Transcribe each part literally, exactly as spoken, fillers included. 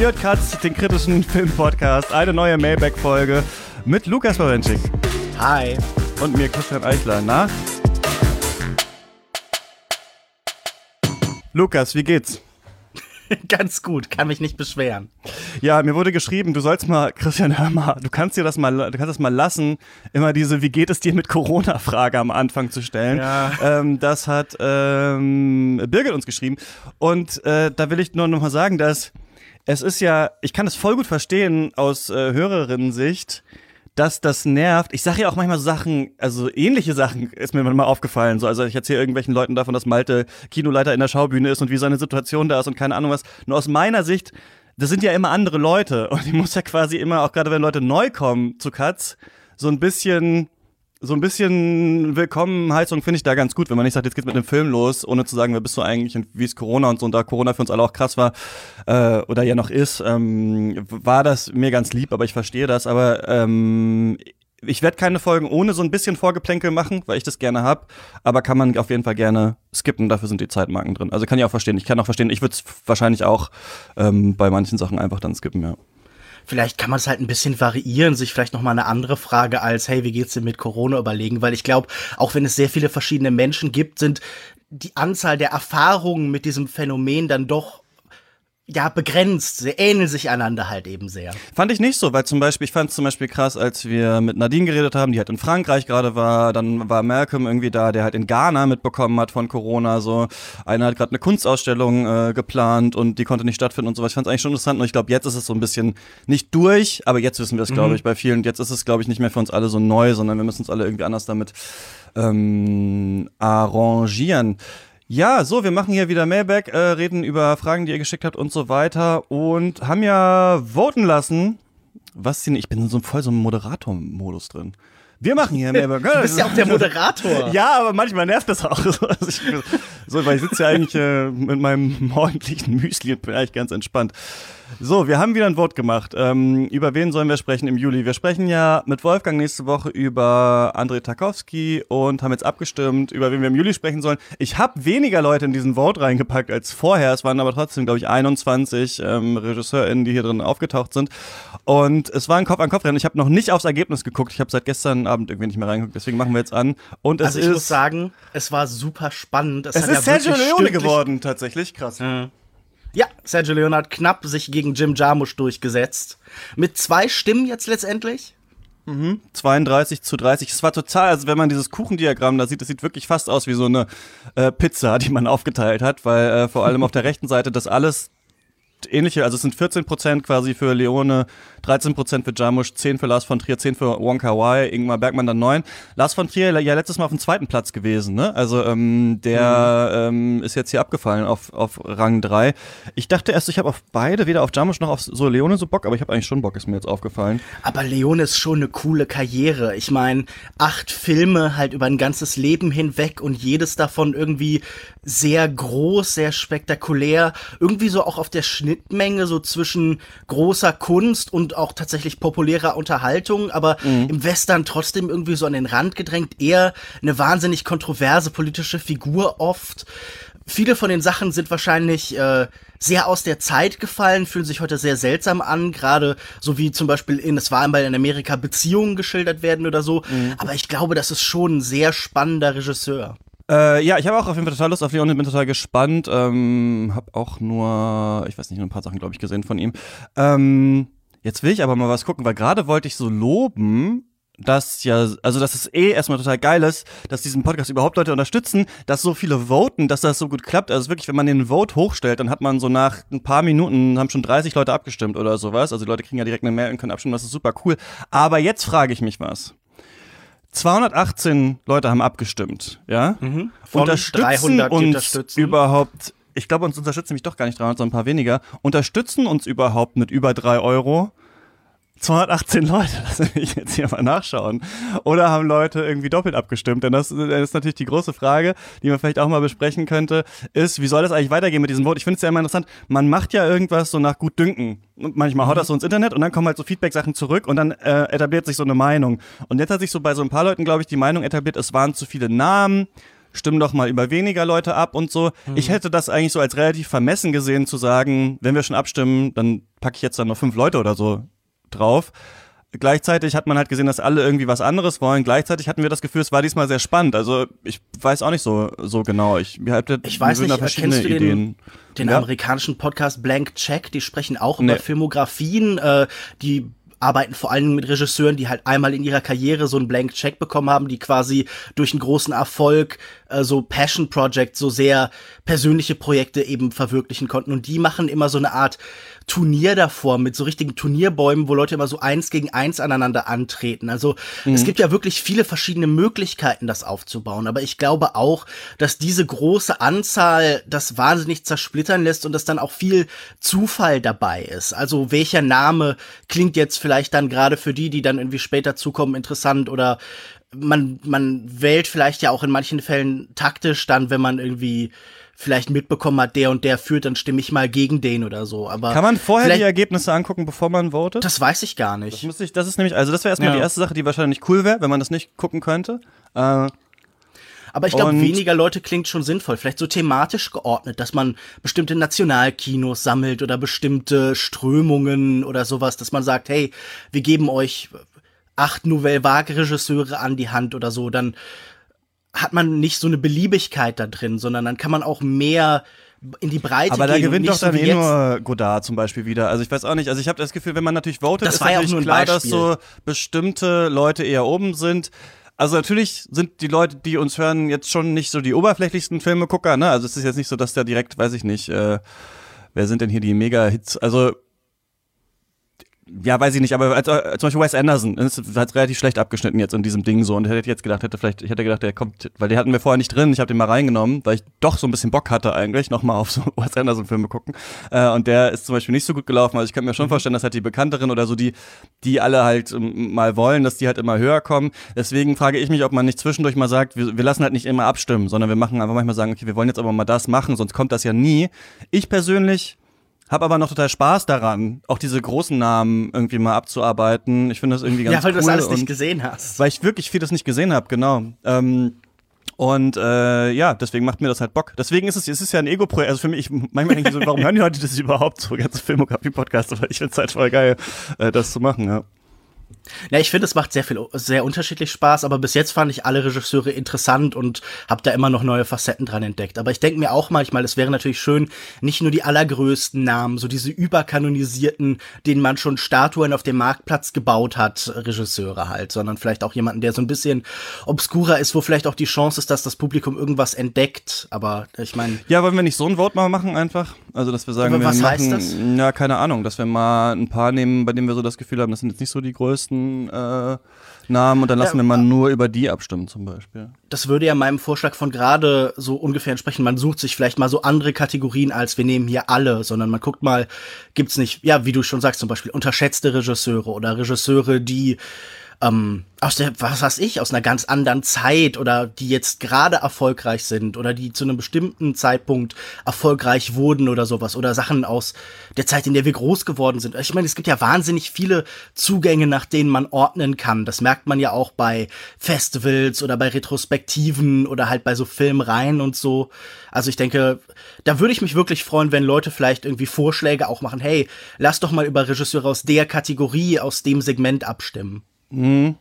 Idiot Katz, den kritischen Filmpodcast, eine neue Mailback-Folge mit Lukas Bawenschik. Hi. Und mir, Christian Eichler. Na? Lukas, wie geht's? Ganz gut, kann mich nicht beschweren. Ja, mir wurde geschrieben, du sollst mal, Christian, hör mal, du kannst dir das mal, du kannst das mal lassen, immer diese "Wie geht es dir mit Corona?" Frage am Anfang zu stellen. Ja. Ähm, das hat ähm, Birgit uns geschrieben. Und äh, da will ich nur noch mal sagen, dass es ist ja, ich kann es voll gut verstehen aus äh, Hörerinnen-Sicht, dass das nervt. Ich sage ja auch manchmal so Sachen, also ähnliche Sachen ist mir manchmal aufgefallen. So, also ich erzähle irgendwelchen Leuten davon, dass Malte Kinoleiter in der Schaubühne ist und wie seine Situation da ist und keine Ahnung was. Nur aus meiner Sicht, das sind ja immer andere Leute und ich muss ja quasi immer, auch gerade wenn Leute neu kommen zu Katz, so ein bisschen, so ein bisschen Willkommenheizung finde ich da ganz gut, wenn man nicht sagt, jetzt geht's mit dem Film los, ohne zu sagen, wer bist du eigentlich und wie ist Corona und so. Und da Corona für uns alle auch krass war, äh, oder ja noch ist, ähm, war das mir ganz lieb, aber ich verstehe das. Aber ähm, ich werde keine Folgen ohne so ein bisschen Vorgeplänkel machen, weil ich das gerne hab. Aber kann man auf jeden Fall gerne skippen, dafür sind die Zeitmarken drin. Also kann ich auch verstehen. Ich kann auch verstehen, ich würde es wahrscheinlich auch ähm, bei manchen Sachen einfach dann skippen, ja. Vielleicht kann man es halt ein bisschen variieren, sich vielleicht noch mal eine andere Frage als, hey, wie geht's dir mit Corona überlegen? Weil ich glaube, auch wenn es sehr viele verschiedene Menschen gibt, sind die Anzahl der Erfahrungen mit diesem Phänomen dann doch ja begrenzt. Sie ähneln sich einander halt eben sehr. Fand ich nicht so, weil zum Beispiel, ich fand es zum Beispiel krass, als wir mit Nadine geredet haben, die halt in Frankreich gerade war, dann war Malcolm irgendwie da, der halt in Ghana mitbekommen hat von Corona, so. Einer hat gerade eine Kunstausstellung äh, geplant und die konnte nicht stattfinden und sowas. Ich fand es eigentlich schon interessant und ich glaube, jetzt ist es so ein bisschen nicht durch, aber jetzt wissen wir es, glaube ich, bei vielen. Jetzt ist es, glaube ich, nicht mehr für uns alle so neu, sondern wir müssen uns alle irgendwie anders damit ähm, arrangieren. Ja, so, wir machen hier wieder Mailback, äh, reden über Fragen, die ihr geschickt habt und so weiter und haben ja voten lassen. Was denn? Ich bin in so voll so einem Moderator-Modus drin. Wir machen hier Mailback. Du bist ja auch der Moderator. Ja, aber manchmal nervt das auch. Also ich, so, weil ich sitze ja eigentlich äh, mit meinem morgendlichen Müsli und bin eigentlich ganz entspannt. So, wir haben wieder ein Vote gemacht. Ähm, über wen sollen wir sprechen im Juli? Wir sprechen ja mit Wolfgang nächste Woche über Andrei Tarkowski und haben jetzt abgestimmt, über wen wir im Juli sprechen sollen. Ich habe weniger Leute in diesen Vote reingepackt als vorher. Es waren aber trotzdem, glaube ich, einundzwanzig ähm, RegisseurInnen, die hier drin aufgetaucht sind. Und es war ein Kopf-an-Kopf-Rennen. Ich habe noch nicht aufs Ergebnis geguckt. Ich habe seit gestern Abend irgendwie nicht mehr reingeguckt. Deswegen machen wir jetzt an. Und es also ich ist, muss sagen, es war super spannend. Es, es hat ist ja Sergio Leone geworden, tatsächlich. Krass. Mhm. Ja, Sergio Leone hat knapp sich gegen Jim Jarmusch durchgesetzt. Mit zwei Stimmen jetzt letztendlich. Mhm. zweiunddreißig zu dreißig. Es war total, also wenn man dieses Kuchendiagramm da sieht, das sieht wirklich fast aus wie so eine äh, Pizza, die man aufgeteilt hat, weil äh, vor allem auf der rechten Seite das alles ähnliche, also es sind vierzehn Prozent quasi für Leone, dreizehn Prozent für Jarmusch, zehn für Lars von Trier, zehn für Wong Kar-wai, Ingmar Bergman dann neun. Lars von Trier ja letztes Mal auf dem zweiten Platz gewesen, ne? Also ähm, der mhm. ähm, ist jetzt hier abgefallen auf, auf Rang drei. Ich dachte erst, ich habe auf beide, weder auf Jarmusch noch auf so Leone so Bock, aber ich habe eigentlich schon Bock, ist mir jetzt aufgefallen. Aber Leone ist schon eine coole Karriere. Ich meine, acht Filme halt über ein ganzes Leben hinweg und jedes davon irgendwie sehr groß, sehr spektakulär. Irgendwie so auch auf der Schnittmenge so zwischen großer Kunst und auch tatsächlich populärer Unterhaltung, aber mhm. im Western trotzdem irgendwie so an den Rand gedrängt. Eher eine wahnsinnig kontroverse politische Figur oft. Viele von den Sachen sind wahrscheinlich äh, sehr aus der Zeit gefallen, fühlen sich heute sehr seltsam an, gerade so wie zum Beispiel in Es war einmal in Amerika Beziehungen geschildert werden oder so. Mhm. Aber ich glaube, das ist schon ein sehr spannender Regisseur. Äh, ja, ich habe auch auf jeden Fall total Lust auf Leone, bin total gespannt. Ähm, hab auch nur, ich weiß nicht, nur ein paar Sachen, glaube ich, gesehen von ihm. Ähm, jetzt will ich aber mal was gucken, weil gerade wollte ich so loben, dass ja, also dass es eh erstmal total geil ist, dass diesen Podcast überhaupt Leute unterstützen, dass so viele voten, dass das so gut klappt. Also wirklich, wenn man den Vote hochstellt, dann hat man so nach ein paar Minuten, haben schon dreißig Leute abgestimmt oder sowas. Also die Leute kriegen ja direkt eine Mail und können abstimmen, das ist super cool. Aber jetzt frage ich mich was. zweihundertachtzehn Leute haben abgestimmt, ja? Mhm. Unterstützen uns überhaupt, ich glaube, uns unterstützen nämlich doch gar nicht dreihundert, sondern ein paar weniger, unterstützen uns überhaupt mit über drei Euro zweihundertachtzehn Leute, das will ich jetzt hier mal nachschauen. Oder haben Leute irgendwie doppelt abgestimmt? Denn das, das ist natürlich die große Frage, die man vielleicht auch mal besprechen könnte, ist, wie soll das eigentlich weitergehen mit diesem Vote? Ich finde es ja immer interessant, man macht ja irgendwas so nach Gutdünken. Und manchmal haut das so ins Internet und dann kommen halt so Feedback-Sachen zurück und dann äh, etabliert sich so eine Meinung. Und jetzt hat sich so bei so ein paar Leuten, glaube ich, die Meinung etabliert, es waren zu viele Namen, stimmen doch mal über weniger Leute ab und so. Mhm. Ich hätte das eigentlich so als relativ vermessen gesehen, zu sagen, wenn wir schon abstimmen, dann packe ich jetzt dann noch fünf Leute oder so drauf. Gleichzeitig hat man halt gesehen, dass alle irgendwie was anderes wollen. Gleichzeitig hatten wir das Gefühl, es war diesmal sehr spannend. Also ich weiß auch nicht so so genau. Ich, ich weiß nicht, kennst du den, Ideen. den ja? amerikanischen Podcast Blank Check? Die sprechen auch nee. über Filmografien, äh, die arbeiten vor allem mit Regisseuren, die halt einmal in ihrer Karriere so einen Blank Check bekommen haben, die quasi durch einen großen Erfolg äh, so Passion Project, so sehr persönliche Projekte eben verwirklichen konnten. Und die machen immer so eine Art Turnier davor mit so richtigen Turnierbäumen, wo Leute immer so eins gegen eins aneinander antreten. Also mhm. es gibt ja wirklich viele verschiedene Möglichkeiten, das aufzubauen. Aber ich glaube auch, dass diese große Anzahl das wahnsinnig zersplittern lässt und dass dann auch viel Zufall dabei ist. Also welcher Name klingt jetzt vielleicht dann gerade für die, die dann irgendwie später zukommen, interessant, oder man, man wählt vielleicht ja auch in manchen Fällen taktisch dann, wenn man irgendwie vielleicht mitbekommen hat, der und der führt, dann stimme ich mal gegen den oder so. Aber kann man vorher die Ergebnisse angucken, bevor man votet? Das weiß ich gar nicht. Das, muss ich, das ist nämlich, also das wäre erstmal ja. die erste Sache, die wahrscheinlich cool wäre, wenn man das nicht gucken könnte. Äh, Aber ich glaube, weniger Leute klingt schon sinnvoll. Vielleicht so thematisch geordnet, dass man bestimmte Nationalkinos sammelt oder bestimmte Strömungen oder sowas, dass man sagt, hey, wir geben euch acht Nouvelle Vague-Regisseure an die Hand oder so, dann hat man nicht so eine Beliebigkeit da drin, sondern dann kann man auch mehr in die Breite aber gehen. Aber da gewinnt doch so dann eh nur Godard zum Beispiel wieder. Also ich weiß auch nicht, also ich habe das Gefühl, wenn man natürlich votet, das ist war ja natürlich auch nur klar, ein dass so bestimmte Leute eher oben sind. Also natürlich sind die Leute, die uns hören, jetzt schon nicht so die oberflächlichsten Filmegucker, ne? Also es ist jetzt nicht so, dass da direkt, weiß ich nicht, äh, wer sind denn hier die Mega-Hits? Also ja, weiß ich nicht, aber als, als zum Beispiel Wes Anderson ist halt relativ schlecht abgeschnitten jetzt in diesem Ding so, und ich hätte jetzt gedacht, hätte vielleicht, ich hätte gedacht, der kommt, weil die hatten wir vorher nicht drin, ich habe den mal reingenommen, weil ich doch so ein bisschen Bock hatte eigentlich, nochmal auf so Wes Anderson Filme gucken, äh, und der ist zum Beispiel nicht so gut gelaufen, also ich kann mir schon vorstellen, dass halt die Bekannteren oder so, die, die alle halt ähm, mal wollen, dass die halt immer höher kommen, deswegen frage ich mich, ob man nicht zwischendurch mal sagt, wir, wir lassen halt nicht immer abstimmen, sondern wir machen einfach manchmal sagen, okay, wir wollen jetzt aber mal das machen, sonst kommt das ja nie. Ich persönlich hab aber noch total Spaß daran, auch diese großen Namen irgendwie mal abzuarbeiten. Ich finde das irgendwie ganz cool. Ja, weil cool du das alles nicht gesehen hast. Weil ich wirklich vieles nicht gesehen habe, genau. Ähm, und äh, ja, deswegen macht mir das halt Bock. Deswegen ist es, es ist ja ein Ego-Projekt. Also für mich, ich, manchmal denke ich so, warum hören die Leute das überhaupt, so ganze Filmografie-Podcasts? Weil ich finde es halt voll geil, äh, das zu machen, ja. Ja, ich finde, es macht sehr viel, sehr unterschiedlich Spaß, aber bis jetzt fand ich alle Regisseure interessant und habe da immer noch neue Facetten dran entdeckt. Aber ich denke mir auch manchmal, es wäre natürlich schön, nicht nur die allergrößten Namen, so diese überkanonisierten, denen man schon Statuen auf dem Marktplatz gebaut hat, Regisseure halt, sondern vielleicht auch jemanden, der so ein bisschen obskurer ist, wo vielleicht auch die Chance ist, dass das Publikum irgendwas entdeckt. Aber ich meine. Ja, wollen wir nicht so ein Vote mal machen einfach? Also, dass wir sagen, aber wir was machen, heißt das? Ja, keine Ahnung, dass wir mal ein paar nehmen, bei denen wir so das Gefühl haben, das sind jetzt nicht so die größten Äh, Namen, und dann lassen ja, wir mal nur über die abstimmen zum Beispiel. Das würde ja meinem Vorschlag von gerade so ungefähr entsprechen. Man sucht sich vielleicht mal so andere Kategorien als wir nehmen hier alle, sondern man guckt mal, gibt's nicht, ja, wie du schon sagst, zum Beispiel unterschätzte Regisseure oder Regisseure, die ähm, aus der, was weiß ich, aus einer ganz anderen Zeit oder die jetzt gerade erfolgreich sind oder die zu einem bestimmten Zeitpunkt erfolgreich wurden oder sowas oder Sachen aus der Zeit, in der wir groß geworden sind. Ich meine, es gibt ja wahnsinnig viele Zugänge, nach denen man ordnen kann. Das merkt man ja auch bei Festivals oder bei Retrospektiven oder halt bei so Filmreihen und so. Also ich denke, da würde ich mich wirklich freuen, wenn Leute vielleicht irgendwie Vorschläge auch machen. Hey, lass doch mal über Regisseure aus der Kategorie, aus dem Segment abstimmen. Mhm.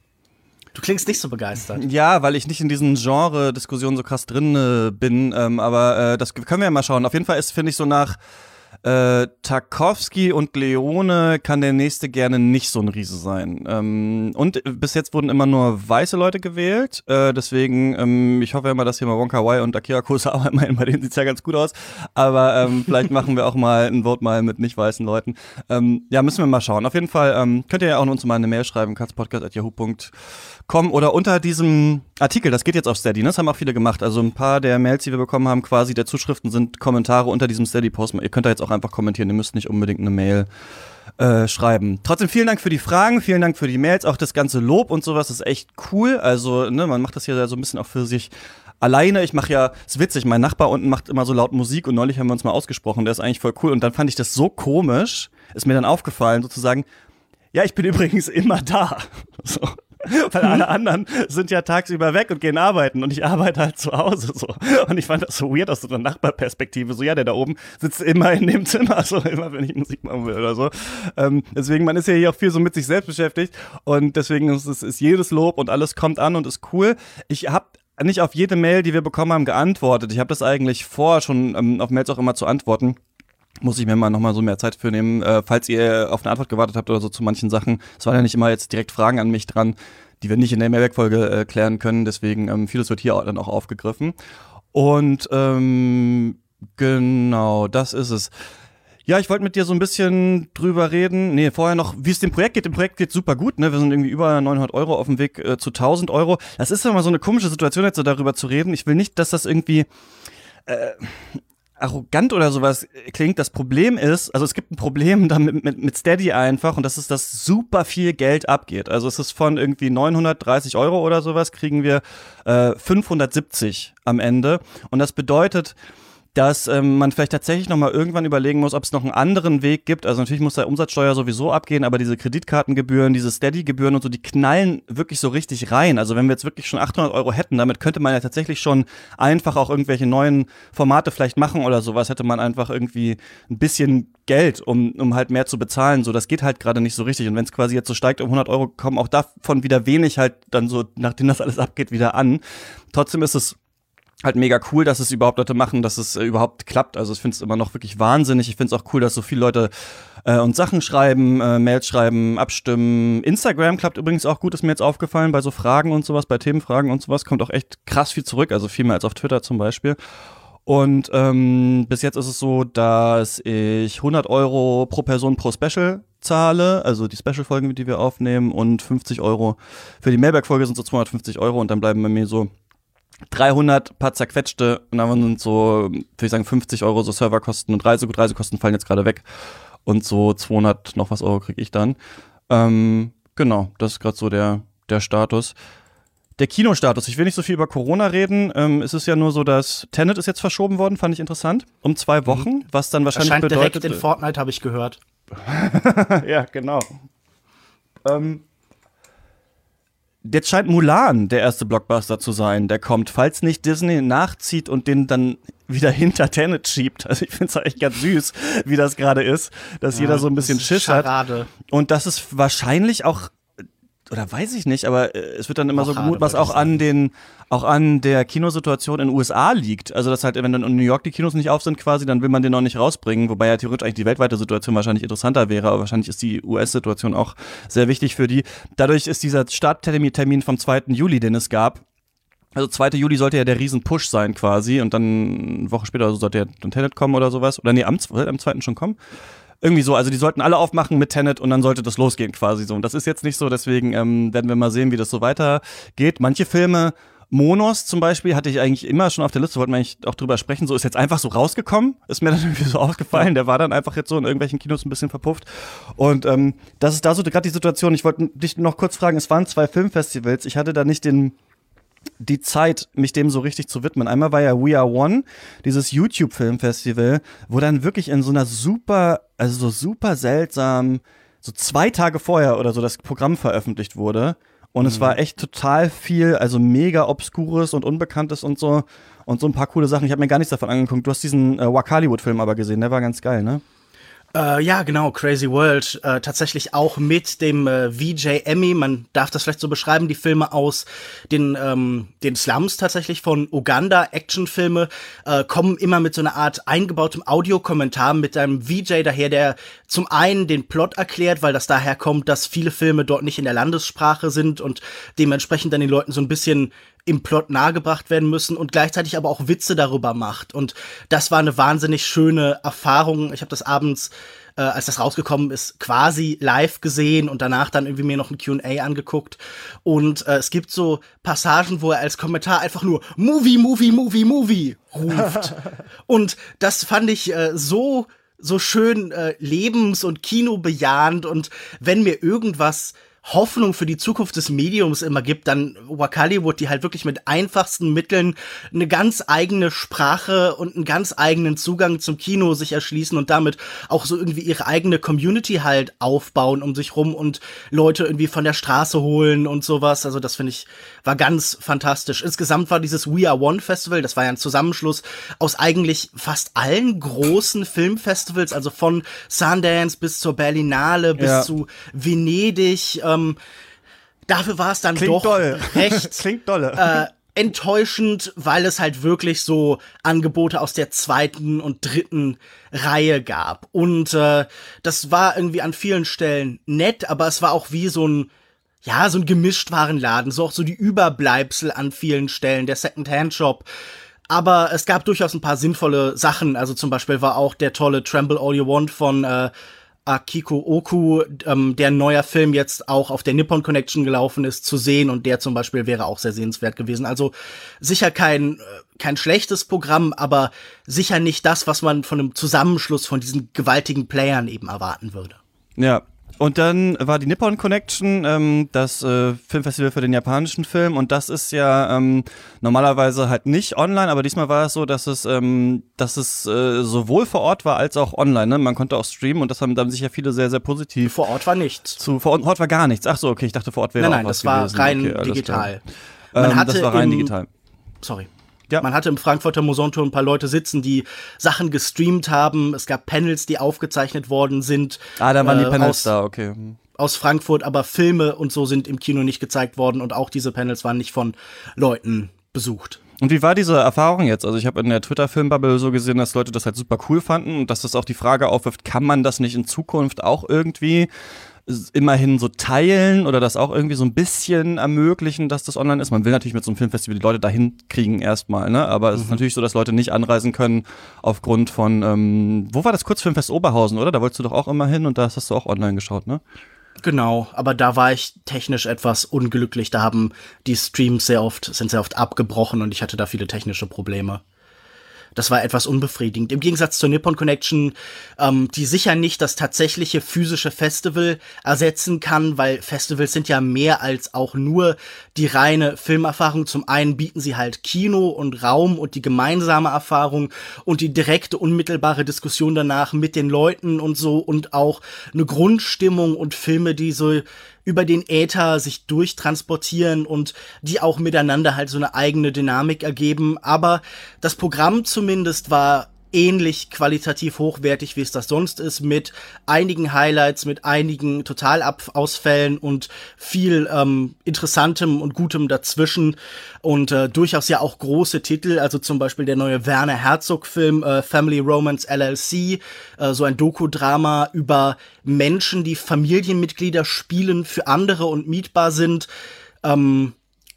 Du klingst nicht so begeistert. Ja, weil ich nicht in diesen Genre-Diskussionen so krass drin äh, bin, ähm, aber äh, das können wir ja mal schauen. Auf jeden Fall ist, finde ich, so nach äh, Tarkovsky und Leone kann der nächste gerne nicht so ein Riese sein. Ähm, und bis jetzt wurden immer nur weiße Leute gewählt, äh, deswegen, ähm, ich hoffe immer, dass hier mal Wong Kar-wai und Akira Kurosawa immerhin, bei denen sieht's ja ganz gut aus, aber ähm, vielleicht machen wir auch mal ein Vote mal mit nicht weißen Leuten. Ähm, ja, müssen wir mal schauen. Auf jeden Fall ähm, könnt ihr ja auch uns mal eine Mail schreiben, katzpodcast at yahoo punkt com oder unter diesem Artikel, das geht jetzt auf Steady, ne? Das haben auch viele gemacht, also ein paar der Mails, die wir bekommen haben, quasi der Zuschriften sind Kommentare unter diesem Steady-Post. Ihr könnt da jetzt auch einfach kommentieren, ihr müsst nicht unbedingt eine Mail äh, schreiben. Trotzdem vielen Dank für die Fragen, vielen Dank für die Mails, auch das ganze Lob und sowas ist echt cool, also ne, man macht das hier so ein bisschen auch für sich alleine. Ich mache ja, ist witzig, mein Nachbar unten macht immer so laut Musik und neulich haben wir uns mal ausgesprochen, der ist eigentlich voll cool und dann fand ich das so komisch, ist mir dann aufgefallen sozusagen, ja, ich bin übrigens immer da, so. Weil alle anderen sind ja tagsüber weg und gehen arbeiten und ich arbeite halt zu Hause so. Und ich fand das so weird aus so einer Nachbarperspektive. So, ja, der da oben sitzt immer in dem Zimmer, so immer, wenn ich Musik machen will oder so. Ähm, deswegen, man ist ja hier auch viel so mit sich selbst beschäftigt und deswegen ist es ist jedes Lob und alles kommt an und ist cool. Ich habe nicht auf jede Mail, die wir bekommen haben, geantwortet. Ich habe das eigentlich vor, schon ähm, auf Mails auch immer zu antworten. Muss ich mir mal nochmal so mehr Zeit für nehmen, äh, falls ihr auf eine Antwort gewartet habt oder so zu manchen Sachen. Es waren ja nicht immer jetzt direkt Fragen an mich dran, die wir nicht in der Mailback-Folge äh, klären können. Deswegen, ähm, vieles wird hier dann auch aufgegriffen. Und ähm, genau, das ist es. Ja, ich wollte mit dir so ein bisschen drüber reden. Nee, vorher noch, wie es dem Projekt geht. Dem Projekt geht super gut, ne? Wir sind irgendwie über neunhundert Euro auf dem Weg äh, zu tausend Euro. Das ist immer so eine komische Situation, jetzt so darüber zu reden. Ich will nicht, dass das irgendwie äh, arrogant oder sowas klingt. Das Problem ist, also es gibt ein Problem damit mit, mit Steady einfach und das ist, dass super viel Geld abgeht. Also es ist von irgendwie neunhundertdreißig Euro oder sowas kriegen wir äh, fünfhundertsiebzig am Ende und das bedeutet, dass ähm, man vielleicht tatsächlich nochmal irgendwann überlegen muss, ob es noch einen anderen Weg gibt. Also natürlich muss da Umsatzsteuer sowieso abgehen, aber diese Kreditkartengebühren, diese Steady-Gebühren und so, die knallen wirklich so richtig rein. Also wenn wir jetzt wirklich schon achthundert Euro hätten, damit könnte man ja tatsächlich schon einfach auch irgendwelche neuen Formate vielleicht machen oder sowas. Hätte man einfach irgendwie ein bisschen Geld, um um halt mehr zu bezahlen. So, das geht halt gerade nicht so richtig. Und wenn es quasi jetzt so steigt um hundert Euro, kommen auch davon wieder wenig halt dann so, nachdem das alles abgeht, wieder an. Trotzdem ist es halt mega cool, dass es überhaupt Leute machen, dass es äh, überhaupt klappt. Also ich finde es immer noch wirklich wahnsinnig. Ich finde es auch cool, dass so viele Leute äh, uns Sachen schreiben, äh, Mails schreiben, abstimmen. Instagram klappt übrigens auch gut, ist mir jetzt aufgefallen, bei so Fragen und sowas, bei Themenfragen und sowas kommt auch echt krass viel zurück, also viel mehr als auf Twitter zum Beispiel. Und ähm, bis jetzt ist es so, dass ich hundert Euro pro Person pro Special zahle, also die Special-Folgen, die wir aufnehmen, und fünfzig Euro für die Mailback-Folge sind so zweihundertfünfzig Euro und dann bleiben bei mir so dreihundert paar zerquetschte und dann sind so, würde ich sagen, fünfzig Euro so Serverkosten und Reise, gut, Reisekosten fallen jetzt gerade weg und so zweihundert noch was Euro kriege ich dann. Ähm, genau, das ist gerade so der, der Status. Der Kinostatus, ich will nicht so viel über Corona reden, ähm, es ist ja nur so, dass Tenet ist jetzt verschoben worden, fand ich interessant, um zwei Wochen, was dann wahrscheinlich Erscheint bedeutet... direkt in Fortnite, habe ich gehört. Ja, genau. Ähm, Jetzt scheint Mulan der erste Blockbuster zu sein, der kommt, falls nicht Disney nachzieht und den dann wieder hinter Tenet schiebt. Also ich finde es echt ganz süß, wie das gerade ist, dass ja, jeder so ein bisschen Schiss hat. Und das ist wahrscheinlich auch, oder weiß ich nicht, aber es wird dann immer so gemut, was auch an den, auch an der Kinosituation in den U S A liegt. Also das halt, wenn dann in New York die Kinos nicht auf sind quasi, dann will man den noch nicht rausbringen, wobei ja theoretisch eigentlich die weltweite Situation wahrscheinlich interessanter wäre, aber wahrscheinlich ist die U S-Situation auch sehr wichtig für die. Dadurch ist dieser Starttermin vom zweiten Juli, den es gab, also zweiter Juli sollte ja der Riesen-Push sein quasi und dann eine Woche später also sollte ja dann Tenet kommen oder sowas. Oder nee, am, am zweiten schon kommen. Irgendwie so, also die sollten alle aufmachen mit Tenet und dann sollte das losgehen quasi so. Und das ist jetzt nicht so, deswegen ähm, werden wir mal sehen, wie das so weitergeht. Manche Filme, Monos zum Beispiel, hatte ich eigentlich immer schon auf der Liste, wollten wir eigentlich auch drüber sprechen, so ist jetzt einfach so rausgekommen, ist mir dann irgendwie so aufgefallen, der war dann einfach jetzt so in irgendwelchen Kinos ein bisschen verpufft. Und ähm, das ist da so gerade die Situation, ich wollte dich noch kurz fragen, es waren zwei Filmfestivals, ich hatte da nicht den die Zeit, mich dem so richtig zu widmen. Einmal war ja We Are One, dieses YouTube-Filmfestival, wo dann wirklich in so einer super, also so super seltsam, so zwei Tage vorher oder so das Programm veröffentlicht wurde. Und mhm. es war echt total viel, also mega Obskures und Unbekanntes und so. Und so ein paar coole Sachen. Ich habe mir gar nichts davon angeguckt. Du hast diesen äh, Wakaliwood-Film aber gesehen, der war ganz geil, ne? Äh, ja, genau, Crazy World, äh, tatsächlich auch mit dem äh, V J Emmy, man darf das vielleicht so beschreiben, die Filme aus den ähm, den Slums tatsächlich von Uganda, Actionfilme, äh, kommen immer mit so einer Art eingebautem Audiokommentar mit einem V J daher, der zum einen den Plot erklärt, weil das daher kommt, dass viele Filme dort nicht in der Landessprache sind und dementsprechend dann den Leuten so ein bisschen im Plot nahegebracht werden müssen und gleichzeitig aber auch Witze darüber macht. Und das war eine wahnsinnig schöne Erfahrung. Ich habe das abends, äh, als das rausgekommen ist, quasi live gesehen und danach dann irgendwie mir noch ein Q und A angeguckt. Und äh, es gibt so Passagen, wo er als Kommentar einfach nur Movie, Movie, Movie, Movie ruft. Und das fand ich äh, so so schön äh, lebens- und kinobejahend. Und wenn mir irgendwas Hoffnung für die Zukunft des Mediums immer gibt, dann Wakaliwood, die halt wirklich mit einfachsten Mitteln eine ganz eigene Sprache und einen ganz eigenen Zugang zum Kino sich erschließen und damit auch so irgendwie ihre eigene Community halt aufbauen um sich rum und Leute irgendwie von der Straße holen und sowas. Also das finde ich, war ganz fantastisch. Insgesamt war dieses We Are One Festival, das war ja ein Zusammenschluss aus eigentlich fast allen großen Filmfestivals, also von Sundance bis zur Berlinale bis ja. zu Venedig. Ähm, dafür war es dann Klingt doch doll. recht Klingt dolle. Äh, enttäuschend, weil es halt wirklich so Angebote aus der zweiten und dritten Reihe gab. Und äh, das war irgendwie an vielen Stellen nett, aber es war auch wie so ein ja, so ein Gemischtwarenladen, so auch so die Überbleibsel an vielen Stellen, der Second-Hand-Shop. Aber es gab durchaus ein paar sinnvolle Sachen. Also zum Beispiel war auch der tolle Tremble All You Want von äh, Akiko Oku, ähm, der neuer Film jetzt auch auf der Nippon Connection gelaufen ist, zu sehen. Und der zum Beispiel wäre auch sehr sehenswert gewesen. Also sicher kein, kein schlechtes Programm, aber sicher nicht das, was man von einem Zusammenschluss von diesen gewaltigen Playern eben erwarten würde. Ja. Und dann war die Nippon Connection, ähm, das äh, Filmfestival für den japanischen Film, und das ist ja ähm, normalerweise halt nicht online, aber diesmal war es so, dass es, ähm, dass es äh, sowohl vor Ort war als auch online, ne? Man konnte auch streamen und das haben dann sicher viele sehr, sehr positiv. Vor Ort war nichts. Zu, vor Ort war gar nichts. Ach so, okay, ich dachte vor Ort wäre nein, auch nein, was Nein, nein, das war rein okay, digital. Man ähm, hatte das war rein im, digital. Sorry. Ja. Man hatte im Frankfurter Museumtor ein paar Leute sitzen, die Sachen gestreamt haben. Es gab Panels, die aufgezeichnet worden sind. Ah, da waren äh, die Panels aus, da, okay. aus Frankfurt, aber Filme und so sind im Kino nicht gezeigt worden und auch diese Panels waren nicht von Leuten besucht. Und wie war diese Erfahrung jetzt? Also ich habe in der Twitter-Filmbubble so gesehen, dass Leute das halt super cool fanden und dass das auch die Frage aufwirft, kann man das nicht in Zukunft auch irgendwie immerhin so teilen oder das auch irgendwie so ein bisschen ermöglichen, dass das online ist? Man will natürlich mit so einem Filmfestival die Leute dahin kriegen erstmal, ne? Aber es mhm. ist natürlich so, dass Leute nicht anreisen können aufgrund von, ähm, wo war das Kurzfilmfest Oberhausen, oder? Da wolltest du doch auch immer hin und da hast du auch online geschaut, ne? Genau, aber da war ich technisch etwas unglücklich. Da haben die Streams sehr oft, sind sehr oft abgebrochen und ich hatte da viele technische Probleme. Das war etwas unbefriedigend. Im Gegensatz zur Nippon Connection, ähm, die sicher nicht das tatsächliche physische Festival ersetzen kann, weil Festivals sind ja mehr als auch nur die reine Filmerfahrung. Zum einen bieten sie halt Kino und Raum und die gemeinsame Erfahrung und die direkte, unmittelbare Diskussion danach mit den Leuten und so und auch eine Grundstimmung und Filme, die so über den Äther sich durchtransportieren und die auch miteinander halt so eine eigene Dynamik ergeben. Aber das Programm zumindest war ähnlich qualitativ hochwertig, wie es das sonst ist, mit einigen Highlights, mit einigen Totalausfällen und viel ähm, Interessantem und Gutem dazwischen und äh, durchaus ja auch große Titel, also zum Beispiel der neue Werner Herzog-Film äh, Family Romance L L C, äh, so ein Doku-Drama über Menschen, die Familienmitglieder spielen für andere und mietbar sind, ähm,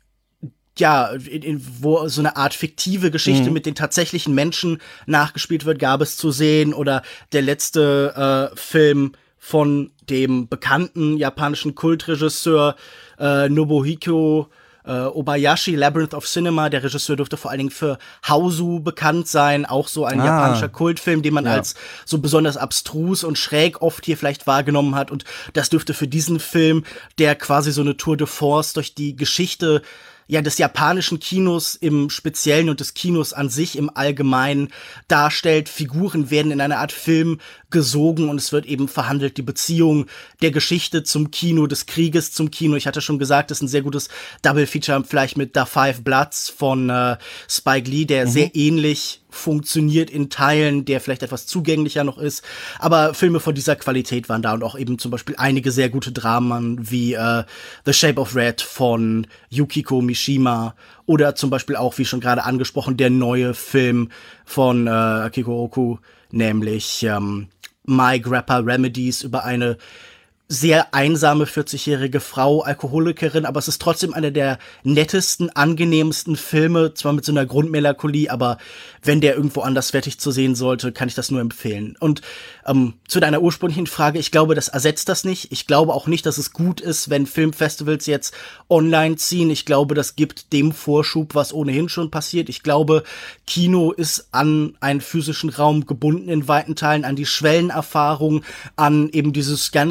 ja, in, in, wo so eine Art fiktive Geschichte mhm. mit den tatsächlichen Menschen nachgespielt wird, gab es zu sehen. Oder der letzte äh, Film von dem bekannten japanischen Kultregisseur äh, Nobuhiko äh, Obayashi, Labyrinth of Cinema. Der Regisseur dürfte vor allen Dingen für Hausu bekannt sein. Auch so ein ah. japanischer Kultfilm, den man ja. als so besonders abstrus und schräg oft hier vielleicht wahrgenommen hat. Und das dürfte für diesen Film, der quasi so eine Tour de force durch die Geschichte ja, des japanischen Kinos im Speziellen und des Kinos an sich im Allgemeinen darstellt. Figuren werden in eine Art Film gesogen und es wird eben verhandelt, die Beziehung der Geschichte zum Kino, des Krieges zum Kino. Ich hatte schon gesagt, das ist ein sehr gutes Double-Feature, vielleicht mit The Five Bloods von äh, Spike Lee, der mhm. sehr ähnlich funktioniert in Teilen, der vielleicht etwas zugänglicher noch ist. Aber Filme von dieser Qualität waren da und auch eben zum Beispiel einige sehr gute Dramen wie äh, The Shape of Red von Yukiko Mishima oder zum Beispiel auch, wie schon gerade angesprochen, der neue Film von äh, Akiko Oku, nämlich ähm, My Grappa Remedies über eine sehr einsame vierzigjährige Frau, Alkoholikerin, aber es ist trotzdem einer der nettesten, angenehmsten Filme, zwar mit so einer Grundmelancholie, aber wenn der irgendwo anderswertig zu sehen sollte, kann ich das nur empfehlen. Und ähm, zu deiner ursprünglichen Frage, ich glaube, das ersetzt das nicht. Ich glaube auch nicht, dass es gut ist, wenn Filmfestivals jetzt online ziehen. Ich glaube, das gibt dem Vorschub, was ohnehin schon passiert. Ich glaube, Kino ist an einen physischen Raum gebunden in weiten Teilen, an die Schwellenerfahrung, an eben dieses ganz spezifische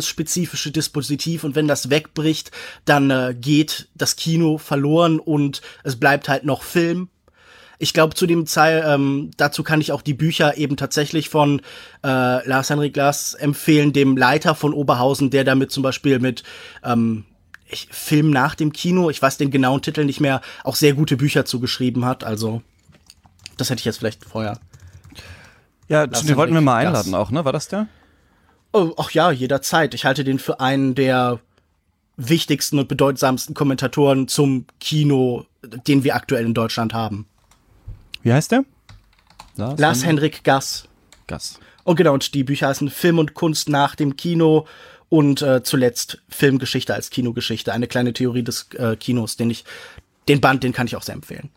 spezifische Dispositiv und wenn das wegbricht, dann äh, geht das Kino verloren und es bleibt halt noch Film. Ich glaube, zu dem Zeit, ähm, dazu kann ich auch die Bücher eben tatsächlich von äh, Lars-Henrik Glas empfehlen, dem Leiter von Oberhausen, der damit zum Beispiel mit ähm, ich, Film nach dem Kino, ich weiß den genauen Titel nicht mehr, auch sehr gute Bücher zugeschrieben hat. Also, das hätte ich jetzt vielleicht vorher. Ja, den wollten wir mal einladen auch, ne? War das der? Oh, ach ja, jederzeit. Ich halte den für einen der wichtigsten und bedeutsamsten Kommentatoren zum Kino, den wir aktuell in Deutschland haben. Wie heißt der? Lars, Lars-Henrik Gass. Gass. Und genau, und die Bücher heißen Film und Kunst nach dem Kino und äh, zuletzt Filmgeschichte als Kinogeschichte. Eine kleine Theorie des äh, Kinos, den ich, den Band, den kann ich auch sehr empfehlen.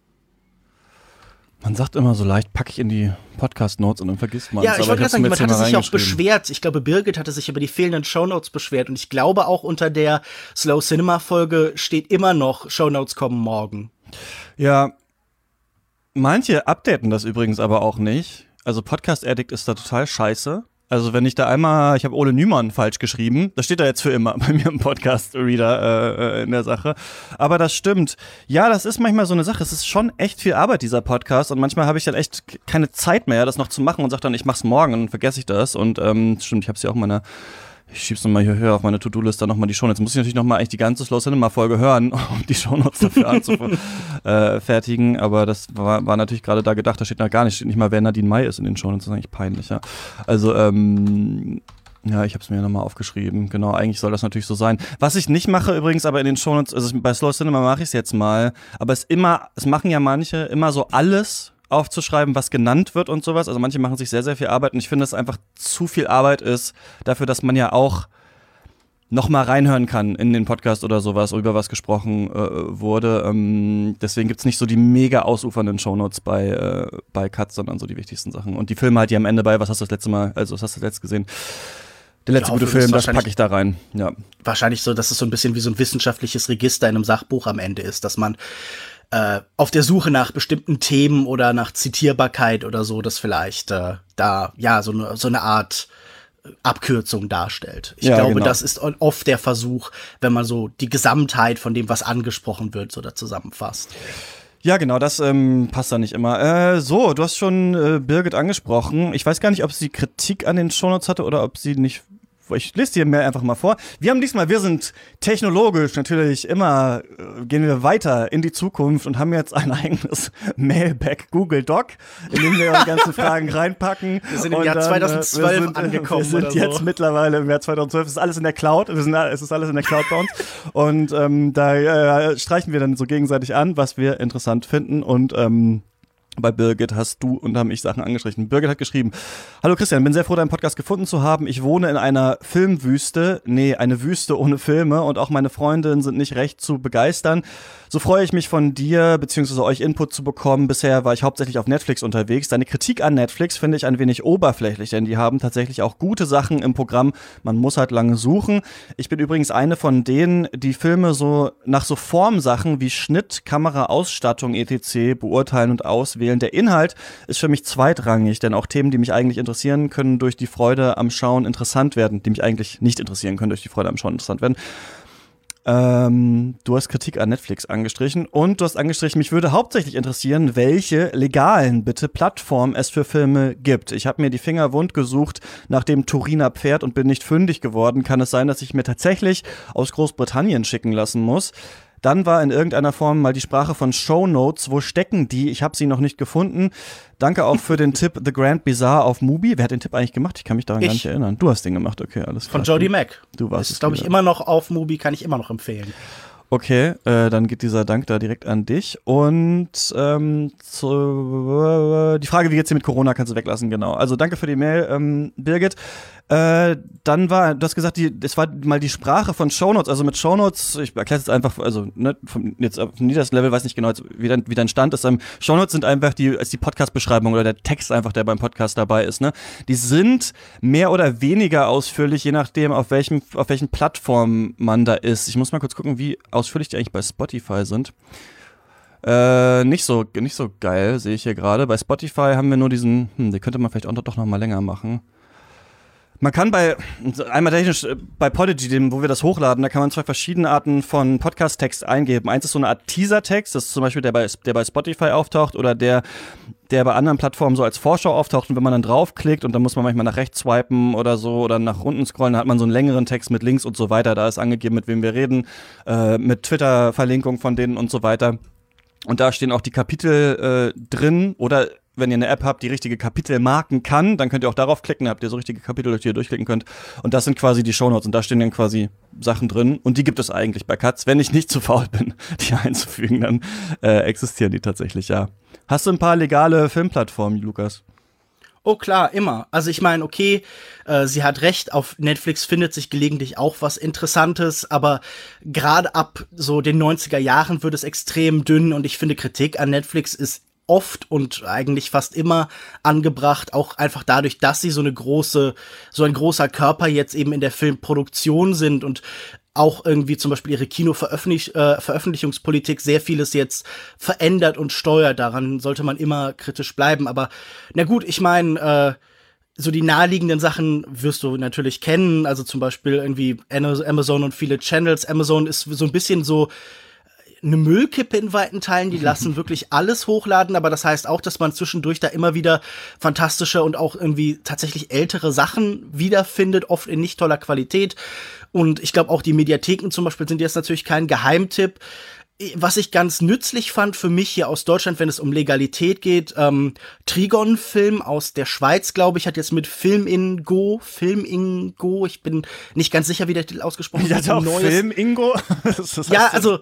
Man sagt immer so leicht, packe ich in die Podcast-Notes und dann vergisst man es. Ja, ich wollte gerade sagen, jemand hatte sich auch beschwert. Ich glaube, Birgit hatte sich über die fehlenden Shownotes beschwert. Und ich glaube, auch unter der Slow-Cinema-Folge steht immer noch, Shownotes kommen morgen. Ja, manche updaten das übrigens aber auch nicht. Also Podcast Addict ist da total scheiße. Also wenn ich da einmal, ich habe Ole Nymann falsch geschrieben, das steht da jetzt für immer bei mir im Podcast-Reader äh, in der Sache. Aber das stimmt. Ja, das ist manchmal so eine Sache. Es ist schon echt viel Arbeit, dieser Podcast. Und manchmal habe ich dann echt keine Zeit mehr, das noch zu machen und sage dann, ich mach's morgen und dann vergesse ich das. Und ähm, stimmt, ich habe es ja auch in meiner Ich schieb's nochmal hier höher auf meine To-Do-Liste nochmal die Shownotes. Jetzt muss ich natürlich nochmal eigentlich die ganze Slow Cinema-Folge hören, um die Shownotes dafür anzufertigen. Äh, aber das war, war natürlich gerade da gedacht, da steht noch gar nicht, steht nicht mal, wer Nadine May ist in den Shownotes. Das ist eigentlich peinlich, ja. Also, ähm, ja, ich hab's mir nochmal aufgeschrieben. Genau, eigentlich soll das natürlich so sein. Was ich nicht mache übrigens, aber in den Shownotes, also bei Slow Cinema mache ich es jetzt mal, aber es immer, es machen ja manche immer so alles aufzuschreiben, was genannt wird und sowas. Also manche machen sich sehr, sehr viel Arbeit und ich finde, dass es einfach zu viel Arbeit ist dafür, dass man ja auch noch mal reinhören kann in den Podcast oder sowas, über was gesprochen äh, wurde. Ähm, deswegen gibt's nicht so die mega ausufernden Shownotes bei, äh, bei Cuts, sondern so die wichtigsten Sachen. Und die Filme halt, die am Ende bei, was hast du das letzte Mal, also was hast du das letzte gesehen? Der letzte gute Film, das packe ich da rein. Ja. Wahrscheinlich so, dass es so ein bisschen wie so ein wissenschaftliches Register in einem Sachbuch am Ende ist, dass man äh, auf der Suche nach bestimmten Themen oder nach Zitierbarkeit oder so, das vielleicht äh, da, ja, so eine, so eine Art Abkürzung darstellt. Ich ja, glaube, genau. Das ist oft der Versuch, wenn man so die Gesamtheit von dem, was angesprochen wird, so da zusammenfasst. Ja, genau, das ähm, passt da nicht immer. Äh, so, du hast schon äh, Birgit angesprochen. Ich weiß gar nicht, ob sie Kritik an den Shownotes hatte oder ob sie nicht. Ich lese dir mehr einfach mal vor. Wir haben diesmal, wir sind technologisch natürlich immer, äh, gehen wir weiter in die Zukunft und haben jetzt ein eigenes Mailback Google Doc, in dem wir die ganzen Fragen reinpacken. Wir sind im Jahr zweitausendzwölf äh, wir sind, angekommen. Wir sind oder jetzt so. mittlerweile im Jahr zweitausendzwölf. Es ist alles in der Cloud. Wir sind, es ist alles in der Cloud bei uns. Und ähm, da äh, streichen wir dann so gegenseitig an, was wir interessant finden und ähm, bei Birgit hast du und haben ich Sachen angestrichen. Birgit hat geschrieben: Hallo Christian, bin sehr froh, deinen Podcast gefunden zu haben. Ich wohne in einer Filmwüste. Nee, eine Wüste ohne Filme und auch meine Freundinnen sind nicht recht zu begeistern. So freue ich mich von dir bzw. euch Input zu bekommen. Bisher war ich hauptsächlich auf Netflix unterwegs. Deine Kritik an Netflix finde ich ein wenig oberflächlich, denn die haben tatsächlich auch gute Sachen im Programm. Man muss halt lange suchen. Ich bin übrigens eine von denen, die Filme so nach so Formsachen wie Schnitt, Kamera, Ausstattung et cetera beurteilen und auswählen. Der Inhalt ist für mich zweitrangig, denn auch Themen, die mich eigentlich interessieren, können durch die Freude am Schauen interessant werden, die mich eigentlich nicht interessieren können, durch die Freude am Schauen interessant werden. Ähm, du hast Kritik an Netflix angestrichen und du hast angestrichen, mich würde hauptsächlich interessieren, welche legalen, bitte, Plattformen es für Filme gibt. Ich habe mir die Finger wund gesucht nach dem Turiner Pferd und bin nicht fündig geworden. Kann es sein, dass ich mir tatsächlich aus Großbritannien schicken lassen muss? Dann war in irgendeiner Form mal die Sprache von Shownotes. Wo stecken die? Ich habe sie noch nicht gefunden. Danke auch für den Tipp The Grand Bazaar auf Mubi. Wer hat den Tipp eigentlich gemacht? Ich kann mich daran ich. gar nicht erinnern. Du hast den gemacht, okay, alles klar. Von Jody Mack. Du warst das ist, glaube ich, immer noch auf Mubi, kann ich immer noch empfehlen. Okay, äh, dann geht dieser Dank da direkt an dich. Und ähm, zu, äh, die Frage, wie geht's dir mit Corona, kannst du weglassen, genau. Also danke für die Mail, ähm, Birgit. Äh, dann war, du hast gesagt, die, das war mal die Sprache von Shownotes. Also mit Shownotes, ich erkläre es jetzt einfach, also ne, vom, jetzt auf dem niedersten Level, weiß nicht genau, jetzt, wie, dein, wie dein Stand ist. Ähm, Shownotes sind einfach die, als die Podcast-Beschreibung oder der Text einfach, der beim Podcast dabei ist. Ne, die sind mehr oder weniger ausführlich, je nachdem, auf welchem, auf welchen Plattformen man da ist. Ich muss mal kurz gucken, wie ausführlich die eigentlich bei Spotify sind. Äh, nicht so, nicht so geil, sehe ich hier gerade. Bei Spotify haben wir nur diesen, hm, den könnte man vielleicht auch doch noch mal länger machen. Man kann bei, einmal technisch, bei Podigy, dem, wo wir das hochladen, da kann man zwei verschiedene Arten von Podcast-Text eingeben. Eins ist so eine Art Teaser-Text, das ist zum Beispiel der bei, der bei Spotify auftaucht oder der, der bei anderen Plattformen so als Vorschau auftaucht. Und wenn man dann draufklickt und dann muss man manchmal nach rechts swipen oder so oder nach unten scrollen, dann hat man so einen längeren Text mit Links und so weiter. Da ist angegeben, mit wem wir reden, äh, mit Twitter-Verlinkung von denen und so weiter. Und da stehen auch die Kapitel äh, drin oder wenn ihr eine App habt, die richtige Kapitel marken kann, dann könnt ihr auch darauf klicken, dann habt ihr so richtige Kapitel, durch die ihr durchklicken könnt. Und das sind quasi die Shownotes und da stehen dann quasi Sachen drin. Und die gibt es eigentlich bei Katz. Wenn ich nicht zu faul bin, die einzufügen, dann äh, existieren die tatsächlich, ja. Hast du ein paar legale Filmplattformen, Lukas? Oh klar, immer. Also ich meine, okay, äh, sie hat recht, auf Netflix findet sich gelegentlich auch was Interessantes, aber gerade ab so den neunziger Jahren wird es extrem dünn und ich finde, Kritik an Netflix ist oft und eigentlich fast immer angebracht, auch einfach dadurch, dass sie so eine große, so ein großer Körper jetzt eben in der Filmproduktion sind und auch irgendwie zum Beispiel ihre Kino-Veröffentlichungspolitik sehr vieles jetzt verändert und steuert. Daran sollte man immer kritisch bleiben. Aber na gut, ich meine, äh, so die naheliegenden Sachen wirst du natürlich kennen. Also zum Beispiel irgendwie Amazon und viele Channels. Amazon ist so ein bisschen so eine Müllkippe in weiten Teilen, die lassen wirklich alles hochladen, aber das heißt auch, dass man zwischendurch da immer wieder fantastische und auch irgendwie tatsächlich ältere Sachen wiederfindet, oft in nicht toller Qualität. Und ich glaube auch die Mediatheken zum Beispiel sind jetzt natürlich kein Geheimtipp. Was ich ganz nützlich fand für mich hier aus Deutschland, wenn es um Legalität geht, ähm, Trigon-Film aus der Schweiz, glaube ich, hat jetzt mit Filmingo, Filmingo, ich bin nicht ganz sicher, wie der Titel ausgesprochen wird. Ja, doch, Filmingo? Ja, also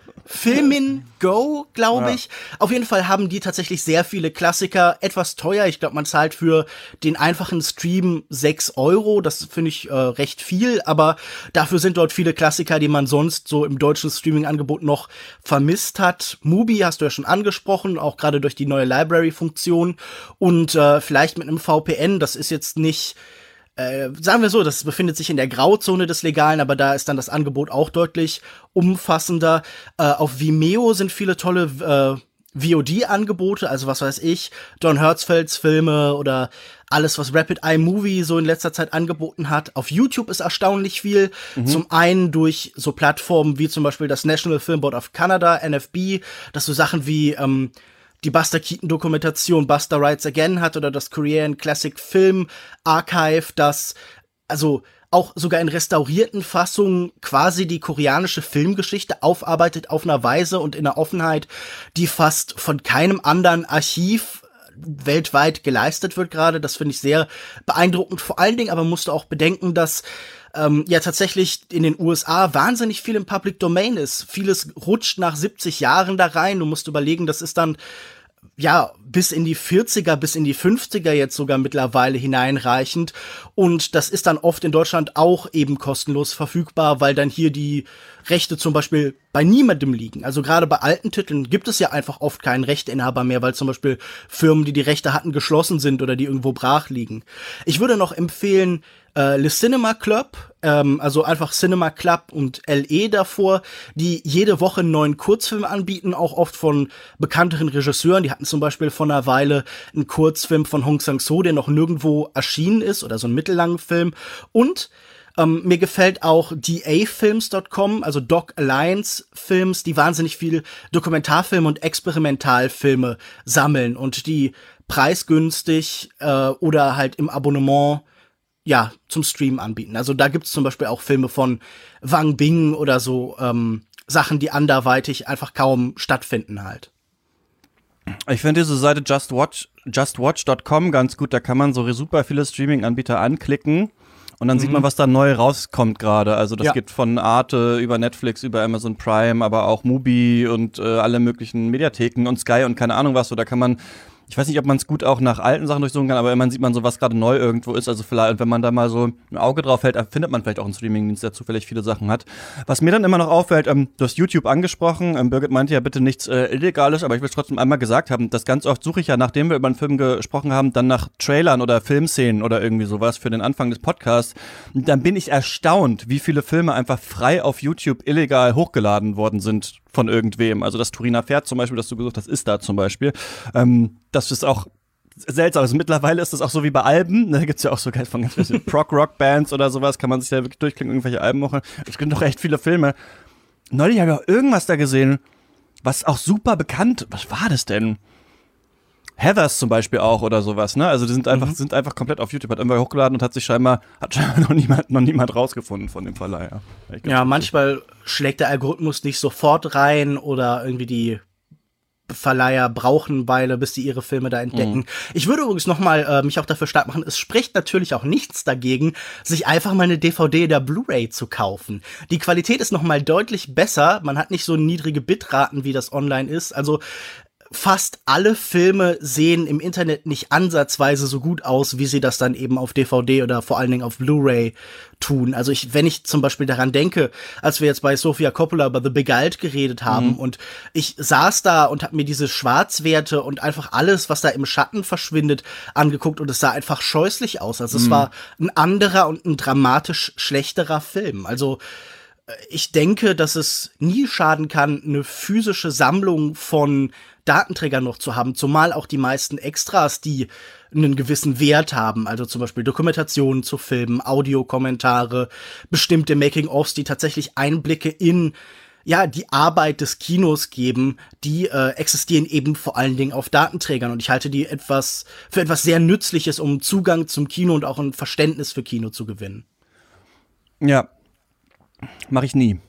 Filmingo, glaube ich. Ja. Auf jeden Fall haben die tatsächlich sehr viele Klassiker, etwas teuer. Ich glaube, man zahlt für den einfachen Stream sechs Euro. Das finde ich äh, recht viel, aber dafür sind dort viele Klassiker, die man sonst so im deutschen Streaming-Angebot noch vermisst hat. Mubi hast du ja schon angesprochen, auch gerade durch die neue Library-Funktion und äh, vielleicht mit einem V P N, das ist jetzt nicht, äh, sagen wir so, das befindet sich in der Grauzone des Legalen, aber da ist dann das Angebot auch deutlich umfassender. Äh, auf Vimeo sind viele tolle äh, V O D-Angebote, also was weiß ich, Don Hertzfelds Filme oder alles, was Rapid Eye Movie so in letzter Zeit angeboten hat. Auf YouTube ist erstaunlich viel. Mhm. Zum einen durch so Plattformen wie zum Beispiel das National Film Board of Canada, N F B, das so Sachen wie ähm, die Buster Keaton-Dokumentation Buster Rides Again hat oder das Korean Classic Film Archive, das also auch sogar in restaurierten Fassungen quasi die koreanische Filmgeschichte aufarbeitet auf einer Weise und in einer Offenheit, die fast von keinem anderen Archiv weltweit geleistet wird gerade. Das finde ich sehr beeindruckend. Vor allen Dingen aber musst du auch bedenken, dass ähm, ja tatsächlich in den U S A wahnsinnig viel im Public Domain ist. Vieles rutscht nach siebzig Jahren da rein. Du musst überlegen, das ist dann ja, bis in die vierziger, bis in die fünfziger jetzt sogar mittlerweile hineinreichend. Und das ist dann oft in Deutschland auch eben kostenlos verfügbar, weil dann hier die Rechte zum Beispiel bei niemandem liegen. Also gerade bei alten Titeln gibt es ja einfach oft keinen Rechteinhaber mehr, weil zum Beispiel Firmen, die die Rechte hatten, geschlossen sind oder die irgendwo brach liegen. Ich würde noch empfehlen, äh, Le Cinema Club, ähm, also einfach Cinema Club und L E davor, die jede Woche einen neuen Kurzfilm anbieten, auch oft von bekannteren Regisseuren. Die hatten zum Beispiel vor einer Weile einen Kurzfilm von Hong Sang-soo, der noch nirgendwo erschienen ist, oder so einen mittellangen Film. Und Ähm, mir gefällt auch D A Films Punkt com, also Doc Alliance Films, die wahnsinnig viel Dokumentarfilme und Experimentalfilme sammeln und die preisgünstig äh, oder halt im Abonnement ja zum Stream anbieten. Also da gibt's zum Beispiel auch Filme von Wang Bing oder so ähm, Sachen, die anderweitig einfach kaum stattfinden halt. Ich finde diese Seite Just Watch, just watch Punkt com ganz gut. Da kann man so super viele Streaming-Anbieter anklicken. Und dann mhm. sieht man, was da neu rauskommt gerade. Also das ja. geht von Arte über Netflix, über Amazon Prime, aber auch Mubi und äh, alle möglichen Mediatheken und Sky und keine Ahnung was. So, da kann man, ich weiß nicht, ob man es gut auch nach alten Sachen durchsuchen kann, aber immerhin sieht man so, was gerade neu irgendwo ist. Also vielleicht, wenn man da mal so ein Auge drauf hält, findet man vielleicht auch einen Streamingdienst, der zufällig viele Sachen hat. Was mir dann immer noch auffällt, ähm, du hast YouTube angesprochen, ähm, Birgit meinte ja bitte nichts äh, Illegales, aber ich will es trotzdem einmal gesagt haben, dass ganz oft suche ich ja, nachdem wir über einen Film gesprochen haben, dann nach Trailern oder Filmszenen oder irgendwie sowas für den Anfang des Podcasts. Und dann bin ich erstaunt, wie viele Filme einfach frei auf YouTube illegal hochgeladen worden sind von irgendwem. Also das Turiner Pferd zum Beispiel, das du gesucht hast, ist da zum Beispiel. Ähm, das ist auch seltsam. Also mittlerweile ist das auch so wie bei Alben. Ne? Da gibt's ja auch so von ganz vielen Prog-Rock-Bands oder sowas. Kann man sich da wirklich durchklicken, irgendwelche Alben machen. Es gibt doch echt viele Filme. Neulich habe ich auch irgendwas da gesehen, was auch super bekannt. Was war das denn? Heathers zum Beispiel auch oder sowas, ne? Also die sind einfach, mhm. sind einfach komplett auf YouTube, hat irgendwann hochgeladen und hat sich scheinbar, hat scheinbar noch niemand, noch niemand rausgefunden von dem Verleiher. Ja, manchmal schlägt der Algorithmus nicht sofort rein oder irgendwie die Verleiher brauchen eine Weile, bis die ihre Filme da entdecken. Mhm. Ich würde übrigens noch mal äh, mich auch dafür stark machen, es spricht natürlich auch nichts dagegen, sich einfach mal eine D V D oder Blu-ray zu kaufen. Die Qualität ist noch mal deutlich besser, man hat nicht so niedrige Bitraten, wie das online ist, also fast alle Filme sehen im Internet nicht ansatzweise so gut aus, wie sie das dann eben auf D V D oder vor allen Dingen auf Blu-ray tun. Also ich, wenn ich zum Beispiel daran denke, als wir jetzt bei Sofia Coppola über The Big Alt geredet haben mhm. und ich saß da und habe mir diese Schwarzwerte und einfach alles, was da im Schatten verschwindet, angeguckt und es sah einfach scheußlich aus. Also mhm. es war ein anderer und ein dramatisch schlechterer Film. Also ich denke, dass es nie schaden kann, eine physische Sammlung von Datenträgern noch zu haben, zumal auch die meisten Extras, die einen gewissen Wert haben, also zum Beispiel Dokumentationen zu Filmen, Audiokommentare, bestimmte Making-ofs, die tatsächlich Einblicke in ja die Arbeit des Kinos geben, die äh, existieren eben vor allen Dingen auf Datenträgern und ich halte die etwas für etwas sehr Nützliches, um Zugang zum Kino und auch ein Verständnis für Kino zu gewinnen. Ja, mache ich nie.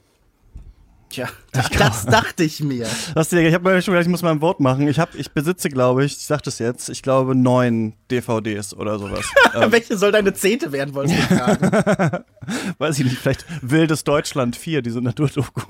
Tja, das, das dachte ich mir. Das, ich habe mir schon gedacht, ich muss mal ein Wort machen. Ich, hab, ich besitze, glaube ich, ich sag das jetzt, ich glaube neun D V Ds oder sowas. ähm. Welche soll deine zehnte werden, wolltest du fragen? Weiß ich nicht, vielleicht Wildes Deutschland vier, diese Naturdoku.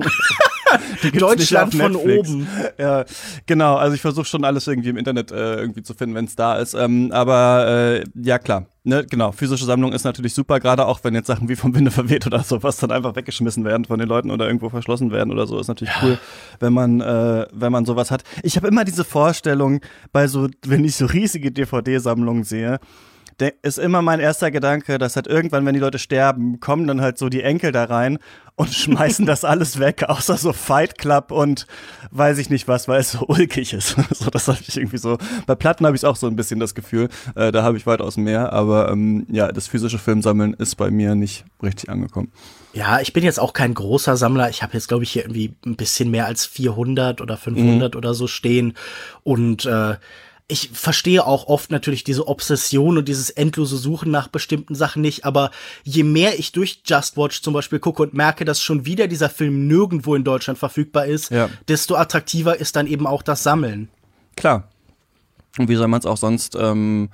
Die Deutschland von oben. Ja, genau, also ich versuche schon alles irgendwie im Internet äh, irgendwie zu finden, wenn es da ist. Ähm, aber äh, ja, klar. Ne, genau, physische Sammlung ist natürlich super, gerade auch wenn jetzt Sachen wie vom Winde verweht oder sowas dann einfach weggeschmissen werden von den Leuten oder irgendwo verschlossen werden oder so, ist natürlich ja. cool, wenn man äh, wenn man sowas hat. Ich habe immer diese Vorstellung, bei so, wenn ich so riesige D V D-Sammlungen sehe, der ist immer mein erster Gedanke, dass halt irgendwann, wenn die Leute sterben, kommen dann halt so die Enkel da rein und schmeißen das alles weg, außer so Fight Club und weiß ich nicht was, weil es so ulkig ist. So, das habe ich irgendwie so. Bei Platten habe ich auch so ein bisschen das Gefühl, äh, da habe ich weitaus mehr, aber ähm, ja, das physische Filmsammeln ist bei mir nicht richtig angekommen. Ja, ich bin jetzt auch kein großer Sammler. Ich habe jetzt, glaube ich, hier irgendwie ein bisschen mehr als vierhundert oder fünfhundert mhm. oder so stehen und äh, ich verstehe auch oft natürlich diese Obsession und dieses endlose Suchen nach bestimmten Sachen nicht, aber je mehr ich durch Just Watch zum Beispiel gucke und merke, dass schon wieder dieser Film nirgendwo in Deutschland verfügbar ist, ja. desto attraktiver ist dann eben auch das Sammeln. Klar. Und wie soll man es auch sonst, ähm,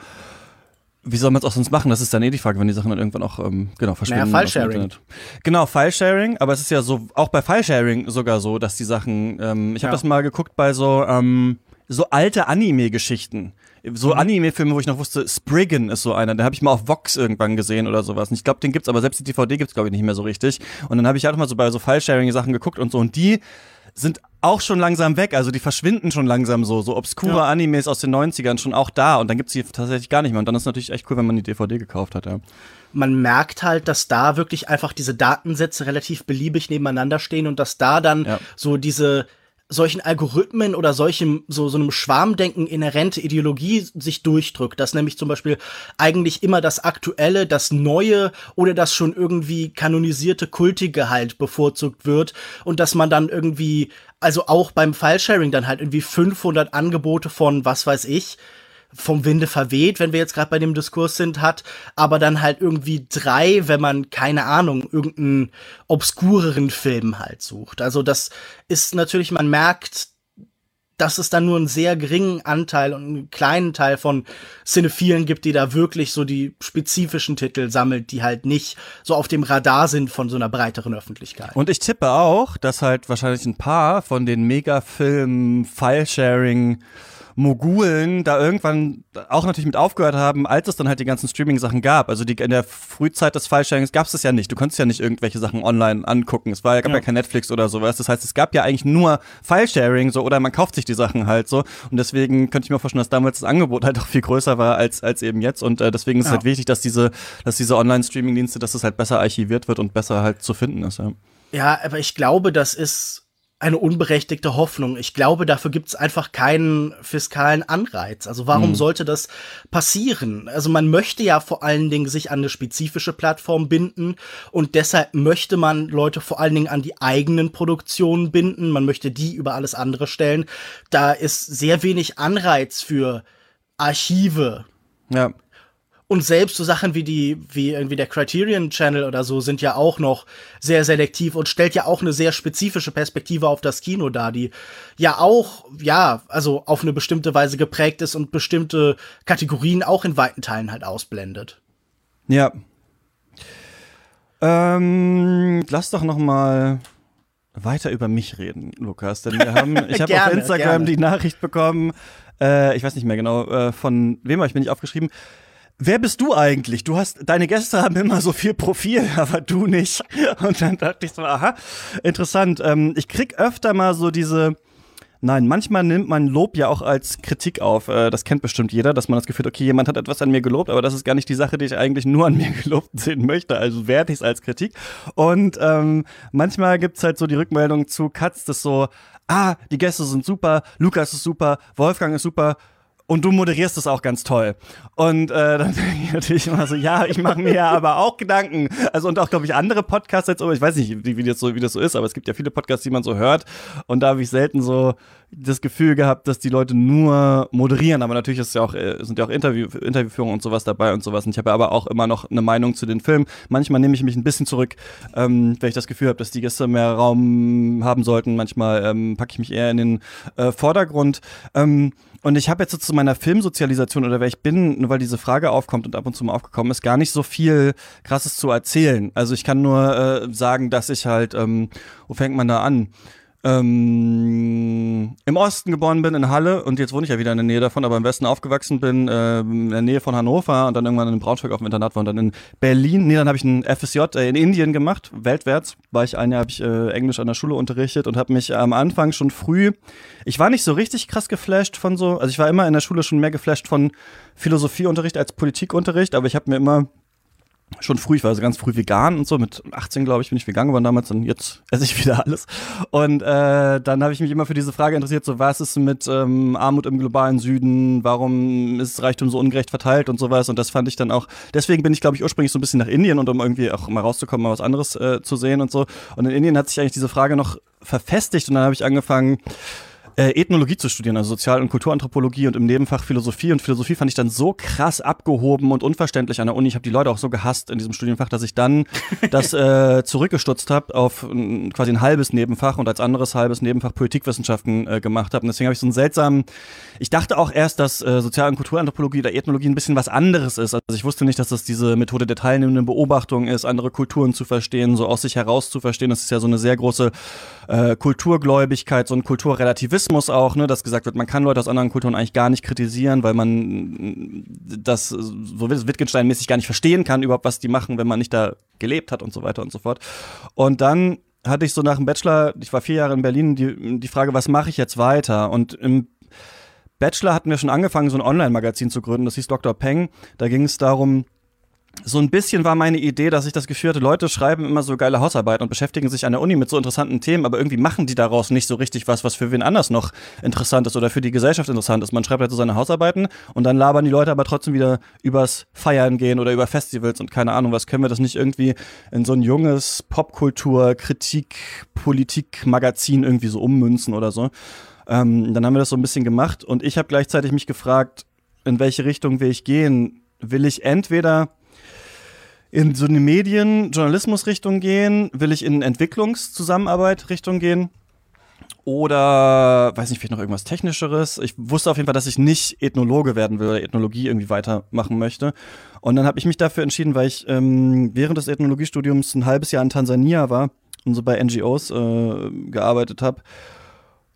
wie soll man es auch sonst machen? Das ist dann eh die Frage, wenn die Sachen dann irgendwann auch, ähm, genau, verschwinden. Naja, File-Sharing. Genau, File-Sharing, aber es ist ja so, auch bei File-Sharing sogar so, dass die Sachen, ähm, ich habe ja. das mal geguckt bei so, ähm, so alte Anime-Geschichten. So mhm. Anime-Filme, wo ich noch wusste, Spriggan ist so einer. Den habe ich mal auf Vox irgendwann gesehen oder sowas. Und ich glaube, den gibt's, aber selbst die D V D gibt's, glaube ich, nicht mehr so richtig. Und dann habe ich halt mal so bei so File-Sharing-Sachen geguckt und so. Und die sind auch schon langsam weg. Also die verschwinden schon langsam so. So obskure ja. Animes aus den neunzigern schon auch da. Und dann gibt's die tatsächlich gar nicht mehr. Und dann ist natürlich echt cool, wenn man die D V D gekauft hat, ja. Man merkt halt, dass da wirklich einfach diese Datensätze relativ beliebig nebeneinander stehen und dass da dann ja. so diese solchen Algorithmen oder solchem, so, so einem Schwarmdenken inhärente Ideologie sich durchdrückt, dass nämlich zum Beispiel eigentlich immer das Aktuelle, das Neue oder das schon irgendwie kanonisierte Kultige halt bevorzugt wird und dass man dann irgendwie, also auch beim File-Sharing dann halt irgendwie fünfhundert Angebote von, was weiß ich, vom Winde verweht, wenn wir jetzt gerade bei dem Diskurs sind, hat, aber dann halt irgendwie drei, wenn man, keine Ahnung, irgendeinen obskureren Film halt sucht. Also das ist natürlich, man merkt, dass es dann nur einen sehr geringen Anteil und einen kleinen Teil von Cinephilen gibt, die da wirklich so die spezifischen Titel sammelt, die halt nicht so auf dem Radar sind von so einer breiteren Öffentlichkeit. Und ich tippe auch, dass halt wahrscheinlich ein paar von den Megafilm-File-Sharing Mogulen da irgendwann auch natürlich mit aufgehört haben, als es dann halt die ganzen Streaming-Sachen gab. Also die, in der Frühzeit des File-Sharings gab es das ja nicht. Du konntest ja nicht irgendwelche Sachen online angucken. Es war, gab ja. ja kein Netflix oder sowas. Das heißt, es gab ja eigentlich nur File-Sharing so oder man kauft sich die Sachen halt so. Und deswegen könnte ich mir vorstellen, dass damals das Angebot halt auch viel größer war als als eben jetzt. Und äh, deswegen ist es ja. halt wichtig, dass diese dass diese Online-Streaming-Dienste, dass es halt besser archiviert wird und besser halt zu finden ist. Ja, ja aber ich glaube, das ist eine unberechtigte Hoffnung. Ich glaube, dafür gibt es einfach keinen fiskalen Anreiz. Also warum mhm. sollte das passieren? Also man möchte ja vor allen Dingen sich an eine spezifische Plattform binden und deshalb möchte man Leute vor allen Dingen an die eigenen Produktionen binden. Man möchte die über alles andere stellen. Da ist sehr wenig Anreiz für Archive. Ja. Und selbst so Sachen wie die, wie irgendwie der Criterion Channel oder so sind ja auch noch sehr selektiv und stellt ja auch eine sehr spezifische Perspektive auf das Kino dar, die ja auch, ja, also auf eine bestimmte Weise geprägt ist und bestimmte Kategorien auch in weiten Teilen halt ausblendet. Ja. Ähm, lass doch noch mal weiter über mich reden, Lukas, denn wir haben, ich habe auf Instagram gerne. die Nachricht bekommen, äh, ich weiß nicht mehr genau, äh, von wem habe ich mir nicht aufgeschrieben. Wer bist du eigentlich? Du hast, deine Gäste haben immer so viel Profil, aber du nicht. Und dann dachte ich so, aha, interessant. Ähm, ich krieg öfter mal so diese, nein, manchmal nimmt man Lob ja auch als Kritik auf. Äh, das kennt bestimmt jeder, dass man das Gefühl hat, okay, jemand hat etwas an mir gelobt, aber das ist gar nicht die Sache, die ich eigentlich nur an mir gelobt sehen möchte. Also werte ich es als Kritik. Und ähm, manchmal gibt's halt so die Rückmeldung zu Katz, das so, ah, die Gäste sind super, Lukas ist super, Wolfgang ist super, und du moderierst es auch ganz toll. Und äh, dann denke ich natürlich immer so, ja, ich mache mir ja aber auch Gedanken. Also und auch, glaube ich, andere Podcasts jetzt, ich weiß nicht, wie, wie, das so, wie das so ist, aber es gibt ja viele Podcasts, die man so hört. Und da habe ich selten so das Gefühl gehabt, dass die Leute nur moderieren. Aber natürlich ist ja auch, sind ja auch Interview, Interviewführungen und sowas dabei und sowas. Und ich habe aber auch immer noch eine Meinung zu den Filmen. Manchmal nehme ich mich ein bisschen zurück, ähm, wenn ich das Gefühl habe, dass die Gäste mehr Raum haben sollten. Manchmal ähm, packe ich mich eher in den äh, Vordergrund. Ähm, Und ich habe jetzt so zu meiner Filmsozialisation oder wer ich bin, nur weil diese Frage aufkommt und ab und zu mal aufgekommen ist, gar nicht so viel Krasses zu erzählen. Also ich kann nur äh, sagen, dass ich halt, ähm, wo fängt man da an? Ähm, im Osten geboren bin, in Halle, und jetzt wohne ich ja wieder in der Nähe davon, aber im Westen aufgewachsen bin, äh, in der Nähe von Hannover und dann irgendwann in Braunschweig auf dem Internat war und dann in Berlin. Nee, dann habe ich ein F S J äh, in Indien gemacht, weltwärts. War ich ein Jahr, habe ich äh, Englisch an der Schule unterrichtet und habe mich am Anfang schon früh, ich war nicht so richtig krass geflasht von so, also ich war immer in der Schule schon mehr geflasht von Philosophieunterricht als Politikunterricht, aber ich habe mir immer schon früh, ich war also ganz früh vegan und so, mit achtzehn, glaube ich, bin ich vegan geworden damals und jetzt esse ich wieder alles. Und äh, dann habe ich mich immer für diese Frage interessiert, so was ist mit ähm, Armut im globalen Süden, warum ist Reichtum so ungerecht verteilt und sowas, und das fand ich dann auch, deswegen bin ich, glaube ich, ursprünglich so ein bisschen nach Indien und um irgendwie auch mal rauszukommen, mal was anderes äh, zu sehen und so. Und in Indien hat sich eigentlich diese Frage noch verfestigt und dann habe ich angefangen, Äh, Ethnologie zu studieren, also Sozial- und Kulturanthropologie und im Nebenfach Philosophie. Und Philosophie fand ich dann so krass abgehoben und unverständlich an der Uni. Ich habe die Leute auch so gehasst in diesem Studienfach, dass ich dann das äh, zurückgestutzt habe auf äh, quasi ein halbes Nebenfach und als anderes halbes Nebenfach Politikwissenschaften äh, gemacht habe. Und deswegen habe ich so einen seltsamen, ich dachte auch erst, dass äh, Sozial- und Kulturanthropologie oder Ethnologie ein bisschen was anderes ist. Also ich wusste nicht, dass das diese Methode der teilnehmenden Beobachtung ist, andere Kulturen zu verstehen, so aus sich heraus zu verstehen. Das ist ja so eine sehr große äh, Kulturgläubigkeit, so ein Kulturrelativismus auch, ne, dass gesagt wird, man kann Leute aus anderen Kulturen eigentlich gar nicht kritisieren, weil man das so Wittgenstein-mäßig gar nicht verstehen kann, überhaupt was die machen, wenn man nicht da gelebt hat und so weiter und so fort. Und dann hatte ich so nach dem Bachelor, ich war vier Jahre in Berlin, die, die Frage, was mache ich jetzt weiter? Und im Bachelor hatten wir schon angefangen, so ein Online-Magazin zu gründen, das hieß Doktor Peng. Da ging es darum, so ein bisschen war meine Idee, dass ich das Gefühl hatte, Leute schreiben immer so geile Hausarbeiten und beschäftigen sich an der Uni mit so interessanten Themen, aber irgendwie machen die daraus nicht so richtig was, was für wen anders noch interessant ist oder für die Gesellschaft interessant ist. Man schreibt halt so seine Hausarbeiten und dann labern die Leute aber trotzdem wieder übers Feiern gehen oder über Festivals und keine Ahnung, was können wir das nicht irgendwie in so ein junges Popkultur, Kritik, Politik-Magazin irgendwie so ummünzen oder so. Ähm, dann haben wir das so ein bisschen gemacht und ich habe gleichzeitig mich gefragt, in welche Richtung will ich gehen? Will ich entweder in so eine Medien-Journalismus-Richtung gehen? Will ich in Entwicklungszusammenarbeit-Richtung gehen? Oder, weiß nicht, vielleicht noch irgendwas Technischeres? Ich wusste auf jeden Fall, dass ich nicht Ethnologe werden will oder Ethnologie irgendwie weitermachen möchte. Und dann habe ich mich dafür entschieden, weil ich ähm, während des Ethnologiestudiums ein halbes Jahr in Tansania war und so bei N G Os äh, gearbeitet habe,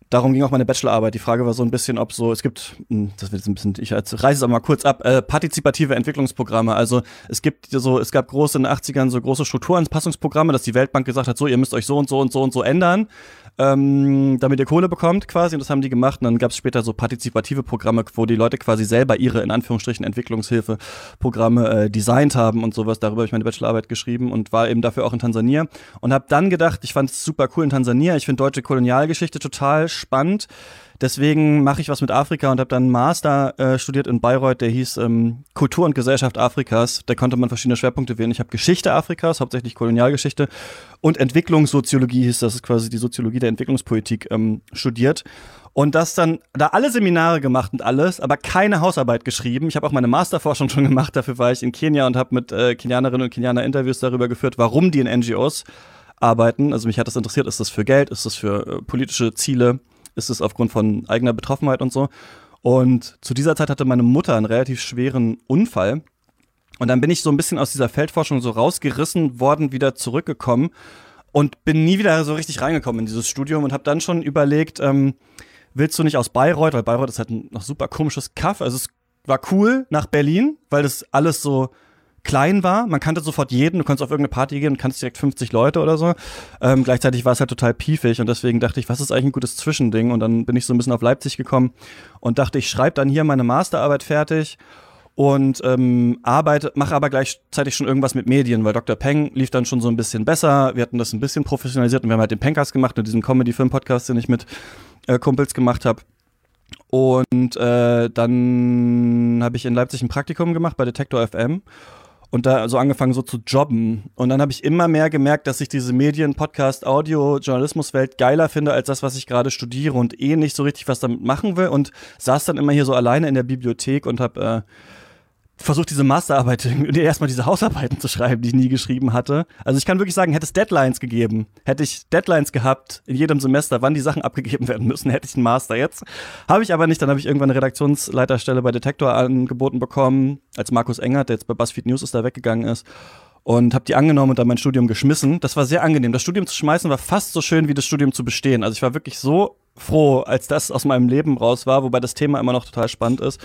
darum ging auch meine Bachelorarbeit. Die Frage war so ein bisschen, ob so, es gibt, das wird jetzt ein bisschen, ich reiße es aber mal kurz ab, äh, partizipative Entwicklungsprogramme. Also es gibt so, es gab große in den achtzigern so große Strukturanpassungsprogramme, dass die Weltbank gesagt hat, so, ihr müsst euch so und so und so und so ändern, ähm, damit ihr Kohle bekommt quasi. Und das haben die gemacht. Und dann gab es später so partizipative Programme, wo die Leute quasi selber ihre, in Anführungsstrichen, Entwicklungshilfeprogramme äh, designt haben und sowas. Darüber habe ich meine Bachelorarbeit geschrieben und war eben dafür auch in Tansania. Und habe dann gedacht, ich fand es super cool in Tansania. Ich finde deutsche Kolonialgeschichte total spannend. Deswegen mache ich was mit Afrika und habe dann einen Master äh, studiert in Bayreuth, der hieß ähm, Kultur und Gesellschaft Afrikas. Da konnte man verschiedene Schwerpunkte wählen. Ich habe Geschichte Afrikas, hauptsächlich Kolonialgeschichte, und Entwicklungssoziologie hieß das, ist quasi die Soziologie der Entwicklungspolitik, ähm, studiert. Und das dann, da alle Seminare gemacht und alles, aber keine Hausarbeit geschrieben. Ich habe auch meine Masterforschung schon gemacht, dafür war ich in Kenia und habe mit äh, Kenianerinnen und Kenianer Interviews darüber geführt, warum die in N G Os arbeiten. Also mich hat das interessiert, ist das für Geld, ist das für äh, politische Ziele? Ist es aufgrund von eigener Betroffenheit und so. Und zu dieser Zeit hatte meine Mutter einen relativ schweren Unfall. Und dann bin ich so ein bisschen aus dieser Feldforschung so rausgerissen worden, wieder zurückgekommen und bin nie wieder so richtig reingekommen in dieses Studium und habe dann schon überlegt, ähm, willst du nicht aus Bayreuth, weil Bayreuth ist halt ein noch super komisches Kaff. Also es war cool nach Berlin, weil das alles so klein war, man kannte sofort jeden, du konntest auf irgendeine Party gehen und kannst direkt fünfzig Leute oder so. Ähm, gleichzeitig war es halt total piefig und deswegen dachte ich, was ist eigentlich ein gutes Zwischending? Und dann bin ich so ein bisschen auf Leipzig gekommen und dachte, ich schreibe dann hier meine Masterarbeit fertig und ähm, arbeite, mache aber gleichzeitig schon irgendwas mit Medien, weil Doktor Peng lief dann schon so ein bisschen besser. Wir hatten das ein bisschen professionalisiert und wir haben halt den Pencast gemacht und diesen Comedy-Film-Podcast, den ich mit äh, Kumpels gemacht habe. Und äh, dann habe ich in Leipzig ein Praktikum gemacht bei Detektor F M. Und da so angefangen so zu jobben. Und dann habe ich immer mehr gemerkt, dass ich diese Medien-, Podcast-, Audio-, Journalismuswelt geiler finde als das, was ich gerade studiere und eh nicht so richtig was damit machen will. Und saß dann immer hier so alleine in der Bibliothek und habe äh, versucht, diese Masterarbeit, erstmal diese Hausarbeiten zu schreiben, die ich nie geschrieben hatte. Also ich kann wirklich sagen, hätte es Deadlines gegeben, hätte ich Deadlines gehabt in jedem Semester, wann die Sachen abgegeben werden müssen, hätte ich einen Master jetzt. Habe ich aber nicht, dann habe ich irgendwann eine Redaktionsleiterstelle bei Detektor angeboten bekommen, als Markus Engert, der jetzt bei BuzzFeed News ist, da weggegangen ist. Und habe die angenommen und dann mein Studium geschmissen. Das war sehr angenehm. Das Studium zu schmeißen war fast so schön, wie das Studium zu bestehen. Also ich war wirklich so froh, als das aus meinem Leben raus war, wobei das Thema immer noch total spannend ist.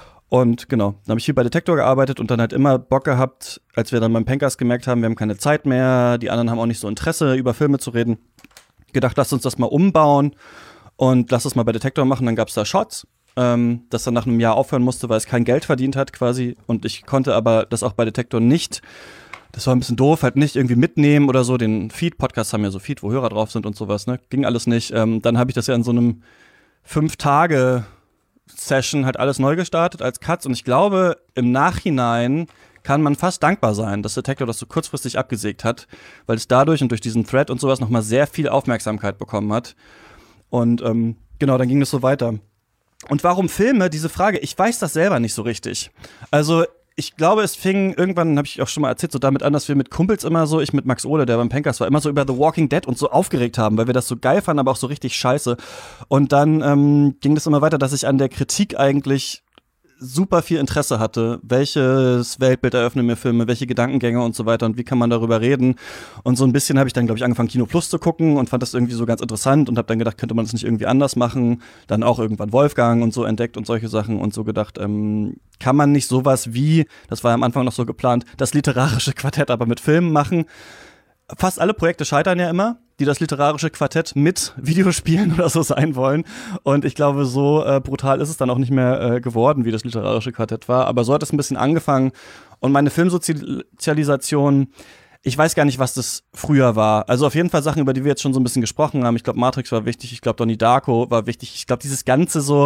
Und genau, dann habe ich hier bei Detektor gearbeitet und dann halt immer Bock gehabt, als wir dann beim Pencast gemerkt haben, wir haben keine Zeit mehr, die anderen haben auch nicht so Interesse, über Filme zu reden, gedacht, lass uns das mal umbauen und lass das mal bei Detektor machen. Dann gab es da Shots, ähm, das dann nach einem Jahr aufhören musste, weil es kein Geld verdient hat quasi. Und ich konnte aber das auch bei Detektor nicht, das war ein bisschen doof, halt nicht irgendwie mitnehmen oder so. Den Feed, Podcasts haben ja so Feed, wo Hörer drauf sind und sowas, ne? Ging alles nicht. Ähm, dann habe ich das ja in so einem fünf Tage Session halt alles neu gestartet als Cuts und ich glaube, im Nachhinein kann man fast dankbar sein, dass Detektor das so kurzfristig abgesägt hat, weil es dadurch und durch diesen Thread und sowas nochmal sehr viel Aufmerksamkeit bekommen hat. Und ähm, genau, dann ging es so weiter. Und warum Filme? Diese Frage, ich weiß das selber nicht so richtig. Also ich glaube, es fing irgendwann, habe ich auch schon mal erzählt, so damit an, dass wir mit Kumpels immer so, ich mit Max Ohle, der beim Pencast war, immer so über The Walking Dead uns so aufgeregt haben, weil wir das so geil fanden, aber auch so richtig scheiße. Und dann ähm, ging das immer weiter, dass ich an der Kritik eigentlich super viel Interesse hatte, welches Weltbild eröffnen mir Filme, welche Gedankengänge und so weiter und wie kann man darüber reden. Und so ein bisschen habe ich dann, glaube ich, angefangen, Kino Plus zu gucken und fand das irgendwie so ganz interessant und habe dann gedacht, könnte man das nicht irgendwie anders machen. Dann auch irgendwann Wolfgang und so entdeckt und solche Sachen und so gedacht, ähm, kann man nicht sowas wie, das war ja am Anfang noch so geplant, das literarische Quartett aber mit Filmen machen. Fast alle Projekte scheitern ja immer, die das literarische Quartett mit Videospielen oder so sein wollen. Und ich glaube, so äh, brutal ist es dann auch nicht mehr äh, geworden, wie das literarische Quartett war. Aber so hat es ein bisschen angefangen. Und meine Filmsozialisation, ich weiß gar nicht, was das früher war. Also auf jeden Fall Sachen, über die wir jetzt schon so ein bisschen gesprochen haben. Ich glaube, Matrix war wichtig. Ich glaube, Donnie Darko war wichtig. Ich glaube, dieses ganze so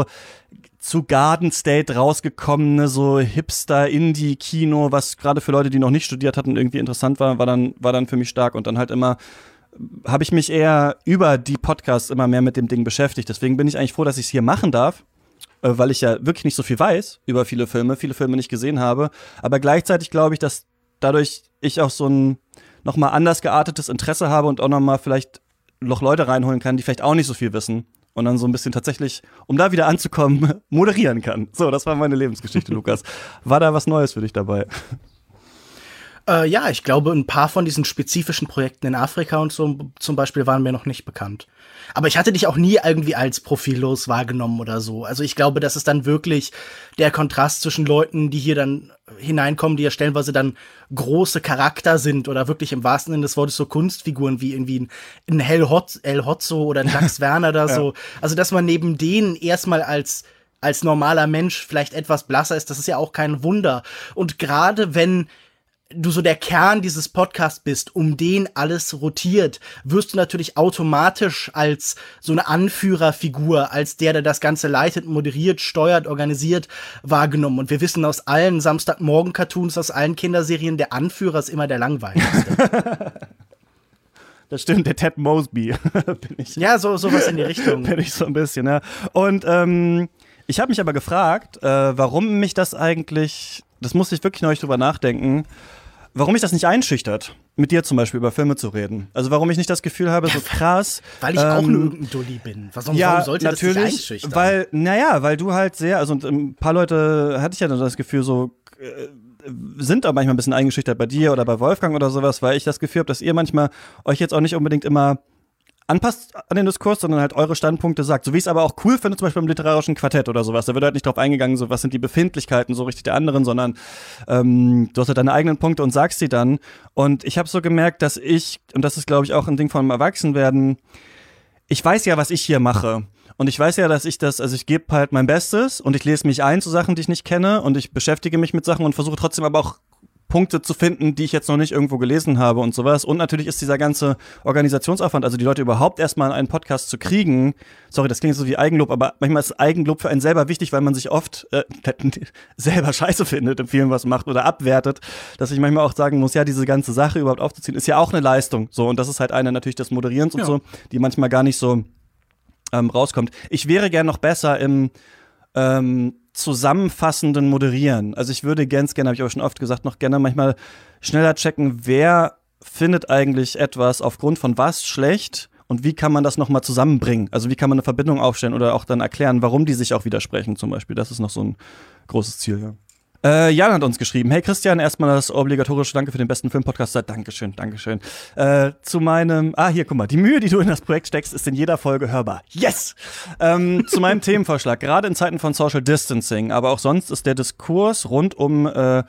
zu Garden State rausgekommene, so Hipster-Indie-Kino, was gerade für Leute, die noch nicht studiert hatten, irgendwie interessant war, war dann, war dann für mich stark. Und dann halt immer habe ich mich eher über die Podcasts immer mehr mit dem Ding beschäftigt. Deswegen bin ich eigentlich froh, dass ich es hier machen darf, äh, weil ich ja wirklich nicht so viel weiß über viele Filme, viele Filme nicht gesehen habe. Aber gleichzeitig glaube ich, dass dadurch ich auch so ein nochmal anders geartetes Interesse habe und auch nochmal vielleicht noch Leute reinholen kann, die vielleicht auch nicht so viel wissen. Und dann so ein bisschen tatsächlich, um da wieder anzukommen, moderieren kann. So, das war meine Lebensgeschichte, Lukas. War da was Neues für dich dabei? Äh, ja, ich glaube, ein paar von diesen spezifischen Projekten in Afrika und so zum Beispiel waren mir noch nicht bekannt. Aber ich hatte dich auch nie irgendwie als profillos wahrgenommen oder so. Also ich glaube, das ist dann wirklich der Kontrast zwischen Leuten, die hier dann hineinkommen, die ja stellenweise dann große Charakter sind oder wirklich im wahrsten Sinne des Wortes so Kunstfiguren wie irgendwie ein, ein El Hot- El Hotzo oder ein Dax Werner oder so. Ja. Also dass man neben denen erstmal als als normaler Mensch vielleicht etwas blasser ist, das ist ja auch kein Wunder. Und gerade wenn du so der Kern dieses Podcasts bist, um den alles rotiert, wirst du natürlich automatisch als so eine Anführerfigur, als der, der das Ganze leitet, moderiert, steuert, organisiert, wahrgenommen. Und wir wissen aus allen Samstagmorgen-Cartoons, aus allen Kinderserien, der Anführer ist immer der langweiligste. Das stimmt, der Ted Mosby bin ich. Ja, so sowas in die Richtung. Bin ich so ein bisschen, ja. Und ähm, ich habe mich aber gefragt, äh, warum mich das eigentlich, das musste ich wirklich neulich drüber nachdenken, warum mich das nicht einschüchtert, mit dir zum Beispiel über Filme zu reden. Also warum ich nicht das Gefühl habe, so krass. Weil ich ähm, auch nur irgendein Dulli bin. Was, warum ja, sollte natürlich, das nicht einschüchtern? Weil, naja, weil du halt sehr, also ein paar Leute hatte ich ja dann das Gefühl, so äh, sind auch manchmal ein bisschen eingeschüchtert bei dir oder bei Wolfgang oder sowas, weil ich das Gefühl habe, dass ihr manchmal euch jetzt auch nicht unbedingt immer anpasst an den Diskurs, sondern halt eure Standpunkte sagt. So wie ich es aber auch cool finde, zum Beispiel im literarischen Quartett oder sowas. Da wird halt nicht drauf eingegangen, so was sind die Befindlichkeiten so richtig der anderen, sondern ähm, du hast halt deine eigenen Punkte und sagst sie dann. Und ich habe so gemerkt, dass ich, und das ist glaube ich auch ein Ding vom Erwachsenwerden, ich weiß ja, was ich hier mache. Und ich weiß ja, dass ich das, also ich gebe halt mein Bestes und ich lese mich ein zu Sachen, die ich nicht kenne und ich beschäftige mich mit Sachen und versuche trotzdem aber auch Punkte zu finden, die ich jetzt noch nicht irgendwo gelesen habe und sowas. Und natürlich ist dieser ganze Organisationsaufwand, also die Leute überhaupt erstmal in einen Podcast zu kriegen, sorry, das klingt so wie Eigenlob, aber manchmal ist Eigenlob für einen selber wichtig, weil man sich oft äh, selber scheiße findet in vielen, was macht oder abwertet, dass ich manchmal auch sagen muss, ja, diese ganze Sache überhaupt aufzuziehen, ist ja auch eine Leistung. So, und das ist halt eine natürlich des Moderierens und ja. so, die manchmal gar nicht so ähm, rauskommt. Ich wäre gern noch besser im ähm, zusammenfassenden Moderieren. Also ich würde ganz gerne, habe ich auch schon oft gesagt, noch gerne manchmal schneller checken, wer findet eigentlich etwas aufgrund von was schlecht und wie kann man das nochmal zusammenbringen? Also wie kann man eine Verbindung aufstellen oder auch dann erklären, warum die sich auch widersprechen zum Beispiel. Das ist noch so ein großes Ziel, ja. Äh, Jan hat uns geschrieben, hey Christian, erstmal das obligatorische Danke für den besten Filmpodcast. Dankeschön, Dankeschön. Äh, zu meinem, ah hier, guck mal, die Mühe, die du in das Projekt steckst, ist in jeder Folge hörbar. Yes! Ähm, zu meinem Themenvorschlag, gerade in Zeiten von Social Distancing, aber auch sonst ist der Diskurs rund um äh,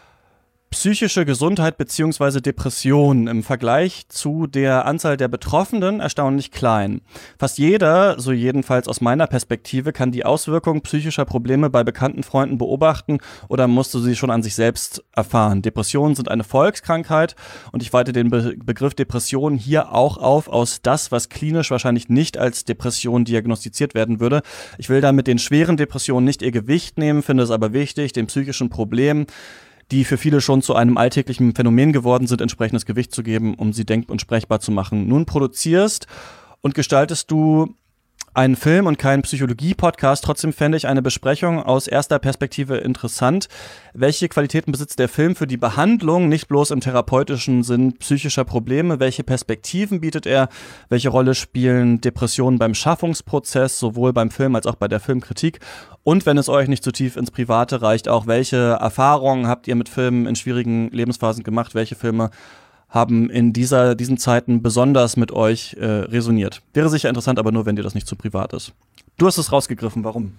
psychische Gesundheit bzw. Depressionen im Vergleich zu der Anzahl der Betroffenen erstaunlich klein. Fast jeder, so jedenfalls aus meiner Perspektive, kann die Auswirkungen psychischer Probleme bei bekannten Freunden beobachten oder musste sie schon an sich selbst erfahren. Depressionen sind eine Volkskrankheit und ich weite den Be- Begriff Depression hier auch auf aus das, was klinisch wahrscheinlich nicht als Depression diagnostiziert werden würde. Ich will damit den schweren Depressionen nicht ihr Gewicht nehmen, finde es aber wichtig, den psychischen Problemen, die für viele schon zu einem alltäglichen Phänomen geworden sind, entsprechendes Gewicht zu geben, um sie denk- und sprechbar zu machen. Nun produzierst und gestaltest du einen Film und keinen Psychologie-Podcast. Trotzdem fände ich eine Besprechung aus erster Perspektive interessant. Welche Qualitäten besitzt der Film für die Behandlung, nicht bloß im therapeutischen Sinn psychischer Probleme? Welche Perspektiven bietet er? Welche Rolle spielen Depressionen beim Schaffungsprozess, sowohl beim Film als auch bei der Filmkritik? Und wenn es euch nicht zu tief ins Private reicht, auch welche Erfahrungen habt ihr mit Filmen in schwierigen Lebensphasen gemacht? Welche Filme haben in dieser, diesen Zeiten besonders mit euch äh, resoniert? Wäre sicher interessant, aber nur, wenn dir das nicht zu privat ist. Du hast es rausgegriffen, warum?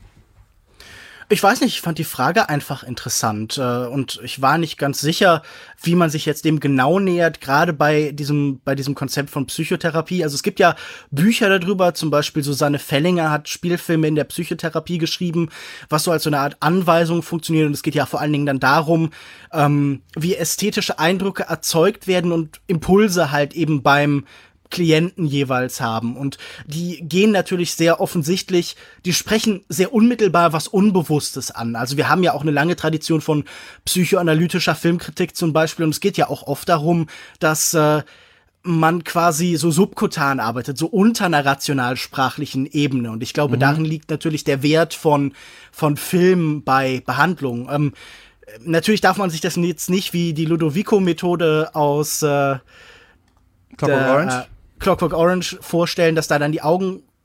Ich weiß nicht, ich fand die Frage einfach interessant äh, und ich war nicht ganz sicher, wie man sich jetzt dem genau nähert, gerade bei diesem bei diesem Konzept von Psychotherapie. Also es gibt ja Bücher darüber, zum Beispiel Susanne Fellinger hat Spielfilme in der Psychotherapie geschrieben, was so als so eine Art Anweisung funktioniert und es geht ja vor allen Dingen dann darum, ähm, wie ästhetische Eindrücke erzeugt werden und Impulse halt eben beim Klienten jeweils haben. Und die gehen natürlich sehr offensichtlich, die sprechen sehr unmittelbar was Unbewusstes an. Also wir haben ja auch eine lange Tradition von psychoanalytischer Filmkritik zum Beispiel. Und es geht ja auch oft darum, dass äh, man quasi so subkutan arbeitet, so unter einer rational-sprachlichen Ebene. Und ich glaube, mhm. darin liegt natürlich der Wert von, von Film bei Behandlung. Ähm, natürlich darf man sich das jetzt nicht wie die Ludovico-Methode aus äh, Clockwork Orange? Äh, Clockwork Orange vorstellen, dass da dann die Augen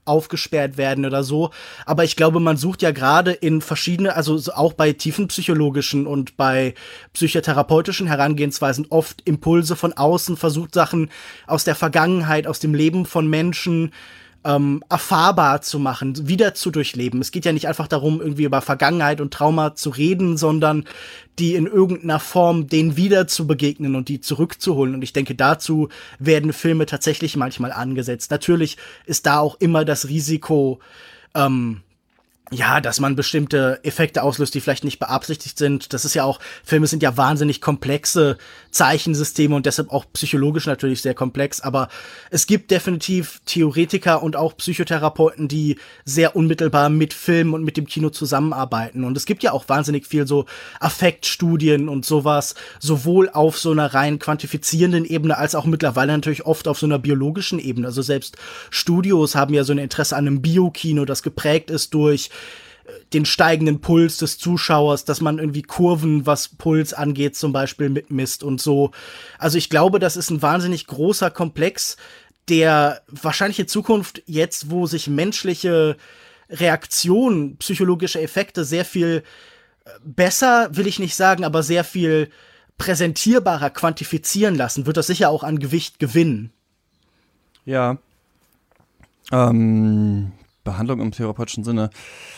aufgesperrt werden oder so. Aber ich glaube, man sucht ja gerade in verschiedene, also auch bei tiefenpsychologischen und bei psychotherapeutischen Herangehensweisen oft Impulse von außen, versucht Sachen aus der Vergangenheit, aus dem Leben von Menschen ähm, erfahrbar zu machen, wieder zu durchleben. Es geht ja nicht einfach darum, irgendwie über Vergangenheit und Trauma zu reden, sondern die in irgendeiner Form denen wieder zu begegnen und die zurückzuholen. Und ich denke, dazu werden Filme tatsächlich manchmal angesetzt. Natürlich ist da auch immer das Risiko, ähm, ja, dass man bestimmte Effekte auslöst, die vielleicht nicht beabsichtigt sind. Das ist ja auch, Filme sind ja wahnsinnig komplexe Zeichensysteme und deshalb auch psychologisch natürlich sehr komplex. Aber es gibt definitiv Theoretiker und auch Psychotherapeuten, die sehr unmittelbar mit Film und mit dem Kino zusammenarbeiten. Und es gibt ja auch wahnsinnig viel so Affektstudien und sowas, sowohl auf so einer rein quantifizierenden Ebene als auch mittlerweile natürlich oft auf so einer biologischen Ebene. Also selbst Studios haben ja so ein Interesse an einem Biokino, das geprägt ist durch den steigenden Puls des Zuschauers, dass man irgendwie Kurven, was Puls angeht, zum Beispiel mitmisst und so. Also ich glaube, das ist ein wahnsinnig großer Komplex, der wahrscheinlich in Zukunft jetzt, wo sich menschliche Reaktionen, psychologische Effekte sehr viel besser, will ich nicht sagen, aber sehr viel präsentierbarer quantifizieren lassen, wird das sicher auch an Gewicht gewinnen. Ja. Ähm, Behandlung im therapeutischen Sinne.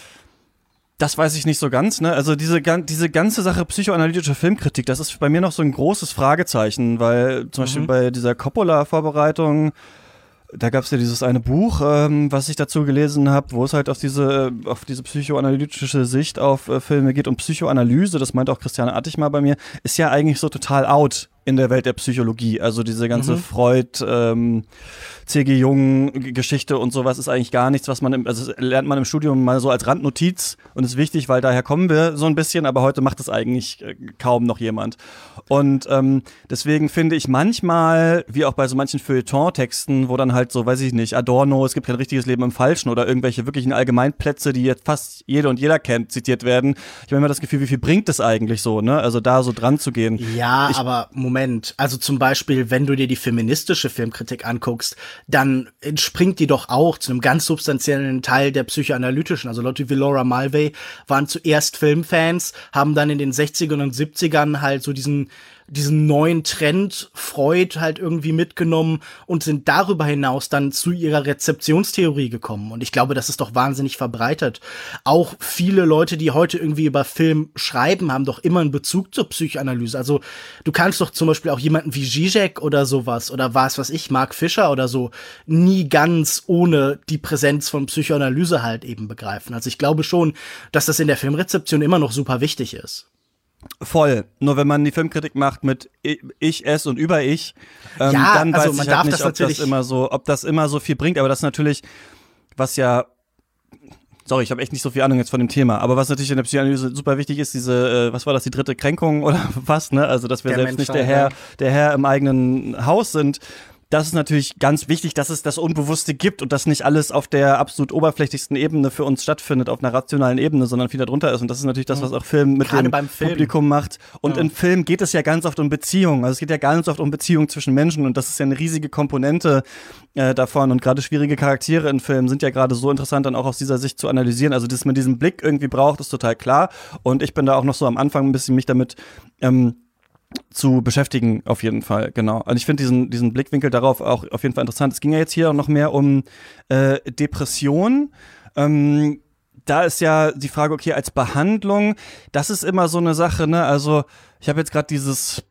Das weiß ich nicht so ganz, ne? Also diese, diese ganze Sache psychoanalytische Filmkritik, das ist bei mir noch so ein großes Fragezeichen, weil zum mhm. Beispiel bei dieser Coppola-Vorbereitung, da gab es ja dieses eine Buch, ähm, was ich dazu gelesen habe, wo es halt auf diese, auf diese psychoanalytische Sicht auf äh, Filme geht und Psychoanalyse, das meinte auch Christiane Attig mal bei mir, ist ja eigentlich so total out in der Welt der Psychologie. Also diese ganze mhm. Freud, ähm, C G. Jung-Geschichte und sowas ist eigentlich gar nichts, was man, im, also lernt man im Studium mal so als Randnotiz und ist wichtig, weil daher kommen wir so ein bisschen, aber heute macht es eigentlich äh, kaum noch jemand. Und ähm, deswegen finde ich manchmal, wie auch bei so manchen Feuilleton-Texten, wo dann halt so, weiß ich nicht, Adorno, es gibt kein richtiges Leben im Falschen oder irgendwelche wirklichen Allgemeinplätze, die jetzt fast jede und jeder kennt, zitiert werden. Ich habe immer das Gefühl, wie viel bringt es eigentlich so, ne? Also da so dran zu gehen. Ja, ich, aber Moment, also zum Beispiel, wenn du dir die feministische Filmkritik anguckst, dann entspringt die doch auch zu einem ganz substanziellen Teil der psychoanalytischen. Also Leute wie Laura Mulvey waren zuerst Filmfans, haben dann in den sechzigern und siebzigern halt so diesen diesen neuen Trend Freud halt irgendwie mitgenommen und sind darüber hinaus dann zu ihrer Rezeptionstheorie gekommen. Und ich glaube, das ist doch wahnsinnig verbreitet. Auch viele Leute, die heute irgendwie über Film schreiben, haben doch immer einen Bezug zur Psychoanalyse. Also du kannst doch zum Beispiel auch jemanden wie Zizek oder sowas oder was, was ich, Mark Fisher oder so, nie ganz ohne die Präsenz von Psychoanalyse halt eben begreifen. Also ich glaube schon, dass das in der Filmrezeption immer noch super wichtig ist. Voll. Nur wenn man die Filmkritik macht mit Ich, Es und über Ich, ähm, ja, dann weiß also ich halt nicht, das ob das immer so, ob das immer so viel bringt. Aber das natürlich, was ja, sorry, ich habe echt nicht so viel Ahnung jetzt von dem Thema, aber was natürlich in der Psychoanalyse super wichtig ist, diese, äh, was war das, die dritte Kränkung oder was, ne? Also, dass wir der selbst Mensch nicht der Herr, der Herr im eigenen Haus sind. Das ist natürlich ganz wichtig, dass es das Unbewusste gibt und dass nicht alles auf der absolut oberflächlichsten Ebene für uns stattfindet, auf einer rationalen Ebene, sondern viel darunter ist. Und das ist natürlich das, was auch Film mit Gerade dem Film. Publikum macht. Und ja. in Film geht es ja ganz oft um Beziehungen. Also es geht ja ganz oft um Beziehungen zwischen Menschen und das ist ja eine riesige Komponente äh, davon. Und gerade schwierige Charaktere in Filmen sind ja gerade so interessant, dann auch aus dieser Sicht zu analysieren. Also, dass man diesen Blick irgendwie braucht, ist total klar. Und ich bin da auch noch so am Anfang ein bisschen mich damit ähm, zu beschäftigen, auf jeden Fall, genau. Und ich finde diesen, diesen Blickwinkel darauf auch auf jeden Fall interessant. Es ging ja jetzt hier auch noch mehr um äh, Depression. Ähm, da ist ja die Frage, okay, als Behandlung, das ist immer so eine Sache, ne? Also ich habe jetzt gerade dieses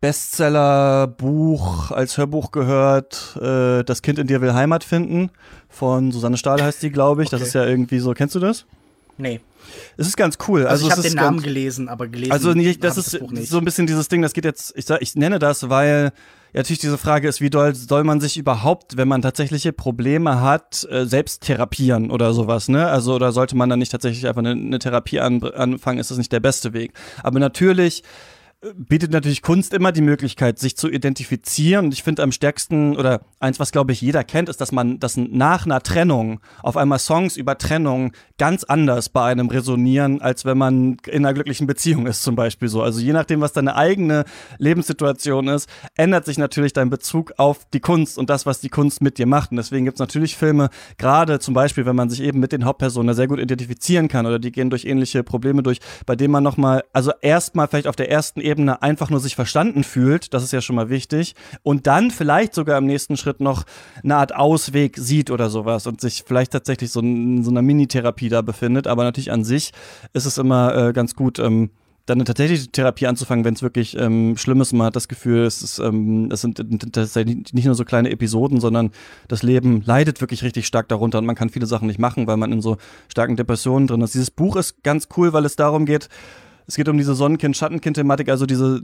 Bestseller-Buch als Hörbuch gehört, äh, Das Kind in dir will Heimat finden, von Susanne Stahl heißt die, glaube ich. Okay. Das ist ja irgendwie so, kennst du das? Nee. Es ist ganz cool. Also, also ich habe den Namen ganz, gelesen, aber gelesen. Also nicht, das ist das so ein bisschen dieses Ding, das geht jetzt, ich sag, ich nenne das, weil ja natürlich diese Frage ist, wie doll soll man sich überhaupt, wenn man tatsächliche Probleme hat, äh, selbst therapieren oder sowas, ne? Also oder sollte man dann nicht tatsächlich einfach eine, eine Therapie an, anfangen, ist das nicht der beste Weg. Aber natürlich bietet natürlich Kunst immer die Möglichkeit, sich zu identifizieren. Und ich finde am stärksten, oder eins, was glaube ich jeder kennt, ist, dass man, dass nach einer Trennung auf einmal Songs über Trennung ganz anders bei einem resonieren, als wenn man in einer glücklichen Beziehung ist zum Beispiel so. Also je nachdem, was deine eigene Lebenssituation ist, ändert sich natürlich dein Bezug auf die Kunst und das, was die Kunst mit dir macht. Und deswegen gibt es natürlich Filme, gerade zum Beispiel, wenn man sich eben mit den Hauptpersonen sehr gut identifizieren kann oder die gehen durch ähnliche Probleme durch, bei denen man nochmal, also erstmal vielleicht auf der ersten Ebene einfach nur sich verstanden fühlt, das ist ja schon mal wichtig, und dann vielleicht sogar im nächsten Schritt noch eine Art Ausweg sieht oder sowas und sich vielleicht tatsächlich so in so einer Mini-Therapie da befindet, aber natürlich an sich ist es immer äh, ganz gut, ähm, dann eine tatsächliche Therapie anzufangen, wenn es wirklich ähm, schlimm ist. Man hat das Gefühl, es, ist, ähm, es sind tatsächlich nicht nur so kleine Episoden, sondern das Leben leidet wirklich richtig stark darunter und man kann viele Sachen nicht machen, weil man in so starken Depressionen drin ist. Dieses Buch ist ganz cool, weil es darum geht, es geht um diese Sonnenkind-Schattenkind-Thematik, also diese,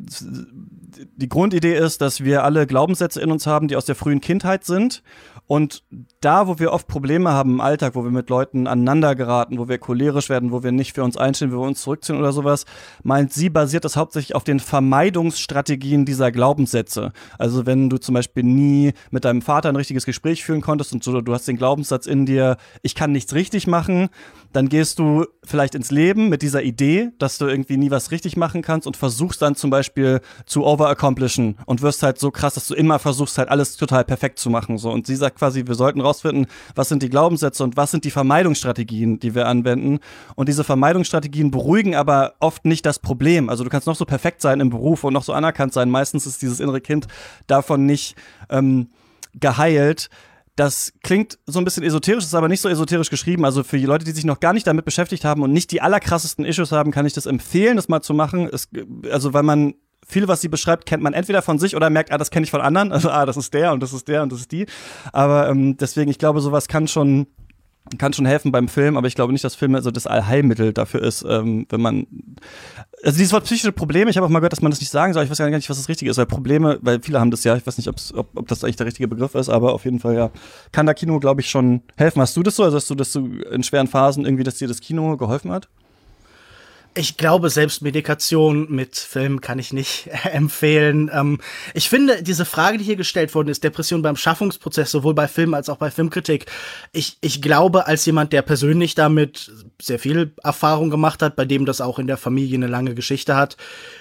die Grundidee ist, dass wir alle Glaubenssätze in uns haben, die aus der frühen Kindheit sind. Und da, wo wir oft Probleme haben im Alltag, wo wir mit Leuten aneinander geraten, wo wir cholerisch werden, wo wir nicht für uns einstehen, wo wir uns zurückziehen oder sowas, meint sie, basiert das hauptsächlich auf den Vermeidungsstrategien dieser Glaubenssätze. Also wenn du zum Beispiel nie mit deinem Vater ein richtiges Gespräch führen konntest und so, du hast den Glaubenssatz in dir, ich kann nichts richtig machen, dann gehst du vielleicht ins Leben mit dieser Idee, dass du irgendwie nie was richtig machen kannst und versuchst dann zum Beispiel zu overaccomplishen und wirst halt so krass, dass du immer versuchst halt alles total perfekt zu machen. So. Und sie sagt quasi, wir sollten rausfinden, was sind die Glaubenssätze und was sind die Vermeidungsstrategien, die wir anwenden. Und diese Vermeidungsstrategien beruhigen aber oft nicht das Problem. Also du kannst noch so perfekt sein im Beruf und noch so anerkannt sein. Meistens ist dieses innere Kind davon nicht ähm, geheilt. Das klingt so ein bisschen esoterisch, ist aber nicht so esoterisch geschrieben. Also für die Leute, die sich noch gar nicht damit beschäftigt haben und nicht die allerkrassesten Issues haben, kann ich das empfehlen, das mal zu machen. Es, also weil man viel, was sie beschreibt, kennt man entweder von sich oder merkt, ah, das kenne ich von anderen. Also ah, das ist der und das ist der und das ist die. Aber ähm, deswegen, ich glaube, sowas kann schon kann schon helfen beim Film, aber ich glaube nicht, dass Filme so das Allheilmittel dafür ist, ähm, wenn man, also dieses Wort psychische Probleme, ich habe auch mal gehört, dass man das nicht sagen soll, ich weiß gar nicht, was das Richtige ist, weil Probleme, weil viele haben das ja, ich weiß nicht, ob's, ob, ob das eigentlich der richtige Begriff ist, aber auf jeden Fall, ja, kann da Kino, glaube ich, schon helfen. Hast du das so, also hast du das so in schweren Phasen irgendwie, dass dir das Kino geholfen hat? Ich glaube, Selbstmedikation mit Film kann ich nicht empfehlen. Ähm, ich finde, diese Frage, die hier gestellt worden ist, Depression beim Schaffungsprozess, sowohl bei Film als auch bei Filmkritik, ich, ich glaube, als jemand, der persönlich damit sehr viel Erfahrung gemacht hat, bei dem das auch in der Familie eine lange Geschichte hat,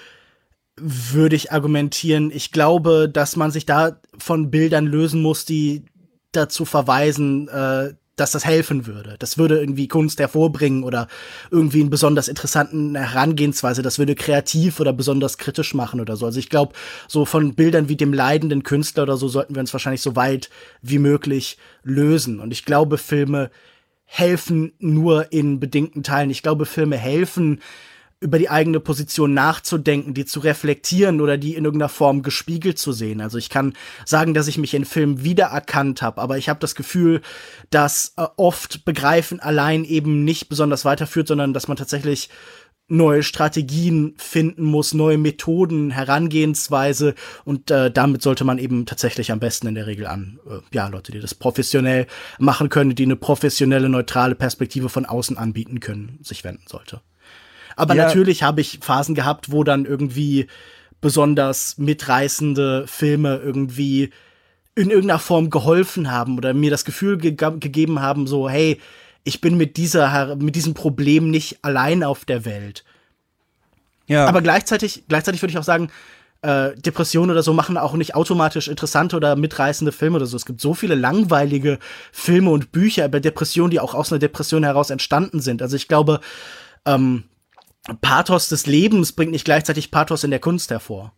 würde ich argumentieren, ich glaube, dass man sich da von Bildern lösen muss, die dazu verweisen, äh, dass das helfen würde. Das würde irgendwie Kunst hervorbringen oder irgendwie einen besonders interessanten Herangehensweise. Das würde kreativ oder besonders kritisch machen oder so. Also ich glaube, so von Bildern wie dem leidenden Künstler oder so sollten wir uns wahrscheinlich so weit wie möglich lösen. Und ich glaube, Filme helfen nur in bedingten Teilen. Ich glaube, Filme helfen, über die eigene Position nachzudenken, die zu reflektieren oder die in irgendeiner Form gespiegelt zu sehen. Also ich kann sagen, dass ich mich in Filmen wiedererkannt habe, aber ich habe das Gefühl, dass äh, oft Begreifen allein eben nicht besonders weiterführt, sondern dass man tatsächlich neue Strategien finden muss, neue Methoden, Herangehensweise und äh, damit sollte man eben tatsächlich am besten in der Regel an äh, ja Leute, die das professionell machen können, die eine professionelle, neutrale Perspektive von außen anbieten können, sich wenden sollte. Aber ja, natürlich habe ich Phasen gehabt, wo dann irgendwie besonders mitreißende Filme irgendwie in irgendeiner Form geholfen haben oder mir das Gefühl ge- gegeben haben, so, hey, ich bin mit dieser, mit diesem Problem nicht allein auf der Welt. Ja. Aber gleichzeitig, gleichzeitig würde ich auch sagen, äh, Depressionen oder so machen auch nicht automatisch interessante oder mitreißende Filme oder so. Es gibt so viele langweilige Filme und Bücher über Depressionen, die auch aus einer Depression heraus entstanden sind. Also ich glaube, ähm, Pathos des Lebens bringt nicht gleichzeitig Pathos in der Kunst hervor.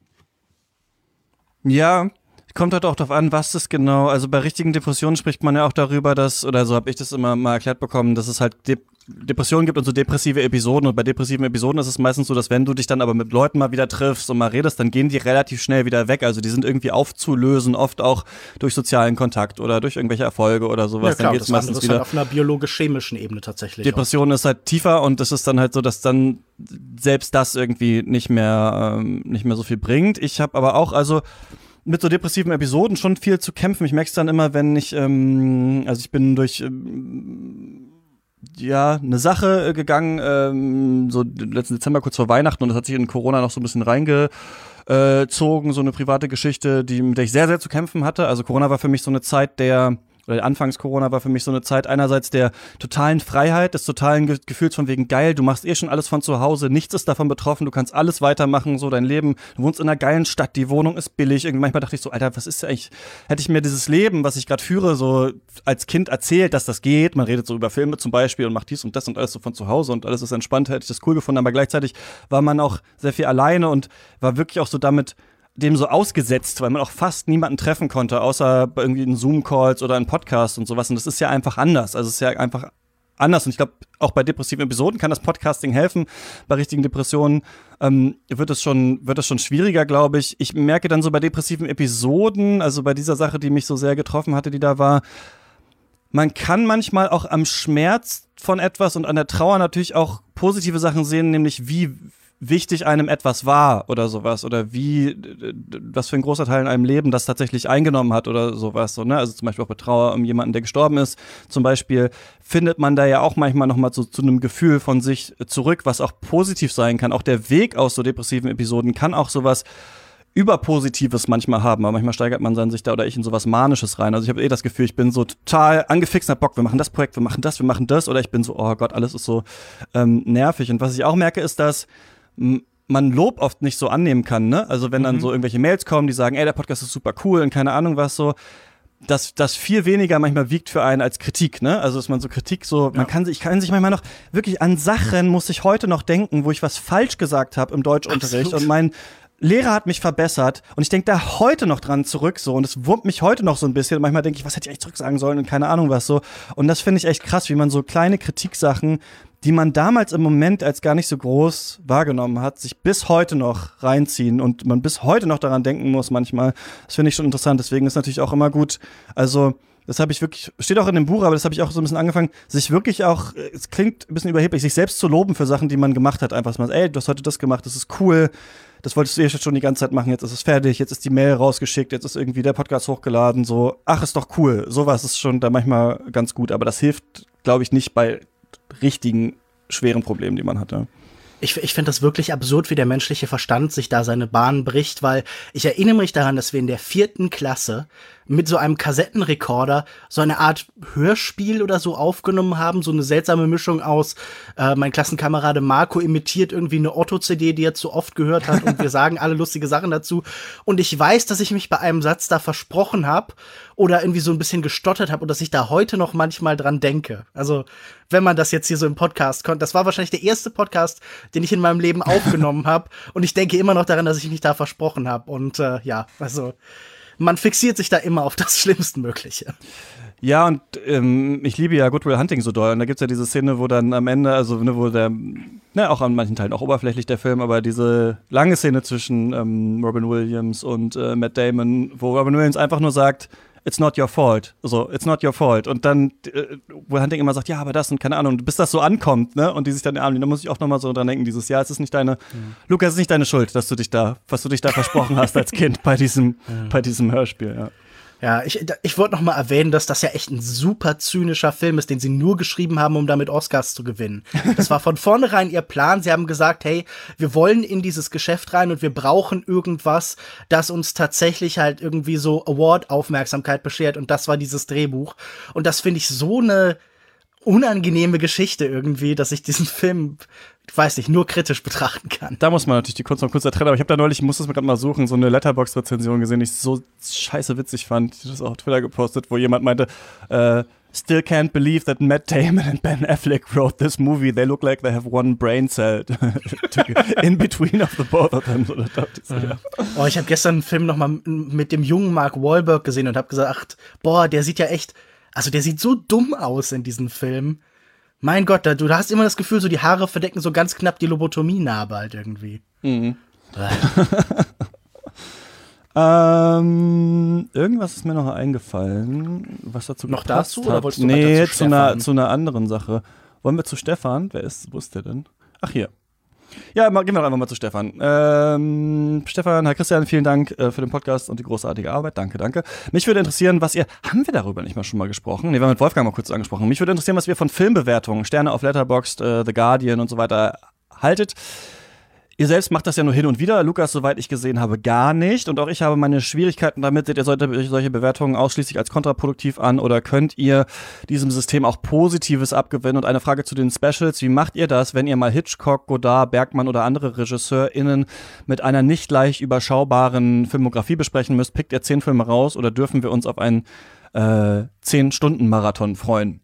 Ja, kommt halt auch darauf an, was das genau, also bei richtigen Depressionen spricht man ja auch darüber, dass, oder so habe ich das immer mal erklärt bekommen, dass es halt De- Depressionen gibt und so depressive Episoden und bei depressiven Episoden ist es meistens so, dass wenn du dich dann aber mit Leuten mal wieder triffst und mal redest, dann gehen die relativ schnell wieder weg, also die sind irgendwie aufzulösen, oft auch durch sozialen Kontakt oder durch irgendwelche Erfolge oder sowas. Ja klar, dann geht's das meistens ist wieder halt auf einer biologisch-chemischen Ebene tatsächlich. Depression auch. Ist halt tiefer und es ist dann halt so, dass dann selbst das irgendwie nicht mehr, ähm, nicht mehr so viel bringt. Ich habe aber auch, also mit so depressiven Episoden schon viel zu kämpfen. Ich merke es dann immer, wenn ich, ähm, also ich bin durch ähm, ja, eine Sache äh, gegangen, ähm, so letzten Dezember kurz vor Weihnachten und das hat sich in Corona noch so ein bisschen reingezogen, so eine private Geschichte, die, mit der ich sehr, sehr zu kämpfen hatte. Also Corona war für mich so eine Zeit der oder anfangs Corona war für mich so eine Zeit einerseits der totalen Freiheit, des totalen Ge- Gefühls von wegen geil, du machst eh schon alles von zu Hause, nichts ist davon betroffen, du kannst alles weitermachen, so dein Leben, du wohnst in einer geilen Stadt, die Wohnung ist billig. Irgendwie manchmal dachte ich so, Alter, was ist eigentlich, hätte ich mir dieses Leben, was ich gerade führe, so als Kind erzählt, dass das geht, man redet so über Filme zum Beispiel und macht dies und das und alles so von zu Hause und alles ist entspannt, hätte ich das cool gefunden, aber gleichzeitig war man auch sehr viel alleine und war wirklich auch so damit dem so ausgesetzt, weil man auch fast niemanden treffen konnte, außer bei irgendwie in Zoom-Calls oder in Podcasts und sowas. Und das ist ja einfach anders. Also es ist ja einfach anders. Und ich glaube, auch bei depressiven Episoden kann das Podcasting helfen. Bei richtigen Depressionen ähm, wird es schon, wird es schon schwieriger, glaube ich. Ich merke dann so bei depressiven Episoden, also bei dieser Sache, die mich so sehr getroffen hatte, die da war, man kann manchmal auch am Schmerz von etwas und an der Trauer natürlich auch positive Sachen sehen, nämlich wie wichtig einem etwas war oder sowas oder wie, was für ein großer Teil in einem Leben das tatsächlich eingenommen hat oder sowas, so, ne? Also zum Beispiel auch bei Trauer um jemanden, der gestorben ist, zum Beispiel findet man da ja auch manchmal nochmal zu, zu einem Gefühl von sich zurück, was auch positiv sein kann. Auch der Weg aus so depressiven Episoden kann auch sowas Überpositives manchmal haben, aber manchmal steigert man dann sich da oder ich in sowas Manisches rein. Also ich habe eh das Gefühl, ich bin so total angefixt, hab Bock, wir machen das Projekt, wir machen das, wir machen das oder ich bin so, oh Gott, alles ist so ähm, nervig. Und was ich auch merke, ist, dass man Lob oft nicht so annehmen kann, ne? Also wenn dann mhm. so irgendwelche Mails kommen, die sagen, ey, der Podcast ist super cool und keine Ahnung was so, dass das viel weniger manchmal wiegt für einen als Kritik, ne? Also dass man so Kritik so, ja. man kann sich, ich kann sich manchmal noch wirklich an Sachen muss ich heute noch denken, wo ich was falsch gesagt habe im Deutschunterricht Absolut. Und mein Lehrer hat mich verbessert und ich denke da heute noch dran zurück so und es wurmt mich heute noch so ein bisschen. Manchmal denke ich, was hätte ich eigentlich zurück sagen sollen und keine Ahnung was so. Und das finde ich echt krass, wie man so kleine Kritiksachen, die man damals im Moment als gar nicht so groß wahrgenommen hat, sich bis heute noch reinziehen und man bis heute noch daran denken muss manchmal. Das finde ich schon interessant. Deswegen ist natürlich auch immer gut, also das habe ich wirklich, steht auch in dem Buch, aber das habe ich auch so ein bisschen angefangen, sich wirklich auch, es klingt ein bisschen überheblich, sich selbst zu loben für Sachen, die man gemacht hat. Einfach mal, ey, du hast heute das gemacht, das ist cool. Das wolltest du eh schon die ganze Zeit machen, jetzt ist es fertig, jetzt ist die Mail rausgeschickt, jetzt ist irgendwie der Podcast hochgeladen, so, ach, ist doch cool. Sowas ist schon da manchmal ganz gut, aber das hilft, glaube ich, nicht bei richtigen, schweren Problemen, die man hatte. Ich, ich finde das wirklich absurd, wie der menschliche Verstand sich da seine Bahn bricht, weil ich erinnere mich daran, dass wir in der vierten Klasse mit so einem Kassettenrekorder so eine Art Hörspiel oder so aufgenommen haben, so eine seltsame Mischung aus äh, mein Klassenkamerade Marco imitiert irgendwie eine Otto-C D, die er zu oft gehört hat und wir sagen alle lustige Sachen dazu und ich weiß, dass ich mich bei einem Satz da versprochen habe oder irgendwie so ein bisschen gestottert habe und dass ich da heute noch manchmal dran denke. Also wenn man das jetzt hier so im Podcast konnte, das war wahrscheinlich der erste Podcast, den ich in meinem Leben aufgenommen habe und ich denke immer noch daran, dass ich mich da versprochen habe und äh, ja, also man fixiert sich da immer auf das Schlimmstmögliche. Ja, und ähm, ich liebe ja Good Will Hunting so doll. Und da gibt's ja diese Szene, wo dann am Ende, also ne, wo der, ne, auch an manchen Teilen auch oberflächlich der Film, aber diese lange Szene zwischen ähm, Robin Williams und äh, Matt Damon, wo Robin Williams einfach nur sagt, it's not your fault. So, it's not your fault. Und dann äh, Will Hunting immer sagt, ja, aber das und keine Ahnung, bis das so ankommt, ne? Und die sich dann in den Arm nehmen, da muss ich auch nochmal so dran denken, dieses Jahr, es ist nicht deine, mhm. Lukas, es ist nicht deine Schuld, dass du dich da, was du dich da versprochen hast als Kind bei diesem, mhm. bei diesem Hörspiel, ja. Ja, ich, ich wollte noch mal erwähnen, dass das ja echt ein super zynischer Film ist, den sie nur geschrieben haben, um damit Oscars zu gewinnen. Das war von vornherein ihr Plan. Sie haben gesagt, hey, wir wollen in dieses Geschäft rein und wir brauchen irgendwas, das uns tatsächlich halt irgendwie so Award-Aufmerksamkeit beschert. Und das war dieses Drehbuch. Und das finde ich so eine unangenehme Geschichte irgendwie, dass ich diesen Film, ich weiß nicht, nur kritisch betrachten kann. Da muss man natürlich die Kunst noch kurz ertrennen, aber ich habe da neulich, ich muss das mal gerade mal suchen, so eine Letterboxd-Rezension gesehen, die ich so scheiße witzig fand. Ich habe das auch auf Twitter gepostet, wo jemand meinte, äh, still can't believe that Matt Damon and Ben Affleck wrote this movie. They look like they have one brain cell in between of the both of them. So, das ja. Ja. Oh, ich habe gestern einen Film noch mal mit dem jungen Mark Wahlberg gesehen und habe gesagt, boah, der sieht ja echt, also der sieht so dumm aus in diesem Film. Mein Gott, da, du hast immer das Gefühl, so die Haare verdecken so ganz knapp die Lobotomie-Narbe halt irgendwie. Mhm. ähm, irgendwas ist mir noch eingefallen, was dazu noch gepasst dazu, hat. Oder wolltest du nee, zu, zu einer, zu einer anderen Sache. Wollen wir zu Stefan? Wer ist, wo ist der denn? Ach, hier. Ja, mal, gehen wir doch einfach mal zu Stefan. Ähm, Stefan, Herr Christian, vielen Dank äh, für den Podcast und die großartige Arbeit. Danke, danke. Mich würde interessieren, was ihr, haben wir darüber nicht mal schon mal gesprochen? Nee, wir haben mit Wolfgang mal kurz angesprochen. Mich würde interessieren, was wir von Filmbewertungen, Sterne auf Letterboxd, äh, The Guardian und so weiter haltet. Ihr selbst macht das ja nur hin und wieder. Lukas, soweit ich gesehen habe, gar nicht. Und auch ich habe meine Schwierigkeiten damit. Seht ihr solche, solche Bewertungen ausschließlich als kontraproduktiv an oder könnt ihr diesem System auch Positives abgewinnen? Und eine Frage zu den Specials. Wie macht ihr das, wenn ihr mal Hitchcock, Godard, Bergman oder andere RegisseurInnen mit einer nicht leicht überschaubaren Filmografie besprechen müsst? Pickt ihr zehn Filme raus oder dürfen wir uns auf einen äh, zehn-Stunden-Marathon freuen?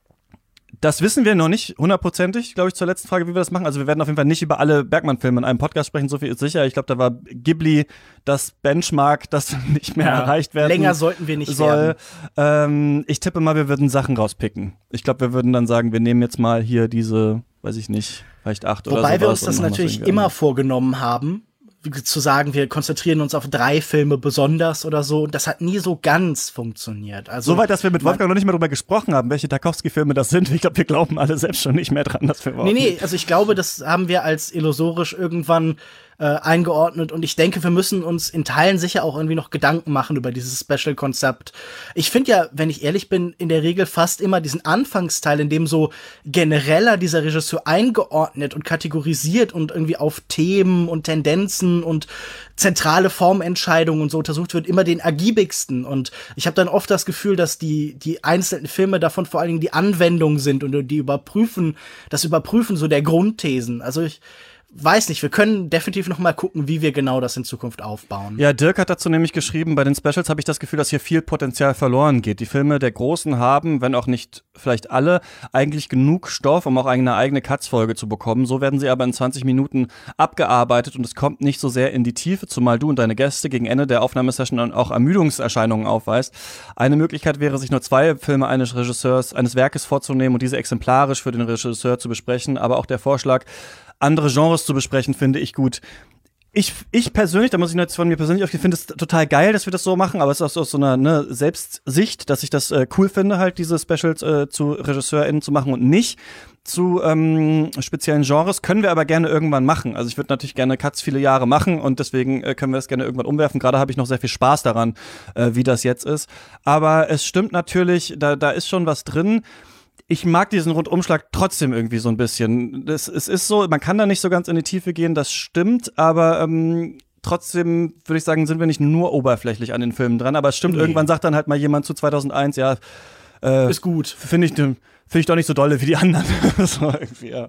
Das wissen wir noch nicht hundertprozentig, glaube ich, zur letzten Frage, wie wir das machen. Also wir werden auf jeden Fall nicht über alle Bergman-Filme in einem Podcast sprechen, so viel ist sicher. Ich glaube, da war Ghibli das Benchmark, das nicht mehr ja, erreicht werden länger sollten wir nicht soll. Ähm, ich tippe mal, wir würden Sachen rauspicken. Ich glaube, wir würden dann sagen, wir nehmen jetzt mal hier diese, weiß ich nicht, vielleicht acht Wobei oder sowas. Wobei wir uns das natürlich immer vorgenommen haben, zu sagen, wir konzentrieren uns auf drei Filme besonders oder so. Und das hat nie so ganz funktioniert. Also Soweit, dass wir mit Wolfgang noch nicht mehr darüber gesprochen haben, welche Tarkovsky-Filme das sind. Ich glaube, wir glauben alle selbst schon nicht mehr dran, dass wir Nee, nee, also ich glaube, das haben wir als illusorisch irgendwann äh, eingeordnet. Und ich denke, wir müssen uns in Teilen sicher auch irgendwie noch Gedanken machen über dieses Special-Konzept. Ich finde ja, wenn ich ehrlich bin, in der Regel fast immer diesen Anfangsteil, in dem so genereller dieser Regisseur eingeordnet und kategorisiert und irgendwie auf Themen und Tendenzen und zentrale Formentscheidungen und so untersucht wird, immer den ergiebigsten. Und ich habe dann oft das Gefühl, dass die die einzelnen Filme davon vor allen Dingen die Anwendung sind und die überprüfen, das Überprüfen so der Grundthesen. Also ich weiß nicht, wir können definitiv noch mal gucken, wie wir genau das in Zukunft aufbauen. Ja, Dirk hat dazu nämlich geschrieben, bei den Specials habe ich das Gefühl, dass hier viel Potenzial verloren geht. Die Filme der Großen haben, wenn auch nicht vielleicht alle, eigentlich genug Stoff, um auch eine eigene Katz-Folge zu bekommen. So werden sie aber in zwanzig Minuten abgearbeitet und es kommt nicht so sehr in die Tiefe, zumal du und deine Gäste gegen Ende der Aufnahmesession dann auch Ermüdungserscheinungen aufweist. Eine Möglichkeit wäre, sich nur zwei Filme eines Regisseurs, eines Werkes vorzunehmen und diese exemplarisch für den Regisseur zu besprechen, aber auch der Vorschlag, andere Genres zu besprechen, finde ich gut. Ich, ich persönlich, da muss ich jetzt von mir persönlich aufgehen, finde es total geil, dass wir das so machen, aber es ist auch so aus so einer ne, Selbstsicht, dass ich das äh, cool finde, halt diese Specials äh, zu RegisseurInnen zu machen und nicht zu ähm, speziellen Genres. Können wir aber gerne irgendwann machen. Also ich würde natürlich gerne Cuts viele Jahre machen und deswegen äh, können wir das gerne irgendwann umwerfen. Gerade habe ich noch sehr viel Spaß daran, äh, wie das jetzt ist. Aber es stimmt natürlich, da, da ist schon was drin. Ich mag diesen Rundumschlag trotzdem irgendwie so ein bisschen. Das, es ist so, man kann da nicht so ganz in die Tiefe gehen, das stimmt, aber ähm, trotzdem würde ich sagen, sind wir nicht nur oberflächlich an den Filmen dran, aber es stimmt, nee. Irgendwann sagt dann halt mal jemand zu zweitausendeins, ja, äh, ist gut. Finde ich, find ich doch nicht so dolle wie die anderen. So irgendwie, ja.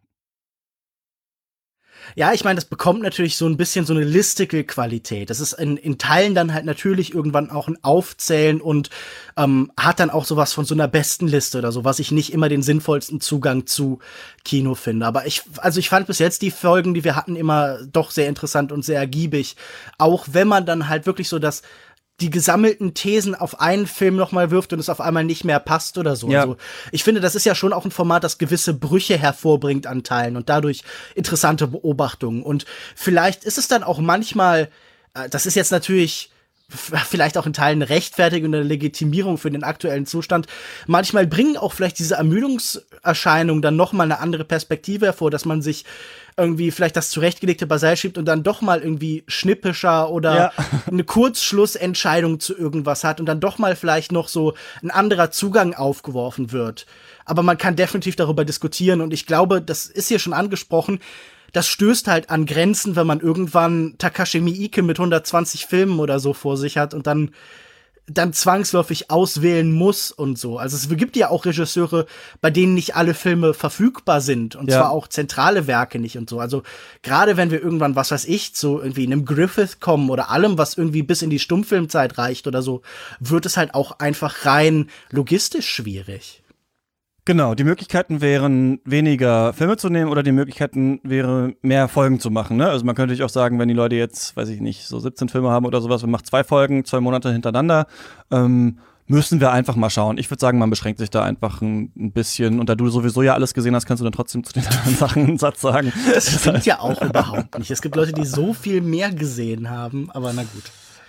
Ja, ich meine, das bekommt natürlich so ein bisschen so eine Listicle-Qualität. Das ist in, in Teilen dann halt natürlich irgendwann auch ein Aufzählen und ähm, hat dann auch sowas von so einer besten Liste oder so, was ich nicht immer den sinnvollsten Zugang zu Kino finde. Aber ich, also ich fand bis jetzt die Folgen, die wir hatten, immer doch sehr interessant und sehr ergiebig. Auch wenn man dann halt wirklich so das die gesammelten Thesen auf einen Film nochmal wirft und es auf einmal nicht mehr passt oder so. Ja. Also ich finde, das ist ja schon auch ein Format, das gewisse Brüche hervorbringt an Teilen und dadurch interessante Beobachtungen. Und vielleicht ist es dann auch manchmal, äh, das ist jetzt natürlich vielleicht auch in Teilen eine Rechtfertigung und eine Legitimierung für den aktuellen Zustand. Manchmal bringen auch vielleicht diese Ermüdungserscheinungen dann noch mal eine andere Perspektive hervor, dass man sich irgendwie vielleicht das zurechtgelegte beiseite schiebt und dann doch mal irgendwie schnippischer oder ja. eine Kurzschlussentscheidung zu irgendwas hat und dann doch mal vielleicht noch so ein anderer Zugang aufgeworfen wird. Aber man kann definitiv darüber diskutieren und ich glaube, das ist hier schon angesprochen, das stößt halt an Grenzen, wenn man irgendwann Takashi Miike mit hundertzwanzig Filmen oder so vor sich hat und dann dann zwangsläufig auswählen muss und so. Also es gibt ja auch Regisseure, bei denen nicht alle Filme verfügbar sind und ja. zwar auch zentrale Werke nicht und so. Also gerade wenn wir irgendwann, was weiß ich, zu irgendwie einem Griffith kommen oder allem, was irgendwie bis in die Stummfilmzeit reicht oder so, wird es halt auch einfach rein logistisch schwierig. Genau, die Möglichkeiten wären, weniger Filme zu nehmen oder die Möglichkeiten wäre, mehr Folgen zu machen. Ne? Also man könnte natürlich auch sagen, wenn die Leute jetzt, weiß ich nicht, so siebzehn Filme haben oder sowas, man macht zwei Folgen, zwei Monate hintereinander, ähm, müssen wir einfach mal schauen. Ich würde sagen, man beschränkt sich da einfach ein, ein bisschen. Und da du sowieso ja alles gesehen hast, kannst du dann trotzdem zu den anderen Sachen einen Satz sagen. Das stimmt ja auch überhaupt nicht. Es gibt Leute, die so viel mehr gesehen haben, aber na gut.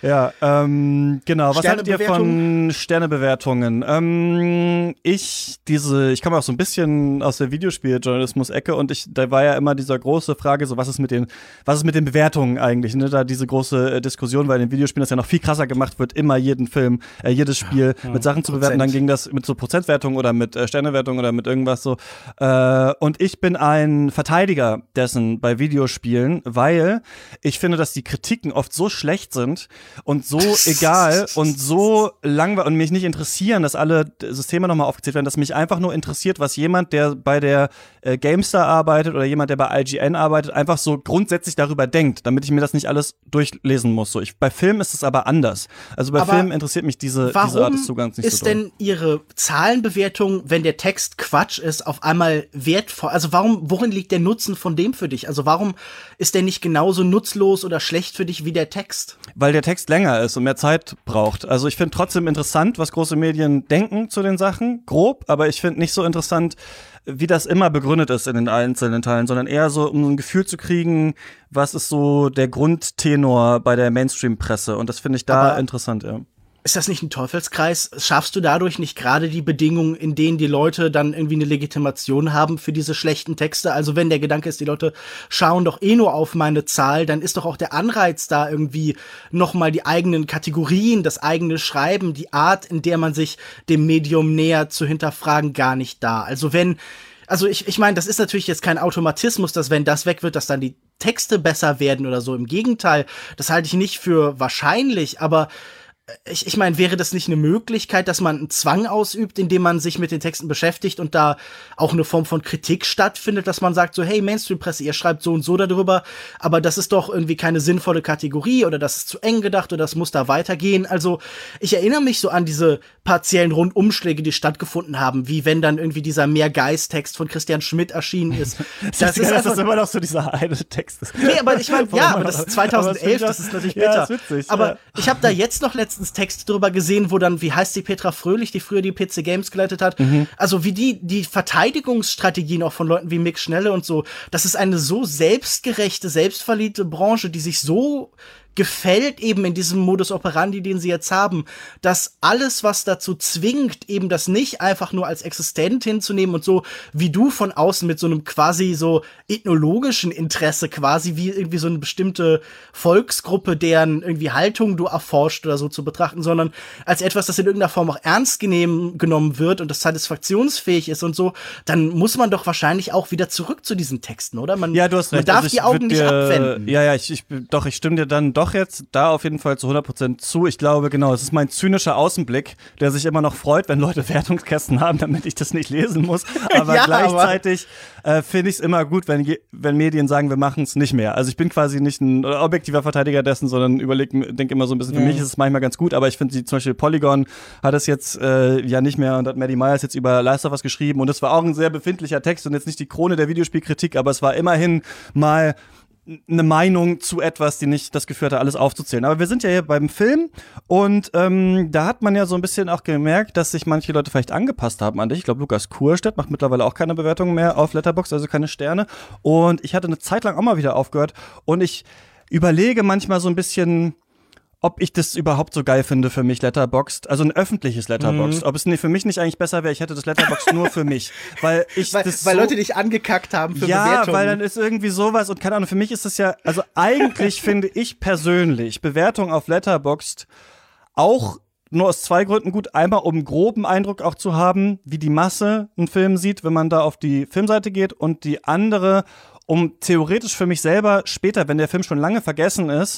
Ja, ähm, genau. Was haltet ihr Sternebewertung? von Sternebewertungen? Ähm, ich, diese, ich komme auch so ein bisschen aus der Videospieljournalismus-Ecke und ich, da war ja immer dieser große Frage, so was ist mit den, was ist mit den Bewertungen eigentlich, ne? Da diese große äh, Diskussion, weil in den Videospielen das ja noch viel krasser gemacht wird, immer jeden Film, äh, jedes Spiel ja, mit Sachen zu bewerten, dann ging das mit so Prozentwertungen oder mit äh, Sternewertungen oder mit irgendwas so. Äh, und ich bin ein Verteidiger dessen bei Videospielen, weil ich finde, dass die Kritiken oft so schlecht sind, und so egal und so langweilig und mich nicht interessieren, dass alle Systeme nochmal aufgezählt werden, dass mich einfach nur interessiert, was jemand, der bei der äh, GameStar arbeitet oder jemand, der bei I G N arbeitet, einfach so grundsätzlich darüber denkt, damit ich mir das nicht alles durchlesen muss. So, ich, bei Filmen ist es aber anders. Also bei aber Filmen interessiert mich diese, diese Art des Zugangs nicht so doll. Warum ist denn Ihre Zahlenbewertung, wenn der Text Quatsch ist, auf einmal wertvoll? Also warum, worin liegt der Nutzen von dem für dich? Also warum ist der nicht genauso nutzlos oder schlecht für dich wie der Text? Weil der Text länger ist und mehr Zeit braucht. Also ich finde trotzdem interessant, was große Medien denken zu den Sachen, grob, aber ich finde nicht so interessant, wie das immer begründet ist in den einzelnen Teilen, sondern eher so, um ein Gefühl zu kriegen, was ist so der Grundtenor bei der Mainstream-Presse, und das finde ich da aber interessant, ja. Ist das nicht ein Teufelskreis? Schaffst du dadurch nicht gerade die Bedingungen, in denen die Leute dann irgendwie eine Legitimation haben für diese schlechten Texte? Also wenn der Gedanke ist, die Leute schauen doch eh nur auf meine Zahl, dann ist doch auch der Anreiz da irgendwie nochmal die eigenen Kategorien, das eigene Schreiben, die Art, in der man sich dem Medium nähert, zu hinterfragen, gar nicht da. Also wenn, also ich, ich meine, das ist natürlich jetzt kein Automatismus, dass wenn das weg wird, dass dann die Texte besser werden oder so. Im Gegenteil, das halte ich nicht für wahrscheinlich, aber Ich, ich meine, wäre das nicht eine Möglichkeit, dass man einen Zwang ausübt, indem man sich mit den Texten beschäftigt und da auch eine Form von Kritik stattfindet, dass man sagt so, hey, Mainstream-Presse, ihr schreibt so und so darüber, aber das ist doch irgendwie keine sinnvolle Kategorie oder das ist zu eng gedacht oder das muss da weitergehen. Also ich erinnere mich so an diese partiellen Rundumschläge, die stattgefunden haben, wie wenn dann irgendwie dieser Mehrgeist-Text von Christian Schmidt erschienen ist. das, das ist, geil, dass das immer noch so dieser eine Text ist. Nee, aber ich meine, ja, aber das ist zweitausendelf, das, das ist natürlich bitter. Ja, ist witzig, aber ja. Ich habe da jetzt noch letztens Texte drüber gesehen, wo dann, wie heißt die, Petra Fröhlich, die früher die P C Games geleitet hat, mhm. also wie die die Verteidigungsstrategien auch von Leuten wie Mick Schnelle und so, das ist eine so selbstgerechte, selbstverliebte Branche, die sich so gefällt eben in diesem Modus operandi, den sie jetzt haben, dass alles, was dazu zwingt, eben das nicht einfach nur als existent hinzunehmen und so, wie du von außen mit so einem quasi so ethnologischen Interesse quasi, wie irgendwie so eine bestimmte Volksgruppe, deren irgendwie Haltung du erforscht oder so zu betrachten, sondern als etwas, das in irgendeiner Form auch ernst genehm, genommen wird und das satisfaktionsfähig ist und so, dann muss man doch wahrscheinlich auch wieder zurück zu diesen Texten, oder? Man, ja, du hast recht. man darf also die Augen nicht dir, abwenden. Ja, ja, ich, ich, doch, ich stimme dir dann doch jetzt da auf jeden Fall zu hundert Prozent zu. Ich glaube, genau, es ist mein zynischer Außenblick, der sich immer noch freut, wenn Leute Wertungskästen haben, damit ich das nicht lesen muss. Aber ja, gleichzeitig äh, finde ich es immer gut, wenn, wenn Medien sagen, wir machen es nicht mehr. Also ich bin quasi nicht ein objektiver Verteidiger dessen, sondern überlege, denke immer so ein bisschen, für mhm. mich ist es manchmal ganz gut, aber ich finde, zum Beispiel Polygon hat es jetzt äh, ja nicht mehr und hat Maddie Myers jetzt über Last of Us geschrieben und es war auch ein sehr befindlicher Text und jetzt nicht die Krone der Videospielkritik, aber es war immerhin mal eine Meinung zu etwas, die nicht das Gefühl hatte, alles aufzuzählen. Aber wir sind ja hier beim Film und ähm, da hat man ja so ein bisschen auch gemerkt, dass sich manche Leute vielleicht angepasst haben an dich. Ich glaube, Lukas Kurstedt macht mittlerweile auch keine Bewertungen mehr auf Letterboxd, also keine Sterne. Und ich hatte eine Zeit lang auch mal wieder aufgehört und ich überlege manchmal so ein bisschen, ob ich das überhaupt so geil finde für mich, Letterboxd, also ein öffentliches Letterboxd. Mhm. Ob es für mich nicht eigentlich besser wäre, ich hätte das Letterboxd nur für mich. Weil ich weil, das weil so, Leute dich angekackt haben für ja, Bewertungen. Ja, weil dann ist irgendwie sowas und keine Ahnung, für mich ist das ja, also eigentlich finde ich persönlich Bewertung auf Letterboxd auch nur aus zwei Gründen gut. Einmal, um einen groben Eindruck auch zu haben, wie die Masse einen Film sieht, wenn man da auf die Filmseite geht. Und die andere, um theoretisch für mich selber später, wenn der Film schon lange vergessen ist,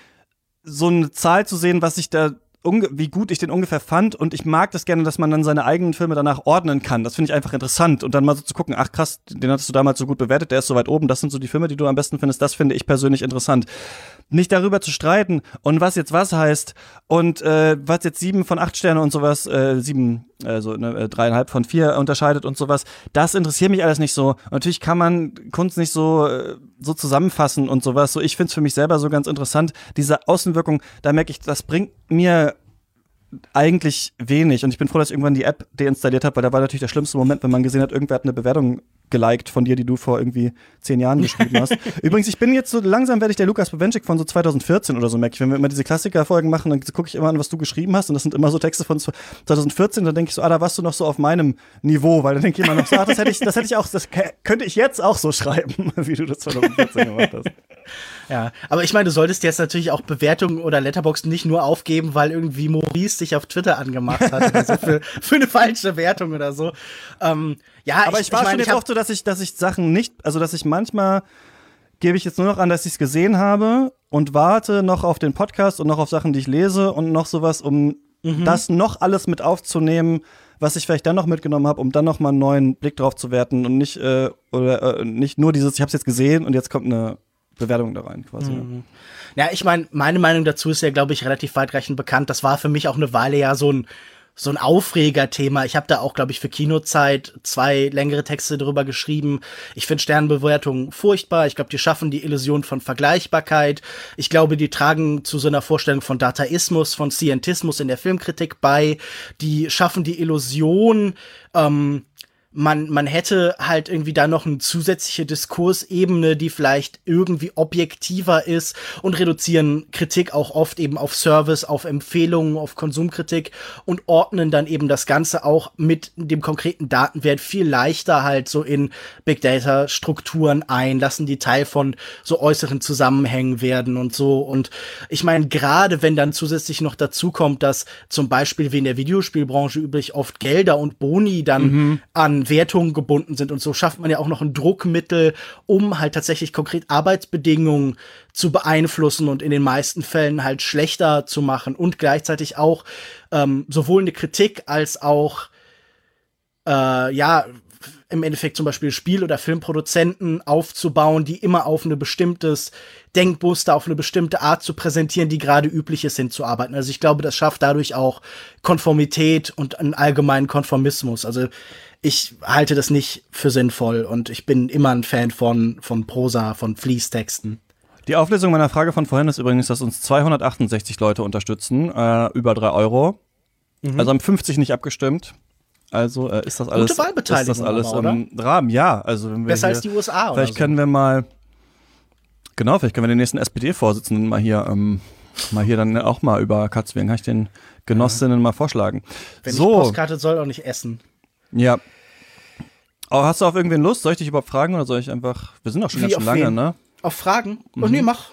so eine Zahl zu sehen, was ich da, wie gut ich den ungefähr fand. Und ich mag das gerne, dass man dann seine eigenen Filme danach ordnen kann. Das finde ich einfach interessant. Und dann mal so zu gucken, ach krass, den hattest du damals so gut bewertet, der ist so weit oben, das sind so die Filme, die du am besten findest. Das finde ich persönlich interessant. Nicht darüber zu streiten und was jetzt was heißt und äh, was jetzt sieben von acht Sterne und sowas, äh, sieben, also ne, dreieinhalb von vier unterscheidet und sowas, das interessiert mich alles nicht so. Und natürlich kann man Kunst nicht so, äh, so zusammenfassen und sowas. So, ich finde es für mich selber so ganz interessant, diese Außenwirkung, da merke ich, das bringt mir eigentlich wenig. Und ich bin froh, dass ich irgendwann die App deinstalliert habe, weil da war natürlich der schlimmste Moment, wenn man gesehen hat, irgendwer hat eine Bewertung geliked von dir, die du vor irgendwie zehn Jahren geschrieben hast. Übrigens, ich bin jetzt so, langsam werde ich der Lukas Bawenschik von so zwanzig vierzehn oder so, merke ich. Wenn wir immer diese Klassiker-Folgen machen, dann gucke ich immer an, was du geschrieben hast. Und das sind immer so Texte von zwanzig vierzehn. Dann denke ich so, ah, da warst du noch so auf meinem Niveau. Weil dann denke ich immer noch so, ah, das hätte ich, das hätte ich auch, das könnte ich jetzt auch so schreiben, wie du das zwanzig vierzehn gemacht hast. Ja, aber ich meine, du solltest jetzt natürlich auch Bewertungen oder Letterboxd nicht nur aufgeben, weil irgendwie Maurice dich auf Twitter angemacht hat oder so für, für eine falsche Wertung oder so. Ähm, ja, aber ich, ich war ich mein, schon jetzt oft so, dass ich, dass ich Sachen nicht, also dass ich manchmal gebe ich jetzt nur noch an, dass ich es gesehen habe und warte noch auf den Podcast und noch auf Sachen, die ich lese und noch sowas, um mhm. das noch alles mit aufzunehmen, was ich vielleicht dann noch mitgenommen habe, um dann noch mal einen neuen Blick drauf zu werten und nicht äh, oder äh, nicht nur dieses, ich habe es jetzt gesehen und jetzt kommt eine Bewertung da rein quasi. Mhm. Ja, ich meine, meine Meinung dazu ist ja, glaube ich, relativ weitreichend bekannt. Das war für mich auch eine Weile ja so ein so ein Aufregerthema. Ich habe da auch, glaube ich, für Kinozeit zwei längere Texte drüber geschrieben. Ich finde Sternbewertungen furchtbar. Ich glaube, die schaffen die Illusion von Vergleichbarkeit. Ich glaube, die tragen zu so einer Vorstellung von Dataismus, von Scientismus in der Filmkritik bei. Die schaffen die Illusion, ähm, Man, man hätte halt irgendwie da noch eine zusätzliche Diskursebene, die vielleicht irgendwie objektiver ist und reduzieren Kritik auch oft eben auf Service, auf Empfehlungen, auf Konsumkritik und ordnen dann eben das Ganze auch mit dem konkreten Datenwert viel leichter halt so in Big Data Strukturen ein, lassen die Teil von so äußeren Zusammenhängen werden und so. Und ich meine, gerade wenn dann zusätzlich noch dazu kommt, dass zum Beispiel wie in der Videospielbranche üblich oft Gelder und Boni dann mhm. an Wertungen gebunden sind und so schafft man ja auch noch ein Druckmittel, um halt tatsächlich konkret Arbeitsbedingungen zu beeinflussen und in den meisten Fällen halt schlechter zu machen und gleichzeitig auch ähm, sowohl eine Kritik als auch äh, ja im Endeffekt zum Beispiel Spiel- oder Filmproduzenten aufzubauen, die immer auf ein bestimmtes Denkmuster, auf eine bestimmte Art zu präsentieren, die gerade üblich ist, hinzuarbeiten. Also ich glaube, das schafft dadurch auch Konformität und einen allgemeinen Konformismus. Also ich halte das nicht für sinnvoll und ich bin immer ein Fan von, von Prosa, von Fließtexten. Die Auflösung meiner Frage von vorhin ist übrigens, dass uns zweihundertachtundsechzig Leute unterstützen, äh, über drei Euro. Mhm. Also haben fünfzig nicht abgestimmt. Also äh, ist das alles, Gute Wahlbeteiligung, ist das alles aber, im Rahmen? Ja, also wenn wir besser hier, als die U S A oder vielleicht so. können wir mal, genau, vielleicht können wir den nächsten S P D-Vorsitzenden mal hier, ähm, mal hier dann auch mal über Katzwegen, kann ich den Genossinnen ja. mal vorschlagen. Wenn so. ich Postkarte soll, auch nicht essen. Ja. Oh, hast du auf irgendwen Lust? Soll ich dich überhaupt fragen oder soll ich einfach, wir sind doch schon Wie, ganz schön lange, wen? ne? Auf Fragen? Mhm. Oh nee, mach.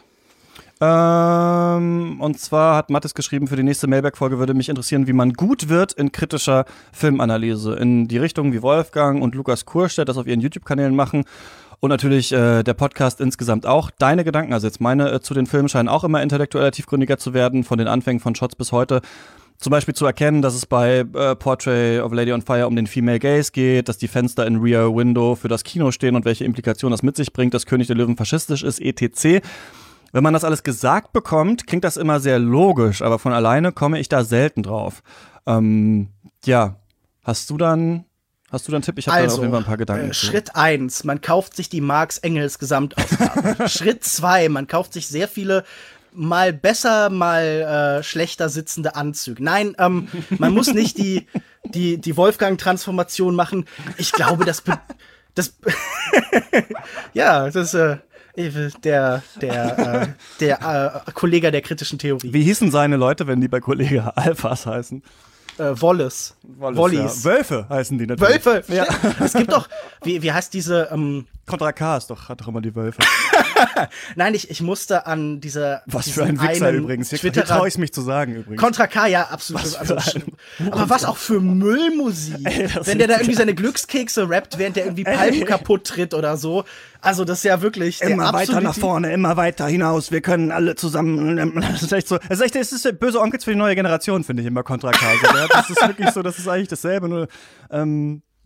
Ähm, und zwar hat Mathis geschrieben, für die nächste Mailback-Folge würde mich interessieren, wie man gut wird in kritischer Filmanalyse. In die Richtung wie Wolfgang und Lukas Kurstedt das auf ihren YouTube-Kanälen machen. Und natürlich äh, der Podcast insgesamt auch. Deine Gedanken, also jetzt meine äh, zu den Filmen, scheinen auch immer intellektuell tiefgründiger zu werden, von den Anfängen von Shots bis heute. Zum Beispiel zu erkennen, dass es bei äh, Portrait of a Lady on Fire um den Female Gaze geht, dass die Fenster in Rear Window für das Kino stehen und welche Implikationen das mit sich bringt, dass König der Löwen faschistisch ist, et cetera. Wenn man das alles gesagt bekommt, klingt das immer sehr logisch, aber von alleine komme ich da selten drauf. Ähm, ja, hast du dann, hast du dann einen Tipp? Ich habe also, da auf jeden Fall ein paar Gedanken. Äh, Schritt eins, man kauft sich die Marx Engels Gesamtausgabe. Schritt zwei, man kauft sich sehr viele mal besser, mal äh, schlechter sitzende Anzüge. Nein, ähm, man muss nicht die, die, die Wolfgang-Transformation machen. Ich glaube, das, be- das, ja, das, äh, der, der, äh, der äh, Kollege der kritischen Theorie. Wie hießen seine Leute, wenn die bei Kollege Alphas heißen? Äh, Wallace. Wallace Wollies. Ja. Wölfe heißen die natürlich. Wölfe! Ja. Es gibt doch, wie, wie heißt diese, ähm Contra K ist doch, hat doch immer die Wölfe. Nein, ich, ich musste an dieser. Was für ein Wichser übrigens. Hier, hier traue ich es mich zu sagen übrigens. Contra K, ja, absolut. Was also, ein aber was auch für Müllmusik. Ey, wenn der da irgendwie seine Glückskekse rappt, während der irgendwie Palmen kaputt tritt oder so. Also das ist ja wirklich immer weiter nach vorne, immer weiter hinaus. Wir können alle zusammen. Das ist echt so. Das ist echt, das ist böse Onkels für die neue Generation, finde ich immer Contra K. Das ist wirklich so, das ist eigentlich dasselbe. Nur, ähm,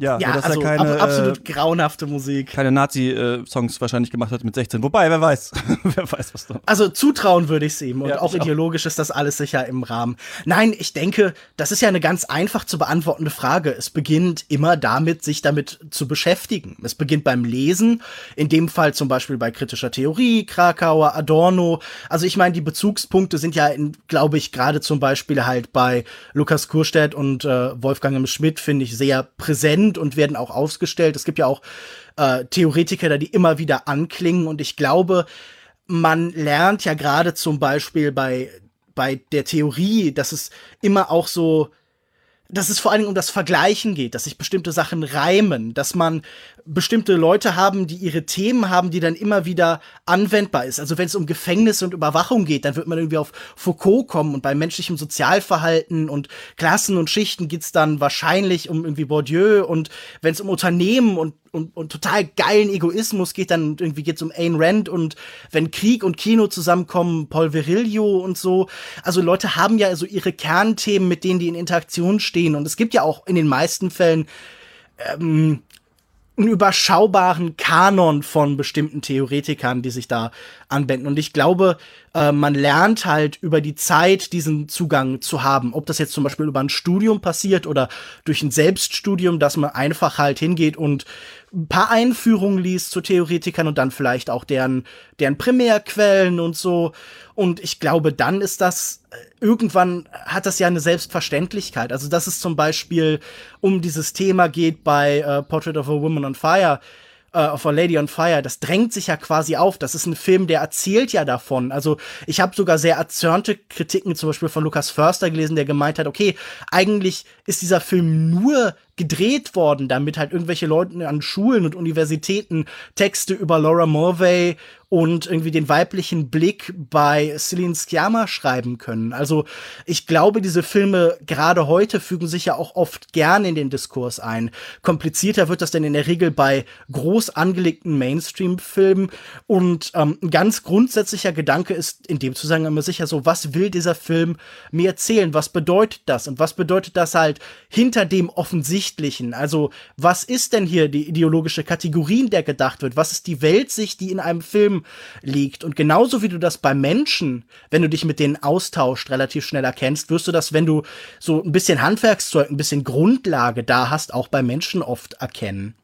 Ja, ja dass also er keine, ab, absolut äh, grauenhafte Musik. keine Nazi-Songs wahrscheinlich gemacht hat mit sechzehn. Wobei, wer weiß. wer weiß, was da. Also zutrauen würde ich es ihm. Und Ja, auch ideologisch auch. Ist das alles sicher im Rahmen. Nein, ich denke, das ist ja eine ganz einfach zu beantwortende Frage. Es beginnt immer damit, sich damit zu beschäftigen. Es beginnt beim Lesen. In dem Fall zum Beispiel bei kritischer Theorie, Krakauer, Adorno. Also ich meine, die Bezugspunkte sind ja, glaube ich, gerade zum Beispiel halt bei Lukas Kurstedt und äh, Wolfgang M. Schmidt, finde ich, sehr präsent und werden auch ausgestellt. Es gibt ja auch äh, Theoretiker, da die immer wieder anklingen. Und ich glaube, man lernt ja gerade zum Beispiel bei, bei der Theorie, dass es immer auch so, dass es vor allen Dingen um das Vergleichen geht, dass sich bestimmte Sachen reimen, dass man bestimmte Leute haben, die ihre Themen haben, die dann immer wieder anwendbar ist. Also wenn es um Gefängnisse und Überwachung geht, dann wird man irgendwie auf Foucault kommen, und bei menschlichem Sozialverhalten und Klassen und Schichten geht's dann wahrscheinlich um irgendwie Bourdieu, und wenn es um Unternehmen und, und, und total geilen Egoismus geht, dann irgendwie geht's um Ayn Rand, und wenn Krieg und Kino zusammenkommen, Paul Virilio und so. Also Leute haben ja so ihre Kernthemen, mit denen die in Interaktion stehen, und es gibt ja auch in den meisten Fällen ähm, einen überschaubaren Kanon von bestimmten Theoretikern, die sich da anwenden. Und ich glaube, äh, man lernt halt über die Zeit, diesen Zugang zu haben. Ob das jetzt zum Beispiel über ein Studium passiert oder durch ein Selbststudium, dass man einfach halt hingeht und ein paar Einführungen liest zu Theoretikern und dann vielleicht auch deren, deren Primärquellen und so. Und ich glaube, dann ist das, irgendwann hat das ja eine Selbstverständlichkeit. Also, dass es zum Beispiel um dieses Thema geht bei äh, Portrait of a Woman on Fire, äh, of a Lady on Fire, das drängt sich ja quasi auf. Das ist ein Film, der erzählt ja davon. Also, ich habe sogar sehr erzürnte Kritiken zum Beispiel von Lucas Förster gelesen, der gemeint hat, okay, eigentlich ist dieser Film nur gedreht worden, damit halt irgendwelche Leute an Schulen und Universitäten Texte über Laura Mulvey und irgendwie den weiblichen Blick bei Celine Sciamma schreiben können. Also ich glaube, diese Filme gerade heute fügen sich ja auch oft gerne in den Diskurs ein. Komplizierter wird das denn in der Regel bei groß angelegten Mainstream-Filmen. Und ähm, ein ganz grundsätzlicher Gedanke ist in dem Zusammenhang immer sicher so, was will dieser Film mir erzählen? Was bedeutet das? Und was bedeutet das halt hinter dem Offensichtlichen? Also, was ist denn hier die ideologische Kategorie, in der gedacht wird? Was ist die Weltsicht, die in einem Film liegt? Und genauso wie du das bei Menschen, wenn du dich mit denen austauscht, relativ schnell erkennst, wirst du das, wenn du so ein bisschen Handwerkszeug, ein bisschen Grundlage da hast, auch bei Menschen oft erkennen.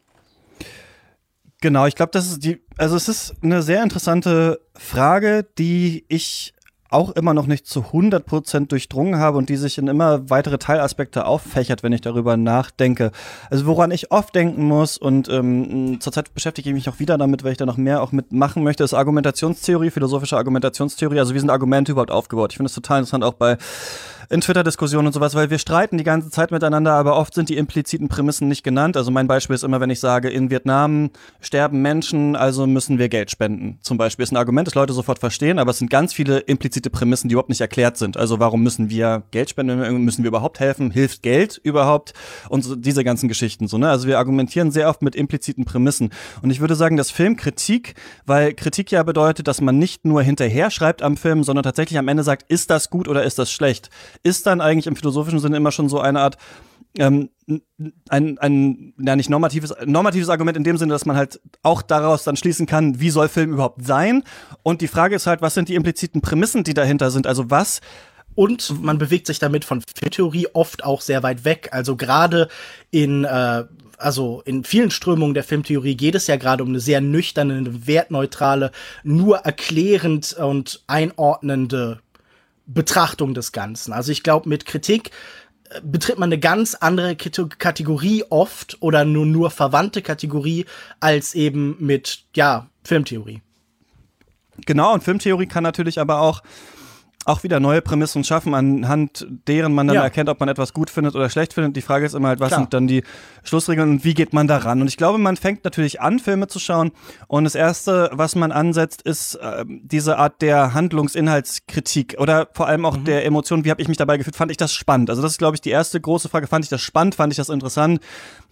Genau, ich glaube, das ist die, also es ist eine sehr interessante Frage, die ich auch immer noch nicht zu hundert Prozent durchdrungen habe und die sich in immer weitere Teilaspekte auffächert, wenn ich darüber nachdenke. Also woran ich oft denken muss, und ähm, zurzeit beschäftige ich mich auch wieder damit, weil ich da noch mehr auch mitmachen möchte, ist Argumentationstheorie, philosophische Argumentationstheorie. Also wie sind Argumente überhaupt aufgebaut? Ich finde das total interessant, auch bei in Twitter-Diskussionen und sowas, weil wir streiten die ganze Zeit miteinander, aber oft sind die impliziten Prämissen nicht genannt. Also mein Beispiel ist immer, wenn ich sage, in Vietnam sterben Menschen, also müssen wir Geld spenden. Zum Beispiel ist ein Argument, das Leute sofort verstehen, aber es sind ganz viele implizite Prämissen, die überhaupt nicht erklärt sind. Also warum müssen wir Geld spenden? Müssen wir überhaupt helfen? Hilft Geld überhaupt? Und so, diese ganzen Geschichten so, ne? Also wir argumentieren sehr oft mit impliziten Prämissen. Und ich würde sagen, dass Filmkritik, weil Kritik ja bedeutet, dass man nicht nur hinterher schreibt am Film, sondern tatsächlich am Ende sagt, ist das gut oder ist das schlecht? Ist dann eigentlich im philosophischen Sinne immer schon so eine Art ähm, ein, ein ja nicht normatives, normatives Argument in dem Sinne, dass man halt auch daraus dann schließen kann, wie soll Film überhaupt sein? Und die Frage ist halt, was sind die impliziten Prämissen, die dahinter sind? Also was Und man bewegt sich damit von Filmtheorie oft auch sehr weit weg. Also gerade in äh, also in vielen Strömungen der Filmtheorie geht es ja gerade um eine sehr nüchterne, eine wertneutrale, nur erklärend und einordnende Betrachtung des Ganzen. Also ich glaube, mit Kritik äh, betritt man eine ganz andere K- Kategorie oft oder nur nur verwandte Kategorie als eben mit, ja, Filmtheorie. Genau, und Filmtheorie kann natürlich aber auch auch wieder neue Prämissen schaffen, anhand deren man dann ja. erkennt, ob man etwas gut findet oder schlecht findet. Die Frage ist immer halt, was Klar. sind dann die Schlussregeln und wie geht man daran? Und ich glaube, man fängt natürlich an, Filme zu schauen, und das Erste, was man ansetzt, ist äh, diese Art der Handlungsinhaltskritik oder vor allem auch mhm. der Emotionen. Wie habe ich mich dabei gefühlt? Fand ich das spannend? Also das ist, glaube ich, die erste große Frage. Fand ich das spannend? Fand ich das interessant?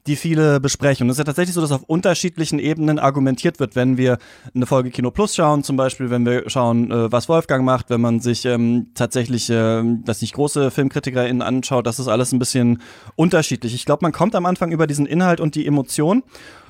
die viele besprechen. Und es ist ja tatsächlich so, dass auf unterschiedlichen Ebenen argumentiert wird, wenn wir eine Folge Kino Plus schauen, zum Beispiel, wenn wir schauen, äh, was Wolfgang macht, wenn man sich ähm, tatsächlich, äh, das nicht große FilmkritikerInnen anschaut, das ist alles ein bisschen unterschiedlich. Ich glaube, man kommt am Anfang über diesen Inhalt und die Emotion.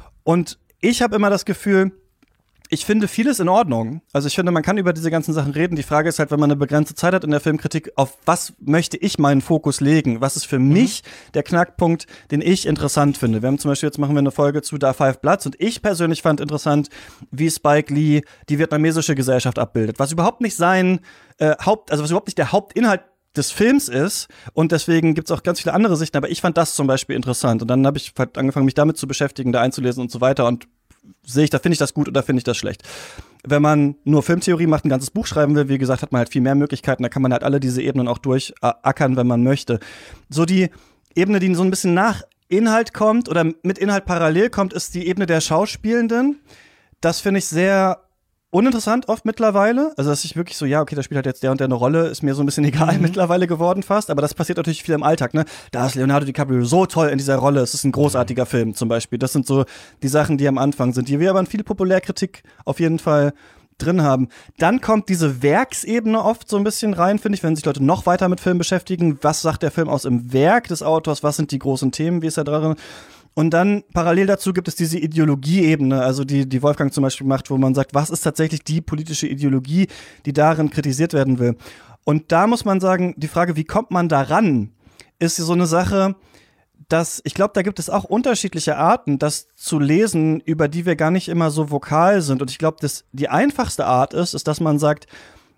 Und ich habe immer das Gefühl, ich finde vieles in Ordnung. Also ich finde, man kann über diese ganzen Sachen reden. Die Frage ist halt, wenn man eine begrenzte Zeit hat in der Filmkritik, auf was möchte ich meinen Fokus legen? Was ist für mhm. mich der Knackpunkt, den ich interessant finde? Wir haben zum Beispiel, jetzt machen wir eine Folge zu Da Five Bloods und ich persönlich fand interessant, wie Spike Lee die vietnamesische Gesellschaft abbildet. Was überhaupt nicht sein äh, Haupt, also was überhaupt nicht der Hauptinhalt des Films ist und deswegen gibt's auch ganz viele andere Sichten, aber ich fand das zum Beispiel interessant und dann habe ich halt angefangen, mich damit zu beschäftigen, da einzulesen und so weiter und sehe ich, da finde ich das gut oder finde ich das schlecht. Wenn man nur Filmtheorie macht, ein ganzes Buch schreiben will, wie gesagt, hat man halt viel mehr Möglichkeiten, da kann man halt alle diese Ebenen auch durchackern, wenn man möchte. So die Ebene, die so ein bisschen nach Inhalt kommt oder mit Inhalt parallel kommt, ist die Ebene der Schauspielenden. Das finde ich sehr uninteressant oft mittlerweile. Also, dass ich wirklich so, ja, okay, da spielt halt jetzt der und der eine Rolle, ist mir so ein bisschen egal mhm. mittlerweile geworden fast. Aber das passiert natürlich viel im Alltag, ne? Da ist Leonardo DiCaprio so toll in dieser Rolle, es ist ein großartiger mhm. Film zum Beispiel. Das sind so die Sachen, die am Anfang sind, die wir aber in viel Populärkritik auf jeden Fall drin haben. Dann kommt diese Werksebene oft so ein bisschen rein, finde ich, wenn sich Leute noch weiter mit Film beschäftigen. Was sagt der Film aus im Werk des Autors? Was sind die großen Themen? Wie ist er drin? Und dann parallel dazu gibt es diese Ideologieebene, also die, die Wolfgang zum Beispiel macht, wo man sagt, was ist tatsächlich die politische Ideologie, die darin kritisiert werden will. Und da muss man sagen, die Frage, wie kommt man da ran, ist so eine Sache, dass, ich glaube, da gibt es auch unterschiedliche Arten, das zu lesen, über die wir gar nicht immer so vokal sind. Und ich glaube, dass die einfachste Art ist, ist, dass man sagt,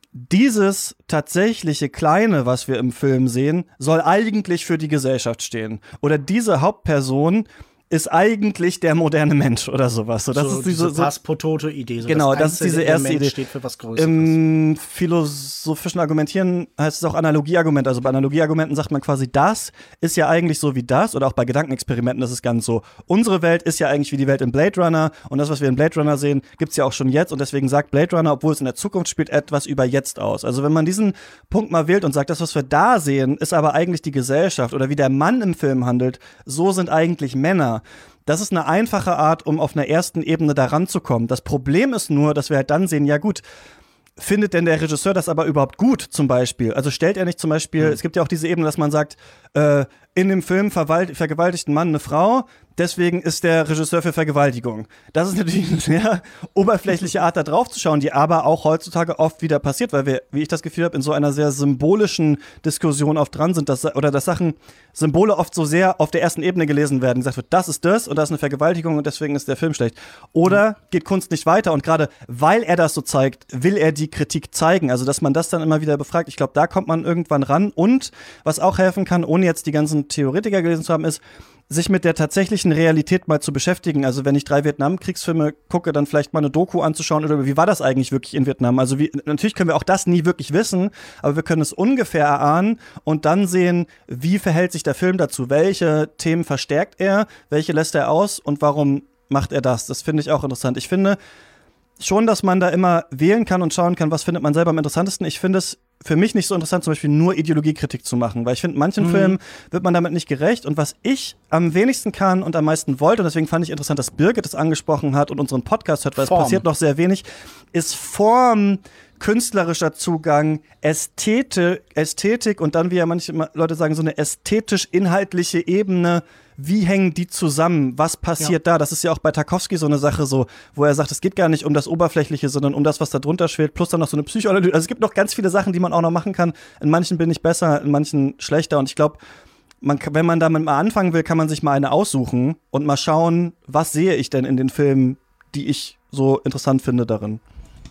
dieses tatsächliche Kleine, was wir im Film sehen, soll eigentlich für die Gesellschaft stehen. Oder diese Hauptperson ist eigentlich der moderne Mensch oder sowas. So, das so, ist diese so Passepartout-Idee. So genau, das, das ist diese erste Idee. Steht für was Größeres. Im philosophischen Argumentieren heißt es auch Analogieargument. Also bei Analogieargumenten sagt man quasi, das ist ja eigentlich so wie das. Oder auch bei Gedankenexperimenten ist es ganz so. Unsere Welt ist ja eigentlich wie die Welt in Blade Runner. Und das, was wir in Blade Runner sehen, gibt's ja auch schon jetzt. Und deswegen sagt Blade Runner, obwohl es in der Zukunft spielt, etwas über jetzt aus. Also wenn man diesen Punkt mal wählt und sagt, das, was wir da sehen, ist aber eigentlich die Gesellschaft. Oder wie der Mann im Film handelt, so sind eigentlich Männer. Das ist eine einfache Art, um auf einer ersten Ebene da ranzukommen. Das Problem ist nur, dass wir halt dann sehen, ja gut, findet denn der Regisseur das aber überhaupt gut zum Beispiel? Also stellt er nicht zum Beispiel, mhm. es gibt ja auch diese Ebene, dass man sagt, äh, in dem Film verwalt- vergewaltigt ein Mann eine Frau, deswegen ist der Regisseur für Vergewaltigung. Das ist natürlich eine sehr oberflächliche Art, da drauf zu schauen, die aber auch heutzutage oft wieder passiert, weil wir, wie ich das Gefühl habe, in so einer sehr symbolischen Diskussion oft dran sind, dass, oder dass Sachen, Symbole oft so sehr auf der ersten Ebene gelesen werden. Gesagt wird, das ist das und das ist eine Vergewaltigung und deswegen ist der Film schlecht. Oder geht Kunst nicht weiter und gerade weil er das so zeigt, will er die Kritik zeigen. Also, dass man das dann immer wieder befragt. Ich glaube, da kommt man irgendwann ran. Und was auch helfen kann, ohne jetzt die ganzen Theoretiker gelesen zu haben, ist, sich mit der tatsächlichen Realität mal zu beschäftigen. Also wenn ich drei Vietnamkriegsfilme gucke, dann vielleicht mal eine Doku anzuschauen oder wie war das eigentlich wirklich in Vietnam? Also wie, natürlich können wir auch das nie wirklich wissen, aber wir können es ungefähr erahnen und dann sehen, wie verhält sich der Film dazu? Welche Themen verstärkt er? Welche lässt er aus? Und warum macht er das? Das finde ich auch interessant. Ich finde schon, dass man da immer wählen kann und schauen kann, was findet man selber am interessantesten. Ich finde es für mich nicht so interessant, zum Beispiel nur Ideologiekritik zu machen, weil ich finde, manchen mhm. Filmen wird man damit nicht gerecht und was ich am wenigsten kann und am meisten wollte, und deswegen fand ich interessant, dass Birgit es angesprochen hat und unseren Podcast hört, weil Form. Es passiert noch sehr wenig, ist Form, künstlerischer Zugang, Ästhetik, Ästhetik und dann, wie ja manche Leute sagen, so eine ästhetisch-inhaltliche Ebene. Wie hängen die zusammen? Was passiert ja. da? Das ist ja auch bei Tarkovsky so eine Sache so, wo er sagt, es geht gar nicht um das Oberflächliche, sondern um das, was da drunter schwebt, plus dann noch so eine Psychoanalyse. Also es gibt noch ganz viele Sachen, die man auch noch machen kann. In manchen bin ich besser, in manchen schlechter. Und ich glaube, man, wenn man damit mal anfangen will, kann man sich mal eine aussuchen und mal schauen, was sehe ich denn in den Filmen, die ich so interessant finde darin.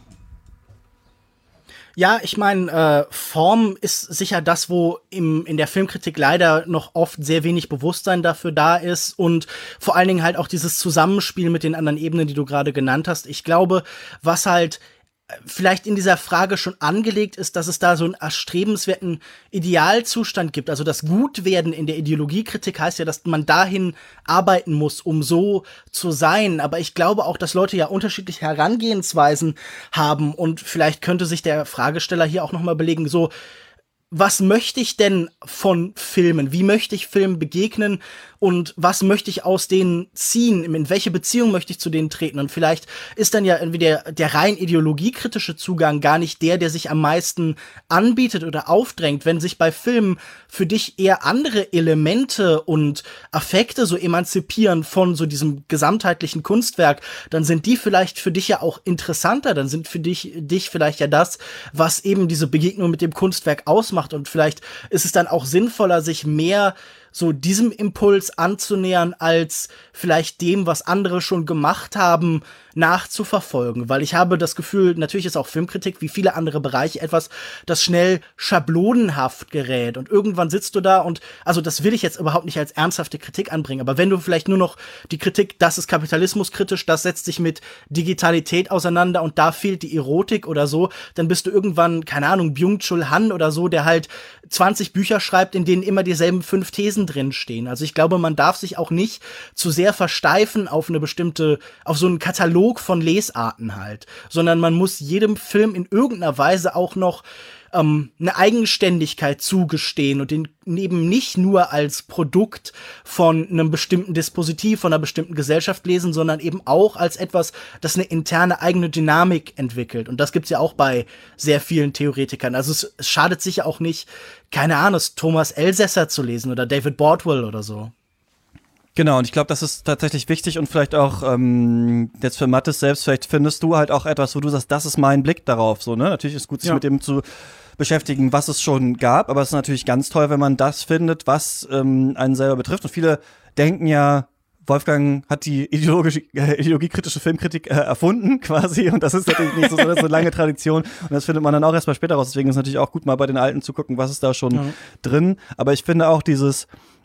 Ja, ich meine, äh, Form ist sicher das, wo im, in der Filmkritik leider noch oft sehr wenig Bewusstsein dafür da ist und vor allen Dingen halt auch dieses Zusammenspiel mit den anderen Ebenen, die du gerade genannt hast. Ich glaube, was halt vielleicht in dieser Frage schon angelegt ist, dass es da so einen erstrebenswerten Idealzustand gibt. Also das Gutwerden in der Ideologiekritik heißt ja, dass man dahin arbeiten muss, um so zu sein. Aber ich glaube auch, dass Leute ja unterschiedliche Herangehensweisen haben und vielleicht könnte sich der Fragesteller hier auch noch mal belegen, so, was möchte ich denn von Filmen? Wie möchte ich Filmen begegnen? und was möchte ich aus denen ziehen, in welche Beziehung möchte ich zu denen treten. Und vielleicht ist dann ja irgendwie der, der rein ideologiekritische Zugang gar nicht der, der sich am meisten anbietet oder aufdrängt, wenn sich bei Filmen für dich eher andere Elemente und Affekte so emanzipieren von so diesem gesamtheitlichen Kunstwerk, dann sind die vielleicht für dich ja auch interessanter, dann sind für dich, dich vielleicht ja das, was eben diese Begegnung mit dem Kunstwerk ausmacht. Und vielleicht ist es dann auch sinnvoller, sich mehr so diesem Impuls anzunähern, als vielleicht dem, was andere schon gemacht haben, nachzuverfolgen. Weil ich habe das Gefühl, natürlich ist auch Filmkritik wie viele andere Bereiche etwas, das schnell schablonenhaft gerät. Und irgendwann sitzt du da und, also das will ich jetzt überhaupt nicht als ernsthafte Kritik anbringen, aber wenn du vielleicht nur noch die Kritik, das ist Kapitalismus kritisch, das setzt sich mit Digitalität auseinander und da fehlt die Erotik oder so, dann bist du irgendwann, keine Ahnung, Byung-Chul Han oder so, der halt zwanzig Bücher schreibt, in denen immer dieselben fünf Thesen drinstehen. Also ich glaube, man darf sich auch nicht zu sehr versteifen auf eine bestimmte, auf so einen Katalog von Lesarten halt, sondern man muss jedem Film in irgendeiner Weise auch noch ähm, eine Eigenständigkeit zugestehen und den eben nicht nur als Produkt von einem bestimmten Dispositiv, von einer bestimmten Gesellschaft lesen, sondern eben auch als etwas, das eine interne eigene Dynamik entwickelt. Und das gibt's ja auch bei sehr vielen Theoretikern. Also es, es schadet sicher auch nicht, keine Ahnung, Thomas Elsässer zu lesen oder David Bordwell oder so. Genau, und ich glaube, das ist tatsächlich wichtig und vielleicht auch ähm, jetzt für Mathis selbst, vielleicht findest du halt auch etwas, wo du sagst, das ist mein Blick darauf. So, ne? Natürlich ist gut, sich ja. mit dem zu beschäftigen, was es schon gab, aber es ist natürlich ganz toll, wenn man das findet, was ähm, einen selber betrifft. Und viele denken ja, Wolfgang hat die ideologische, äh, ideologiekritische Filmkritik äh, erfunden, quasi, und das ist natürlich nicht so, so eine lange Tradition und das findet man dann auch erst mal später raus. Deswegen ist es natürlich auch gut, mal bei den Alten zu gucken, was ist da schon ja. drin. Aber ich finde auch dieses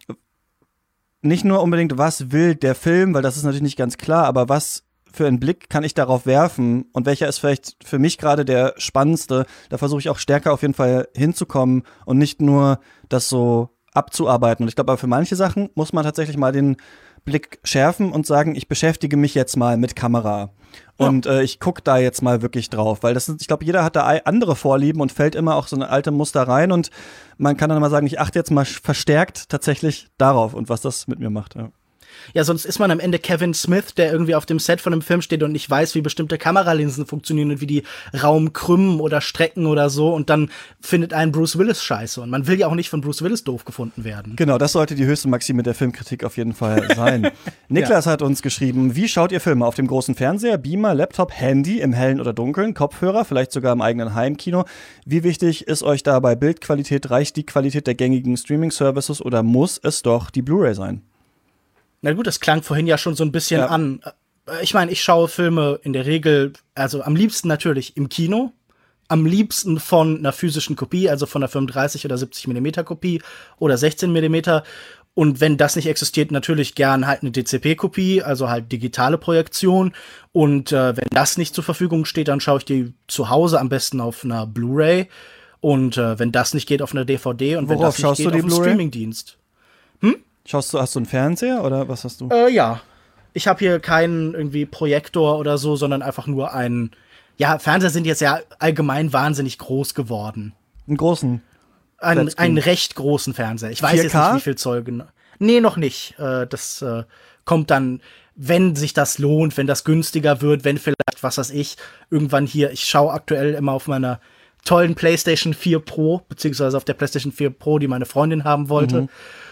nicht nur unbedingt, was will der Film, weil das ist natürlich nicht ganz klar, aber was für einen Blick kann ich darauf werfen und welcher ist vielleicht für mich gerade der spannendste, da versuche ich auch stärker auf jeden Fall hinzukommen und nicht nur das so abzuarbeiten. Und ich glaube, aber für manche Sachen muss man tatsächlich mal den Blick schärfen und sagen, ich beschäftige mich jetzt mal mit Kamera. Und ja. äh, ich gucke da jetzt mal wirklich drauf, weil das ist, ich glaube, jeder hat da andere Vorlieben und fällt immer auch so eine alte Muster rein und man kann dann mal sagen, ich achte jetzt mal verstärkt tatsächlich darauf und was das mit mir macht. Ja. Ja, sonst ist man am Ende Kevin Smith, der irgendwie auf dem Set von einem Film steht und nicht weiß, wie bestimmte Kameralinsen funktionieren und wie die Raum krümmen oder strecken oder so. Und dann findet einen Bruce Willis scheiße. Und man will ja auch nicht von Bruce Willis doof gefunden werden. Genau, das sollte die höchste Maxime der Filmkritik auf jeden Fall sein. Niklas ja. hat uns geschrieben, wie schaut ihr Filme? Auf dem großen Fernseher, Beamer, Laptop, Handy, im Hellen oder Dunkeln, Kopfhörer, vielleicht sogar im eigenen Heimkino? Wie wichtig ist euch dabei Bildqualität? Reicht die Qualität der gängigen Streaming-Services oder muss es doch die Blu-ray sein? Na gut, das klang vorhin ja schon so ein bisschen ja. an. Ich meine, ich schaue Filme in der Regel, also am liebsten natürlich im Kino, am liebsten von einer physischen Kopie, also von einer fünfunddreißig oder siebzig Millimeter Kopie oder sechzehn Millimeter. Und wenn das nicht existiert, natürlich gern halt eine D C P-Kopie, also halt digitale Projektion. Und äh, wenn das nicht zur Verfügung steht, dann schaue ich die zu Hause am besten auf einer Blu-ray. Und äh, wenn das nicht geht, auf einer D V D. Und Worauf wenn das nicht schaust geht, du die auf einen Blu-ray? Streamingdienst. Hm? Schaust du, hast du einen Fernseher oder was hast du? Äh, ja. Ich habe hier keinen irgendwie Projektor oder so, sondern einfach nur einen. Ja, Fernseher sind jetzt ja allgemein wahnsinnig groß geworden. Einen großen? Einen, einen recht großen Fernseher. Ich weiß vier K? Jetzt nicht, wie viel Zoll genau. Nee, noch nicht. Äh, das äh, kommt dann, wenn sich das lohnt, wenn das günstiger wird, wenn vielleicht, was weiß ich, irgendwann hier, ich schaue aktuell immer auf meiner tollen PlayStation vier Pro, beziehungsweise auf der PlayStation vier Pro, die meine Freundin haben wollte. Mhm.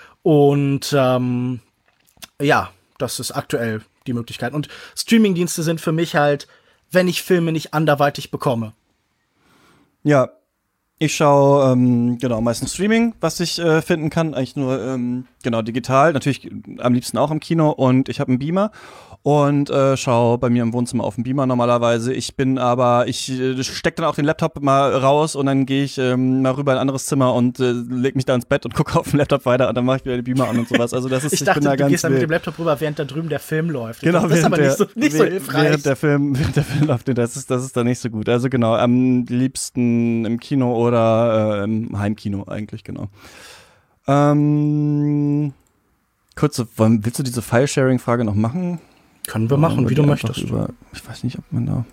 Und ähm, ja, das ist aktuell die Möglichkeit. Und Streamingdienste sind für mich halt, wenn ich Filme nicht anderweitig bekomme. Ja, ich schaue ähm, genau meistens Streaming, was ich äh, finden kann. Eigentlich nur ähm, genau digital, natürlich am liebsten auch im Kino. Und ich habe einen Beamer und äh, schaue bei mir im Wohnzimmer auf dem Beamer normalerweise. Ich bin aber, ich äh, stecke dann auch den Laptop mal raus und dann gehe ich ähm, mal rüber in ein anderes Zimmer und äh, leg mich da ins Bett und gucke auf dem Laptop weiter und dann mache ich wieder den Beamer an und sowas. Also das ist, ich, ich dachte, bin da du ganz gehst dann mit wild. dem Laptop rüber, während da drüben der Film läuft. Genau, das ist aber der, nicht so, nicht so hilfreich. Während der Film, während der Film läuft, das ist, das ist dann nicht so gut. Also genau, am liebsten im Kino oder äh, im Heimkino eigentlich, genau. Ähm, kurze, willst du diese File-Sharing-Frage noch machen? Können wir machen, wie du möchtest. Über, ich weiß nicht, ob man da.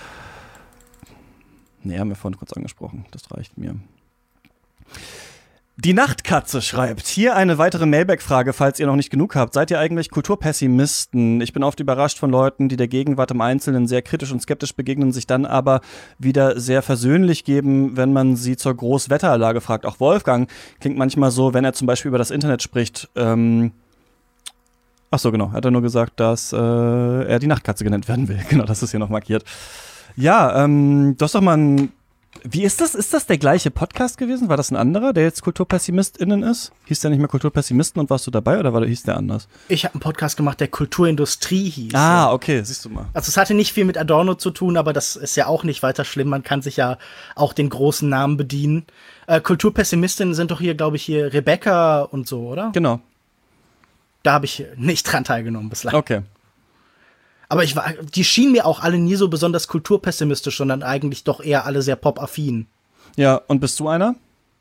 Nee, haben wir vorhin kurz angesprochen. Das reicht mir. Die Nachtkatze schreibt, hier eine weitere Mailback-Frage, falls ihr noch nicht genug habt. Seid ihr eigentlich Kulturpessimisten? Ich bin oft überrascht von Leuten, die der Gegenwart im Einzelnen sehr kritisch und skeptisch begegnen, sich dann aber wieder sehr versöhnlich geben, wenn man sie zur Großwetterlage fragt. Auch Wolfgang klingt manchmal so, wenn er zum Beispiel über das Internet spricht. Ähm Ach so, genau. Hat er nur gesagt, dass äh, er die Nachtkatze genannt werden will. Genau, das ist hier noch markiert. Ja, ähm, du hast doch mal ein Wie ist das? Ist das der gleiche Podcast gewesen? War das ein anderer, der jetzt KulturpessimistInnen ist? Hieß der nicht mehr Kulturpessimisten und warst du dabei oder war der, hieß der anders? Ich habe einen Podcast gemacht, der Kulturindustrie hieß. Ah, okay, siehst du mal. Also es hatte nicht viel mit Adorno zu tun, aber das ist ja auch nicht weiter schlimm. Man kann sich ja auch den großen Namen bedienen. Äh, Kulturpessimistinnen sind doch hier, glaube ich, hier Rebecca und so, oder? Genau. Da habe ich nicht dran teilgenommen bislang. Okay. Aber ich war, die schienen mir auch alle nie so besonders kulturpessimistisch, sondern eigentlich doch eher alle sehr pop-affin. Ja, und bist du einer?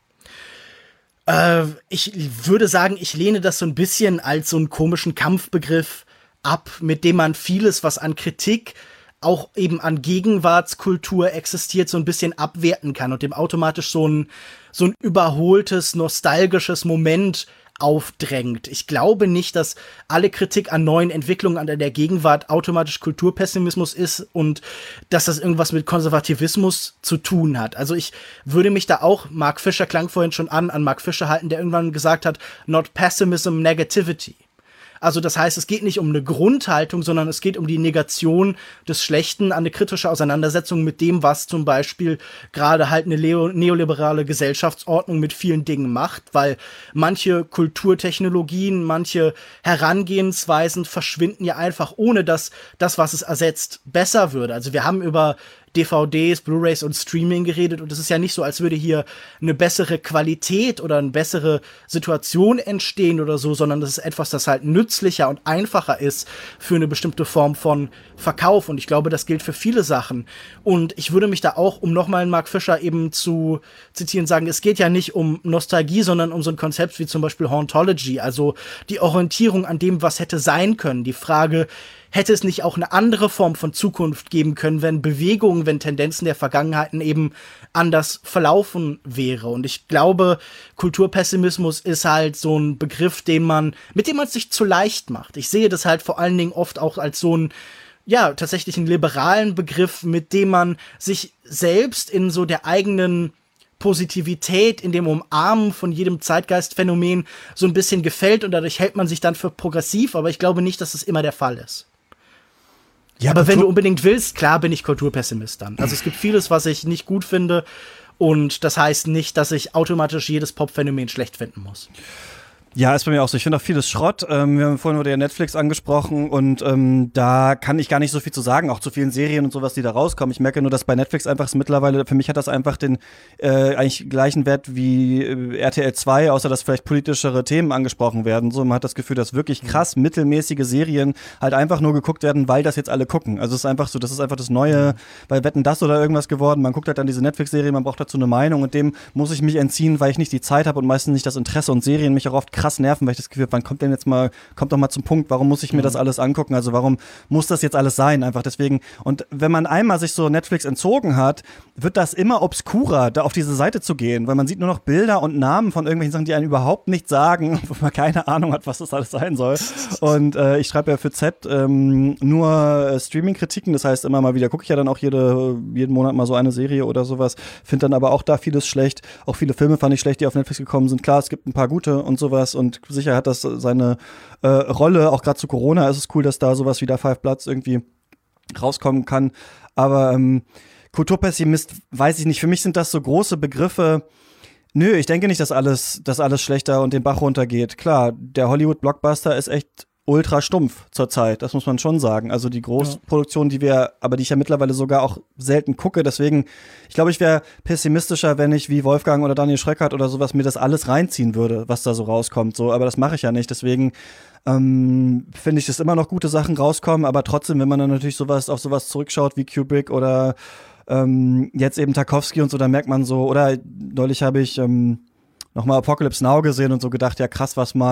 Äh, ich würde sagen, ich lehne das so ein bisschen als so einen komischen Kampfbegriff ab, mit dem man vieles, was an Kritik auch eben an Gegenwartskultur existiert, so ein bisschen abwerten kann und dem automatisch so ein, so ein überholtes, nostalgisches Moment aufdrängt. Ich glaube nicht, dass alle Kritik an neuen Entwicklungen an der Gegenwart automatisch Kulturpessimismus ist und dass das irgendwas mit Konservativismus zu tun hat. Also ich würde mich da auch, Mark Fisher klang vorhin schon an, an Mark Fisher halten, der irgendwann gesagt hat, not pessimism, negativity. Also das heißt, es geht nicht um eine Grundhaltung, sondern es geht um die Negation des Schlechten, eine kritische Auseinandersetzung mit dem, was zum Beispiel gerade halt eine leo- neoliberale Gesellschaftsordnung mit vielen Dingen macht, weil manche Kulturtechnologien, manche Herangehensweisen verschwinden ja einfach, ohne dass das, was es ersetzt, besser würde. Also wir haben über D V Ds, Blu-rays und Streaming geredet und es ist ja nicht so, als würde hier eine bessere Qualität oder eine bessere Situation entstehen oder so, sondern das ist etwas, das halt nützlicher und einfacher ist für eine bestimmte Form von Verkauf und ich glaube, das gilt für viele Sachen und ich würde mich da auch, um nochmal einen Mark Fisher eben zu zitieren, sagen, es geht ja nicht um Nostalgie, sondern um so ein Konzept wie zum Beispiel Hauntology, also die Orientierung an dem, was hätte sein können, die Frage, hätte es nicht auch eine andere Form von Zukunft geben können, wenn Bewegungen, wenn Tendenzen der Vergangenheiten eben anders verlaufen wäre? Und ich glaube, Kulturpessimismus ist halt so ein Begriff, den man, mit dem man es sich zu leicht macht. Ich sehe das halt vor allen Dingen oft auch als so ein, ja, tatsächlich einen liberalen Begriff, mit dem man sich selbst in so der eigenen Positivität, in dem Umarmen von jedem Zeitgeistphänomen so ein bisschen gefällt und dadurch hält man sich dann für progressiv, aber ich glaube nicht, dass das immer der Fall ist. Ja, aber wenn du unbedingt willst, klar bin ich Kulturpessimist dann. Also es gibt vieles, was ich nicht gut finde und das heißt nicht, dass ich automatisch jedes Popphänomen schlecht finden muss. Ja, ist bei mir auch so. Ich finde auch vieles Schrott. Ähm, wir haben vorhin wurde ja Netflix angesprochen und ähm, da kann ich gar nicht so viel zu sagen, auch zu vielen Serien und sowas, die da rauskommen. Ich merke nur, dass bei Netflix einfach es mittlerweile, für mich hat das einfach den äh, eigentlich gleichen Wert wie äh, R T L zwei, außer dass vielleicht politischere Themen angesprochen werden. So, man hat das Gefühl, dass wirklich krass mittelmäßige Serien halt einfach nur geguckt werden, weil das jetzt alle gucken. Also es ist einfach so, das ist einfach das Neue bei Wetten, das oder irgendwas geworden. Man guckt halt dann diese Netflix-Serie, man braucht dazu eine Meinung und dem muss ich mich entziehen, weil ich nicht die Zeit habe und meistens nicht das Interesse und Serien mich auch oft krass nerven, weil ich das Gefühl habe, wann kommt denn jetzt mal, kommt doch mal zum Punkt, warum muss ich mir mhm. das alles angucken, also warum muss das jetzt alles sein, einfach deswegen, und wenn man einmal sich so Netflix entzogen hat, wird das immer obskurer, da auf diese Seite zu gehen, weil man sieht nur noch Bilder und Namen von irgendwelchen Sachen, die einem überhaupt nichts sagen, wo man keine Ahnung hat, was das alles sein soll und äh, ich schreibe ja für Z ähm, nur äh, Streaming-Kritiken, das heißt immer mal wieder, gucke ich ja dann auch jede, jeden Monat mal so eine Serie oder sowas, finde dann aber auch da vieles schlecht, auch viele Filme fand ich schlecht, die auf Netflix gekommen sind, klar, es gibt ein paar gute und sowas und sicher hat das seine äh, Rolle, auch gerade zu Corona ist es cool, dass da sowas wie der Five Bloods irgendwie rauskommen kann, aber ähm, Kulturpessimist, weiß ich nicht, für mich sind das so große Begriffe. Nö, ich denke nicht, dass alles, dass alles schlechter und den Bach runtergeht. Klar, der Hollywood-Blockbuster ist echt ultra stumpf zurzeit, das muss man schon sagen. Also die Großproduktion, die wir, aber die ich ja mittlerweile sogar auch selten gucke, deswegen, ich glaube, ich wäre pessimistischer, wenn ich wie Wolfgang oder Daniel Schröckert oder sowas mir das alles reinziehen würde, was da so rauskommt, so, aber das mache ich ja nicht, deswegen ähm, finde ich, dass immer noch gute Sachen rauskommen, aber trotzdem, wenn man dann natürlich sowas auf sowas zurückschaut wie Kubrick oder ähm, jetzt eben Tarkovsky und so, da merkt man so, oder neulich habe ich ähm, nochmal Apocalypse Now gesehen und so gedacht, ja krass, was mal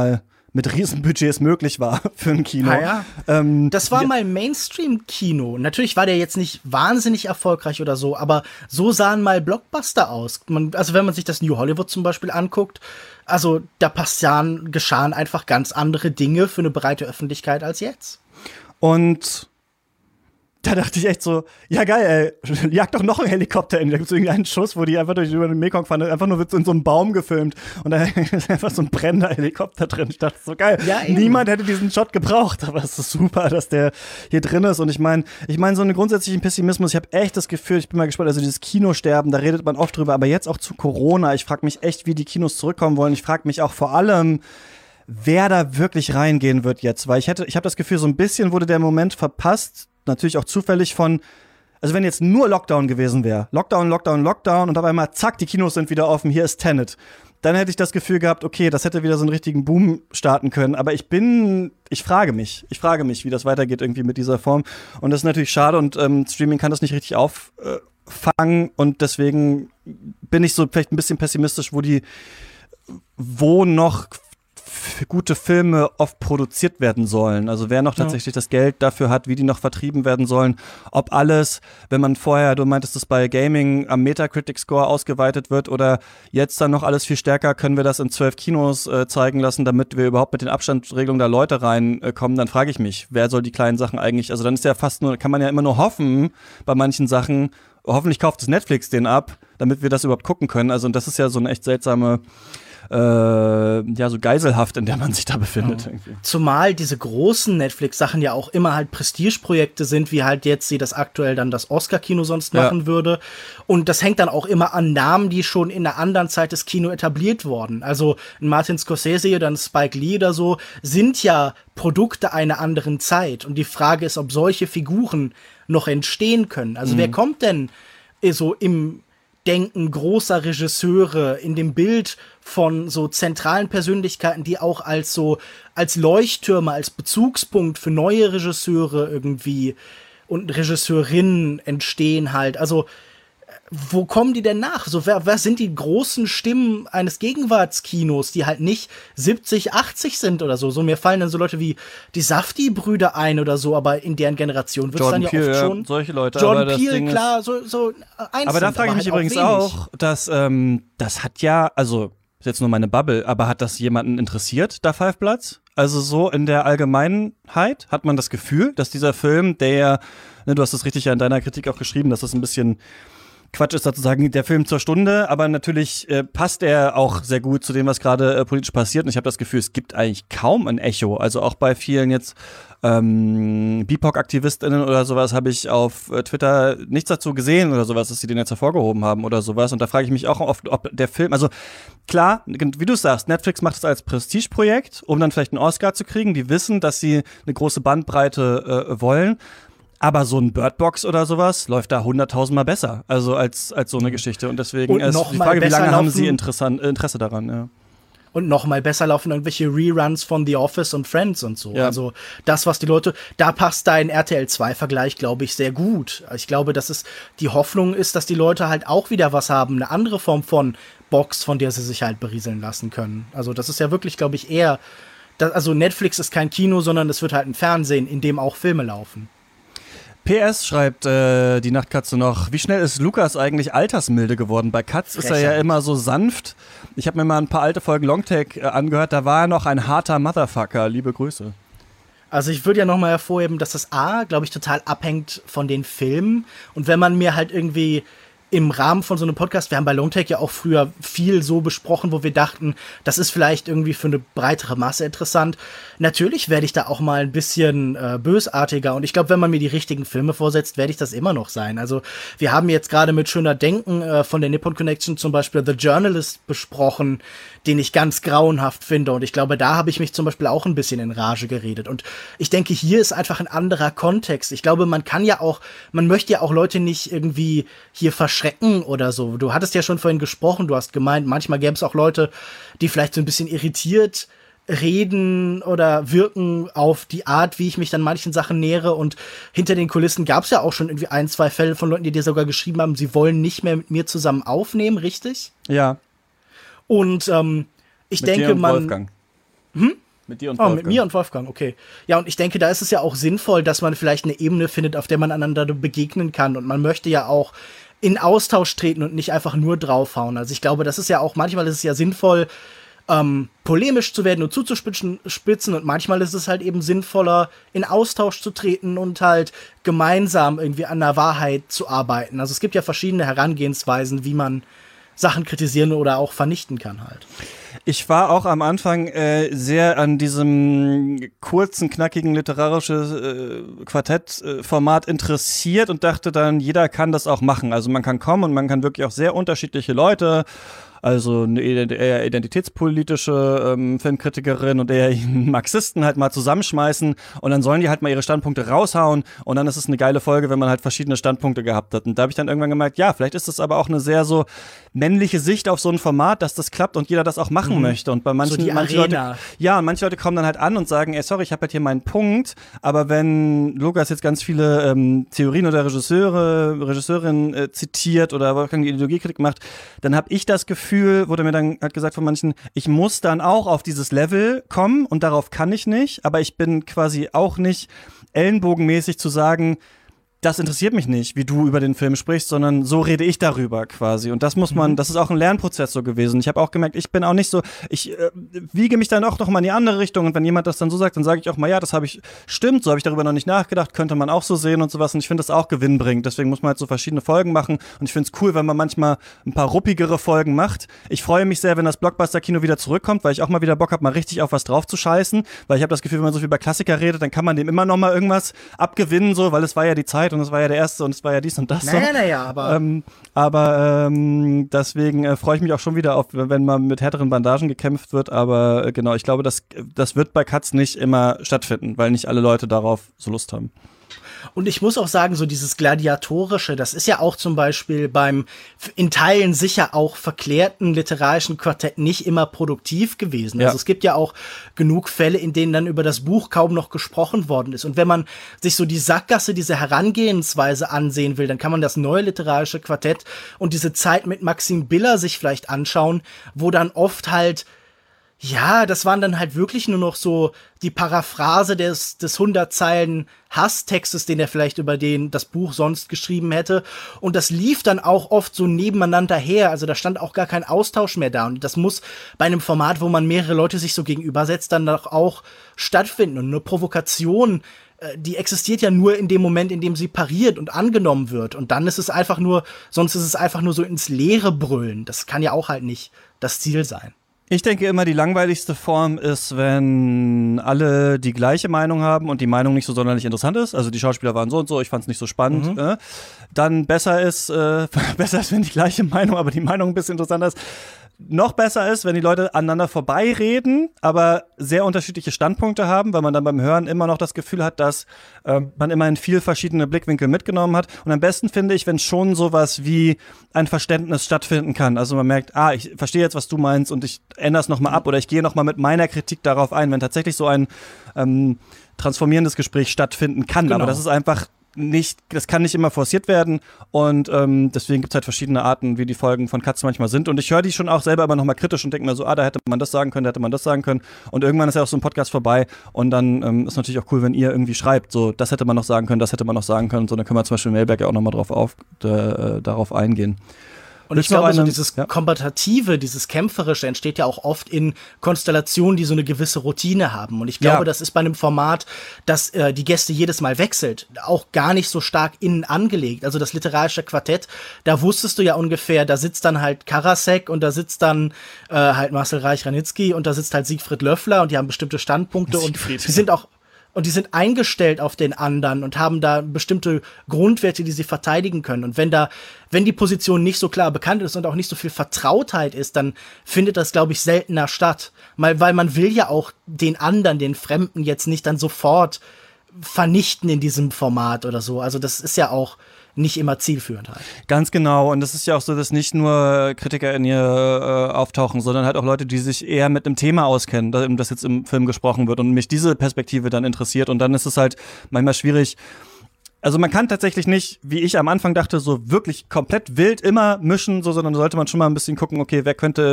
mit Riesenbudgets möglich war für ein Kino. Ah, ja. ähm, das war ja. mal Mainstream-Kino. Natürlich war der jetzt nicht wahnsinnig erfolgreich oder so, aber so sahen mal Blockbuster aus. Man, also wenn man sich das New Hollywood zum Beispiel anguckt, also da passieren, geschahen einfach ganz andere Dinge für eine breite Öffentlichkeit als jetzt. Und da dachte ich echt so, ja geil, ey, jag doch noch einen Helikopter in. Da gibt es irgendwie einen Schuss, wo die einfach durch über den Mekong fahren, einfach nur wird so in so einem Baum gefilmt und da ist einfach so ein brennender Helikopter drin. Ich dachte so, geil, ja, niemand hätte diesen Shot gebraucht, aber es ist super, dass der hier drin ist. Und ich meine, ich meine so einen grundsätzlichen Pessimismus, ich habe echt das Gefühl, ich bin mal gespannt, also dieses Kinosterben, da redet man oft drüber, aber jetzt auch zu Corona, ich frage mich echt, wie die Kinos zurückkommen wollen. Ich frage mich auch vor allem, wer da wirklich reingehen wird jetzt, weil ich hätte, ich habe das Gefühl, so ein bisschen wurde der Moment verpasst, natürlich auch zufällig von, also wenn jetzt nur Lockdown gewesen wäre, Lockdown, Lockdown, Lockdown und auf einmal, zack, die Kinos sind wieder offen, hier ist Tenet, dann hätte ich das Gefühl gehabt, okay, das hätte wieder so einen richtigen Boom starten können, aber ich bin, ich frage mich, ich frage mich, wie das weitergeht irgendwie mit dieser Form und das ist natürlich schade und ähm, Streaming kann das nicht richtig auffangen und deswegen bin ich so vielleicht ein bisschen pessimistisch, wo die, wo noch gute Filme oft produziert werden sollen. Also wer noch tatsächlich ja. das Geld dafür hat, wie die noch vertrieben werden sollen. Ob alles, wenn man vorher, du meintest es bei Gaming, am Metacritic-Score ausgeweitet wird oder jetzt dann noch alles viel stärker, können wir das in zwölf Kinos äh, zeigen lassen, damit wir überhaupt mit den Abstandsregelungen da Leute reinkommen, äh, dann frage ich mich, wer soll die kleinen Sachen eigentlich, also dann ist ja fast nur, kann man ja immer nur hoffen bei manchen Sachen, hoffentlich kauft es Netflix den ab, damit wir das überhaupt gucken können. Also und das ist ja so eine echt seltsame Äh, ja, so Geiselhaft, in der man sich da befindet. Ja. Zumal diese großen Netflix-Sachen ja auch immer halt Prestigeprojekte sind, wie halt jetzt sie das aktuell dann das Oscar-Kino sonst machen ja. würde. Und das hängt dann auch immer an Namen, die schon in einer anderen Zeit des Kino etabliert wurden. Also ein Martin Scorsese oder ein Spike Lee oder so sind ja Produkte einer anderen Zeit. Und die Frage ist, ob solche Figuren noch entstehen können. Also mhm. wer kommt denn so im Denken großer Regisseure, in dem Bild von so zentralen Persönlichkeiten, die auch als so, als Leuchttürme, als Bezugspunkt für neue Regisseure irgendwie und Regisseurinnen entstehen halt. Also, wo kommen die denn nach? So, wer, wer sind die großen Stimmen eines Gegenwartskinos, die halt nicht siebzig, achtzig sind oder so? So, mir fallen dann so Leute wie die Safdie-Brüder ein oder so, aber in deren Generation wird es dann ja Peele, oft schon. Ja, solche Leute. Jordan Peele, klar, so, so einzeln. Aber da frage ich mich halt übrigens auch, auch, dass ähm, das hat ja, also ist jetzt nur meine Bubble, aber hat das jemanden interessiert, da Five Bloods? Also so in der Allgemeinheit hat man das Gefühl, dass dieser Film, der, ne, du hast es richtig ja in deiner Kritik auch geschrieben, dass das ein bisschen Quatsch ist sozusagen der Film zur Stunde, aber natürlich äh, passt er auch sehr gut zu dem, was gerade äh, politisch passiert. Und ich habe das Gefühl, es gibt eigentlich kaum ein Echo. Also auch bei vielen jetzt ähm, B I P O C-AktivistInnen oder sowas habe ich auf äh, Twitter nichts dazu gesehen oder sowas, dass sie den jetzt hervorgehoben haben oder sowas. Und da frage ich mich auch oft, ob der Film, also klar, wie du sagst, Netflix macht es als Prestigeprojekt, um dann vielleicht einen Oscar zu kriegen. Die wissen, dass sie eine große Bandbreite äh, wollen. Aber so ein Bird Box oder sowas läuft da hunderttausendmal besser, also als, als so eine Geschichte. Und deswegen und ist die Frage, wie lange haben Sie Interessan- Interesse daran? Ja. Und noch mal besser laufen irgendwelche Reruns von The Office und Friends und so. Ja. Also das, was die Leute, da passt dein R T L zwei Vergleich, glaube ich, sehr gut. Ich glaube, dass es die Hoffnung ist, dass die Leute halt auch wieder was haben, eine andere Form von Box, von der sie sich halt berieseln lassen können. Also das ist ja wirklich, glaube ich, eher, das, also Netflix ist kein Kino, sondern es wird halt ein Fernsehen, in dem auch Filme laufen. P S schreibt äh, die Nachtkatze noch, wie schnell ist Lukas eigentlich altersmilde geworden? Bei Katz ist er ja immer so sanft. Ich habe mir mal ein paar alte Folgen Longtake äh, angehört, da war er noch ein harter Motherfucker. Liebe Grüße. Also ich würde ja nochmal hervorheben, dass das A, glaube ich, total abhängt von den Filmen. Und wenn man mir halt irgendwie im Rahmen von so einem Podcast, wir haben bei Longtake ja auch früher viel so besprochen, wo wir dachten, das ist vielleicht irgendwie für eine breitere Masse interessant. Natürlich werde ich da auch mal ein bisschen äh, bösartiger und ich glaube, wenn man mir die richtigen Filme vorsetzt, werde ich das immer noch sein. Also wir haben jetzt gerade mit Schöner Denken äh, von der Nippon Connection zum Beispiel The Journalist besprochen, den ich ganz grauenhaft finde und ich glaube, da habe ich mich zum Beispiel auch ein bisschen in Rage geredet und ich denke, hier ist einfach ein anderer Kontext. Ich glaube, man kann ja auch, man möchte ja auch Leute nicht irgendwie hier verschrecken oder so. Du hattest ja schon vorhin gesprochen, du hast gemeint, manchmal gäbe es auch Leute, die vielleicht so ein bisschen irritiert reden oder wirken auf die Art, wie ich mich dann manchen Sachen nähere und hinter den Kulissen gab es ja auch schon irgendwie ein, zwei Fälle von Leuten, die dir sogar geschrieben haben, sie wollen nicht mehr mit mir zusammen aufnehmen, richtig? Ja. Und ähm, ich mit denke, dir und man... Wolfgang. Hm? Mit dir und Wolfgang. Oh, mit mir und Wolfgang, okay. Ja, und ich denke, da ist es ja auch sinnvoll, dass man vielleicht eine Ebene findet, auf der man einander begegnen kann. Und man möchte ja auch in Austausch treten und nicht einfach nur draufhauen. Also ich glaube, das ist ja auch, manchmal ist es ja sinnvoll, ähm, polemisch zu werden und zuzuspitzen spitzen, und manchmal ist es halt eben sinnvoller, in Austausch zu treten und halt gemeinsam irgendwie an der Wahrheit zu arbeiten. Also es gibt ja verschiedene Herangehensweisen, wie man Sachen kritisieren oder auch vernichten kann halt. Ich war auch am Anfang äh, sehr an diesem kurzen, knackigen literarisches äh, Quartettformat interessiert und dachte dann, jeder kann das auch machen. Also man kann kommen und man kann wirklich auch sehr unterschiedliche Leute, also eine eher identitätspolitische ähm, Filmkritikerin und eher einen Marxisten halt mal zusammenschmeißen und dann sollen die halt mal ihre Standpunkte raushauen und dann ist es eine geile Folge, wenn man halt verschiedene Standpunkte gehabt hat. Und da habe ich dann irgendwann gemerkt, ja, vielleicht ist das aber auch eine sehr so männliche Sicht auf so ein Format, dass das klappt und jeder das auch machen mhm. möchte. Und bei manchen, so die manche Arena. Leute, ja, und manche Leute kommen dann halt an und sagen, ey, sorry, ich habe halt hier meinen Punkt, aber wenn Lukas jetzt ganz viele ähm, Theorien oder Regisseure, Regisseurinnen äh, zitiert oder Wolfgang die Ideologiekritik macht, dann habe ich das Gefühl, wurde mir dann halt gesagt von manchen, ich muss dann auch auf dieses Level kommen und darauf kann ich nicht, aber ich bin quasi auch nicht ellenbogenmäßig zu sagen, das interessiert mich nicht, wie du über den Film sprichst, sondern so rede ich darüber quasi. Und das muss man, mhm. das ist auch ein Lernprozess so gewesen. Ich habe auch gemerkt, ich bin auch nicht so, ich äh, wiege mich dann auch noch mal in die andere Richtung und wenn jemand das dann so sagt, dann sage ich auch mal, ja, das habe ich, stimmt, so habe ich darüber noch nicht nachgedacht, könnte man auch so sehen und sowas. Und ich finde das auch gewinnbringend. Deswegen muss man halt so verschiedene Folgen machen. Und ich finde es cool, wenn man manchmal ein paar ruppigere Folgen macht. Ich freue mich sehr, wenn das Blockbuster-Kino wieder zurückkommt, weil ich auch mal wieder Bock habe, mal richtig auf was drauf zu scheißen. Weil ich habe das Gefühl, wenn man so viel über Klassiker redet, dann kann man dem immer noch mal irgendwas abgewinnen, so, weil es war ja die Zeit und es war ja der erste und es war ja dies und das. Naja, so. naja, aber. Ähm, aber ähm, deswegen äh, freue ich mich auch schon wieder auf, wenn mal mit härteren Bandagen gekämpft wird. Aber äh, genau, ich glaube, das, das wird bei Katz nicht immer stattfinden, weil nicht alle Leute darauf so Lust haben. Und ich muss auch sagen, so dieses Gladiatorische, das ist ja auch zum Beispiel beim in Teilen sicher auch verklärten literarischen Quartett nicht immer produktiv gewesen. Ja. Also es gibt ja auch genug Fälle, in denen dann über das Buch kaum noch gesprochen worden ist. Und wenn man sich so die Sackgasse, diese Herangehensweise ansehen will, dann kann man das neue literarische Quartett und diese Zeit mit Maxim Biller sich vielleicht anschauen, wo dann oft halt ja, das waren dann halt wirklich nur noch so die Paraphrase des, des hundert Zeilen Hasstextes, den er vielleicht über den, das Buch sonst geschrieben hätte. Und das lief dann auch oft so nebeneinander her. Also da stand auch gar kein Austausch mehr da. Und das muss bei einem Format, wo man mehrere Leute sich so gegenübersetzt, dann doch auch stattfinden. Und eine Provokation, die existiert ja nur in dem Moment, in dem sie pariert und angenommen wird. Und dann ist es einfach nur, sonst ist es einfach nur so ins Leere brüllen. Das kann ja auch halt nicht das Ziel sein. Ich denke immer, die langweiligste Form ist, wenn alle die gleiche Meinung haben und die Meinung nicht so sonderlich interessant ist. Also die Schauspieler waren so und so, ich fand es nicht so spannend. Mhm. Äh. Dann besser ist, äh, besser ist, wenn die gleiche Meinung, aber die Meinung ein bisschen interessanter ist. Noch besser ist, wenn die Leute aneinander vorbeireden, aber sehr unterschiedliche Standpunkte haben, weil man dann beim Hören immer noch das Gefühl hat, dass äh, man immerhin viel verschiedene Blickwinkel mitgenommen hat. Und am besten finde ich, wenn schon sowas wie ein Verständnis stattfinden kann. Also man merkt, ah, ich verstehe jetzt, was du meinst und ich ändere es nochmal ab oder ich gehe nochmal mit meiner Kritik darauf ein, wenn tatsächlich so ein ähm, transformierendes Gespräch stattfinden kann. Genau. Aber das ist einfach nicht, das kann nicht immer forciert werden und ähm, deswegen gibt es halt verschiedene Arten, wie die Folgen von Katz manchmal sind und ich höre die schon auch selber immer nochmal kritisch und denke mir so, ah, da hätte man das sagen können, da hätte man das sagen können und irgendwann ist ja auch so ein Podcast vorbei und dann ähm, ist natürlich auch cool, wenn ihr irgendwie schreibt, so, das hätte man noch sagen können, das hätte man noch sagen können und so, dann können wir zum Beispiel in Mailberg ja auch nochmal drauf auf, äh, darauf eingehen. Und ich glaube, so dieses ja. Kompetitive, dieses Kämpferische entsteht ja auch oft in Konstellationen, die so eine gewisse Routine haben. Und ich glaube, ja. das ist bei einem Format, das äh, die Gäste jedes Mal wechselt, auch gar nicht so stark innen angelegt. Also das literarische Quartett, da wusstest du ja ungefähr, da sitzt dann halt Karasek und da sitzt dann äh, halt Marcel Reich-Ranitzky und da sitzt halt Siegfried Löffler und die haben bestimmte Standpunkte Siegfried, und die sind auch Und die sind eingestellt auf den anderen und haben da bestimmte Grundwerte, die sie verteidigen können. Und wenn da, wenn die Position nicht so klar bekannt ist und auch nicht so viel Vertrautheit ist, dann findet das, glaube ich, seltener statt. Weil, weil man will ja auch den anderen, den Fremden jetzt nicht dann sofort vernichten in diesem Format oder so. Also das ist ja auch nicht immer zielführend halt. Ganz genau. Und es ist ja auch so, dass nicht nur Kritiker in hier äh, auftauchen, sondern halt auch Leute, die sich eher mit einem Thema auskennen, da, das jetzt im Film gesprochen wird und mich diese Perspektive dann interessiert. Und dann ist es halt manchmal schwierig. Also man kann tatsächlich nicht, wie ich am Anfang dachte, so wirklich komplett wild immer mischen, so, sondern sollte man schon mal ein bisschen gucken, okay, wer könnte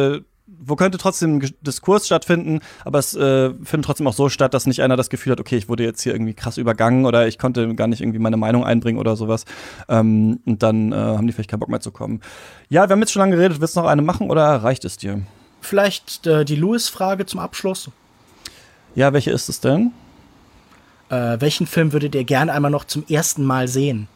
wo könnte trotzdem ein Diskurs stattfinden, aber es äh, findet trotzdem auch so statt, dass nicht einer das Gefühl hat, okay, ich wurde jetzt hier irgendwie krass übergangen oder ich konnte gar nicht irgendwie meine Meinung einbringen oder sowas. Ähm, und dann äh, haben die vielleicht keinen Bock mehr zu kommen. Ja, wir haben jetzt schon lange geredet. Willst du noch eine machen oder reicht es dir? Vielleicht äh, die Louis-Frage zum Abschluss. Ja, welche ist es denn? Äh, welchen Film würdet ihr gerne einmal noch zum ersten Mal sehen?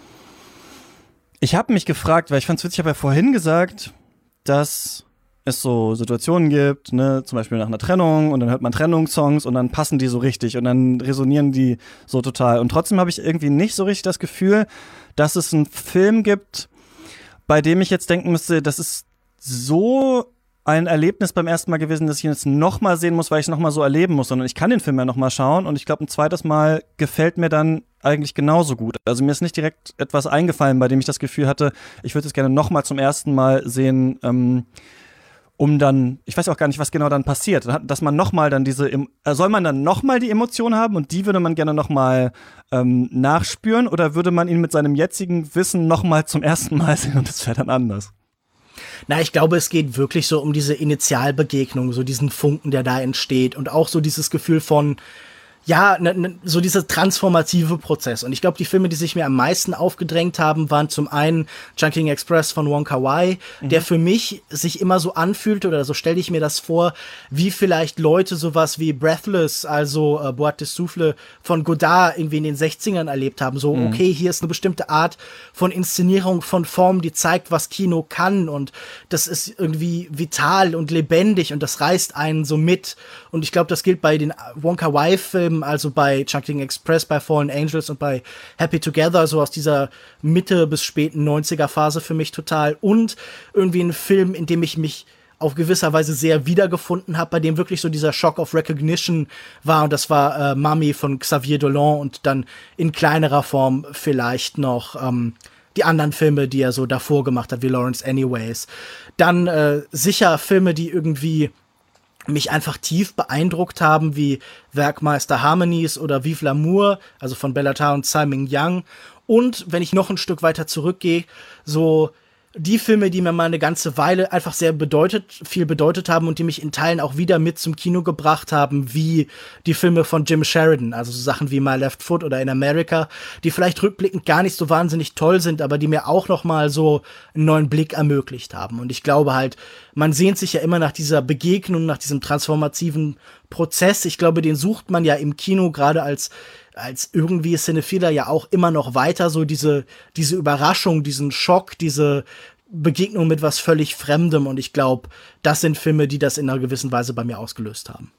Ich habe mich gefragt, weil ich fand's witzig, ich habe ja vorhin gesagt, dass es so Situationen gibt, ne, zum Beispiel nach einer Trennung und dann hört man Trennungssongs und dann passen die so richtig und dann resonieren die so total. Und trotzdem habe ich irgendwie nicht so richtig das Gefühl, dass es einen Film gibt, bei dem ich jetzt denken müsste, das ist so ein Erlebnis beim ersten Mal gewesen, dass ich ihn jetzt nochmal sehen muss, weil ich es nochmal so erleben muss, sondern ich kann den Film ja nochmal schauen und ich glaube, ein zweites Mal gefällt mir dann eigentlich genauso gut. Also mir ist nicht direkt etwas eingefallen, bei dem ich das Gefühl hatte, ich würde es gerne nochmal zum ersten Mal sehen, ähm, um dann, ich weiß auch gar nicht, was genau dann passiert, dass man nochmal dann diese, äh, soll man dann nochmal die Emotion haben und die würde man gerne nochmal ähm, nachspüren oder würde man ihn mit seinem jetzigen Wissen nochmal zum ersten Mal sehen und das wäre dann anders? Na, ich glaube, es geht wirklich so um diese Initialbegegnung, so diesen Funken, der da entsteht und auch so dieses Gefühl von, ja, ne, ne, so dieser transformative Prozess. Und ich glaube, die Filme, die sich mir am meisten aufgedrängt haben, waren zum einen Chungking Express von Wong Kar-wai, mhm. der für mich sich immer so anfühlte, oder so stelle ich mir das vor, wie vielleicht Leute sowas wie Breathless, also äh, Boîte de Souffle von Godard irgendwie in den sechzigern erlebt haben. So, mhm. okay, hier ist eine bestimmte Art von Inszenierung, von Form, die zeigt, was Kino kann. Und das ist irgendwie vital und lebendig und das reißt einen so mit. Und ich glaube, das gilt bei den Wong Kar-wai-Filmen, also bei Chungking Express, bei Fallen Angels und bei Happy Together, so aus dieser Mitte bis späten neunziger-Phase für mich total. Und irgendwie ein Film, in dem ich mich auf gewisser Weise sehr wiedergefunden habe, bei dem wirklich so dieser Shock of Recognition war. Und das war äh, Mummy von Xavier Dolan und dann in kleinerer Form vielleicht noch ähm, die anderen Filme, die er so davor gemacht hat, wie Lawrence Anyways. Dann äh, sicher Filme, die irgendwie mich einfach tief beeindruckt haben, wie Werkmeister Harmonies oder Vive l'Amour, also von Bella Tarr und Tsai Ming-Yang. Und wenn ich noch ein Stück weiter zurückgehe, so die Filme, die mir mal eine ganze Weile einfach sehr bedeutet, viel bedeutet haben und die mich in Teilen auch wieder mit zum Kino gebracht haben, wie die Filme von Jim Sheridan, also so Sachen wie My Left Foot oder In America, die vielleicht rückblickend gar nicht so wahnsinnig toll sind, aber die mir auch noch mal so einen neuen Blick ermöglicht haben. Und ich glaube halt, man sehnt sich ja immer nach dieser Begegnung, nach diesem transformativen Prozess. Ich glaube, den sucht man ja im Kino gerade als als irgendwie Cinephiler ja auch immer noch weiter, so diese, diese Überraschung, diesen Schock, diese Begegnung mit was völlig Fremdem. Und ich glaube, das sind Filme, die das in einer gewissen Weise bei mir ausgelöst haben.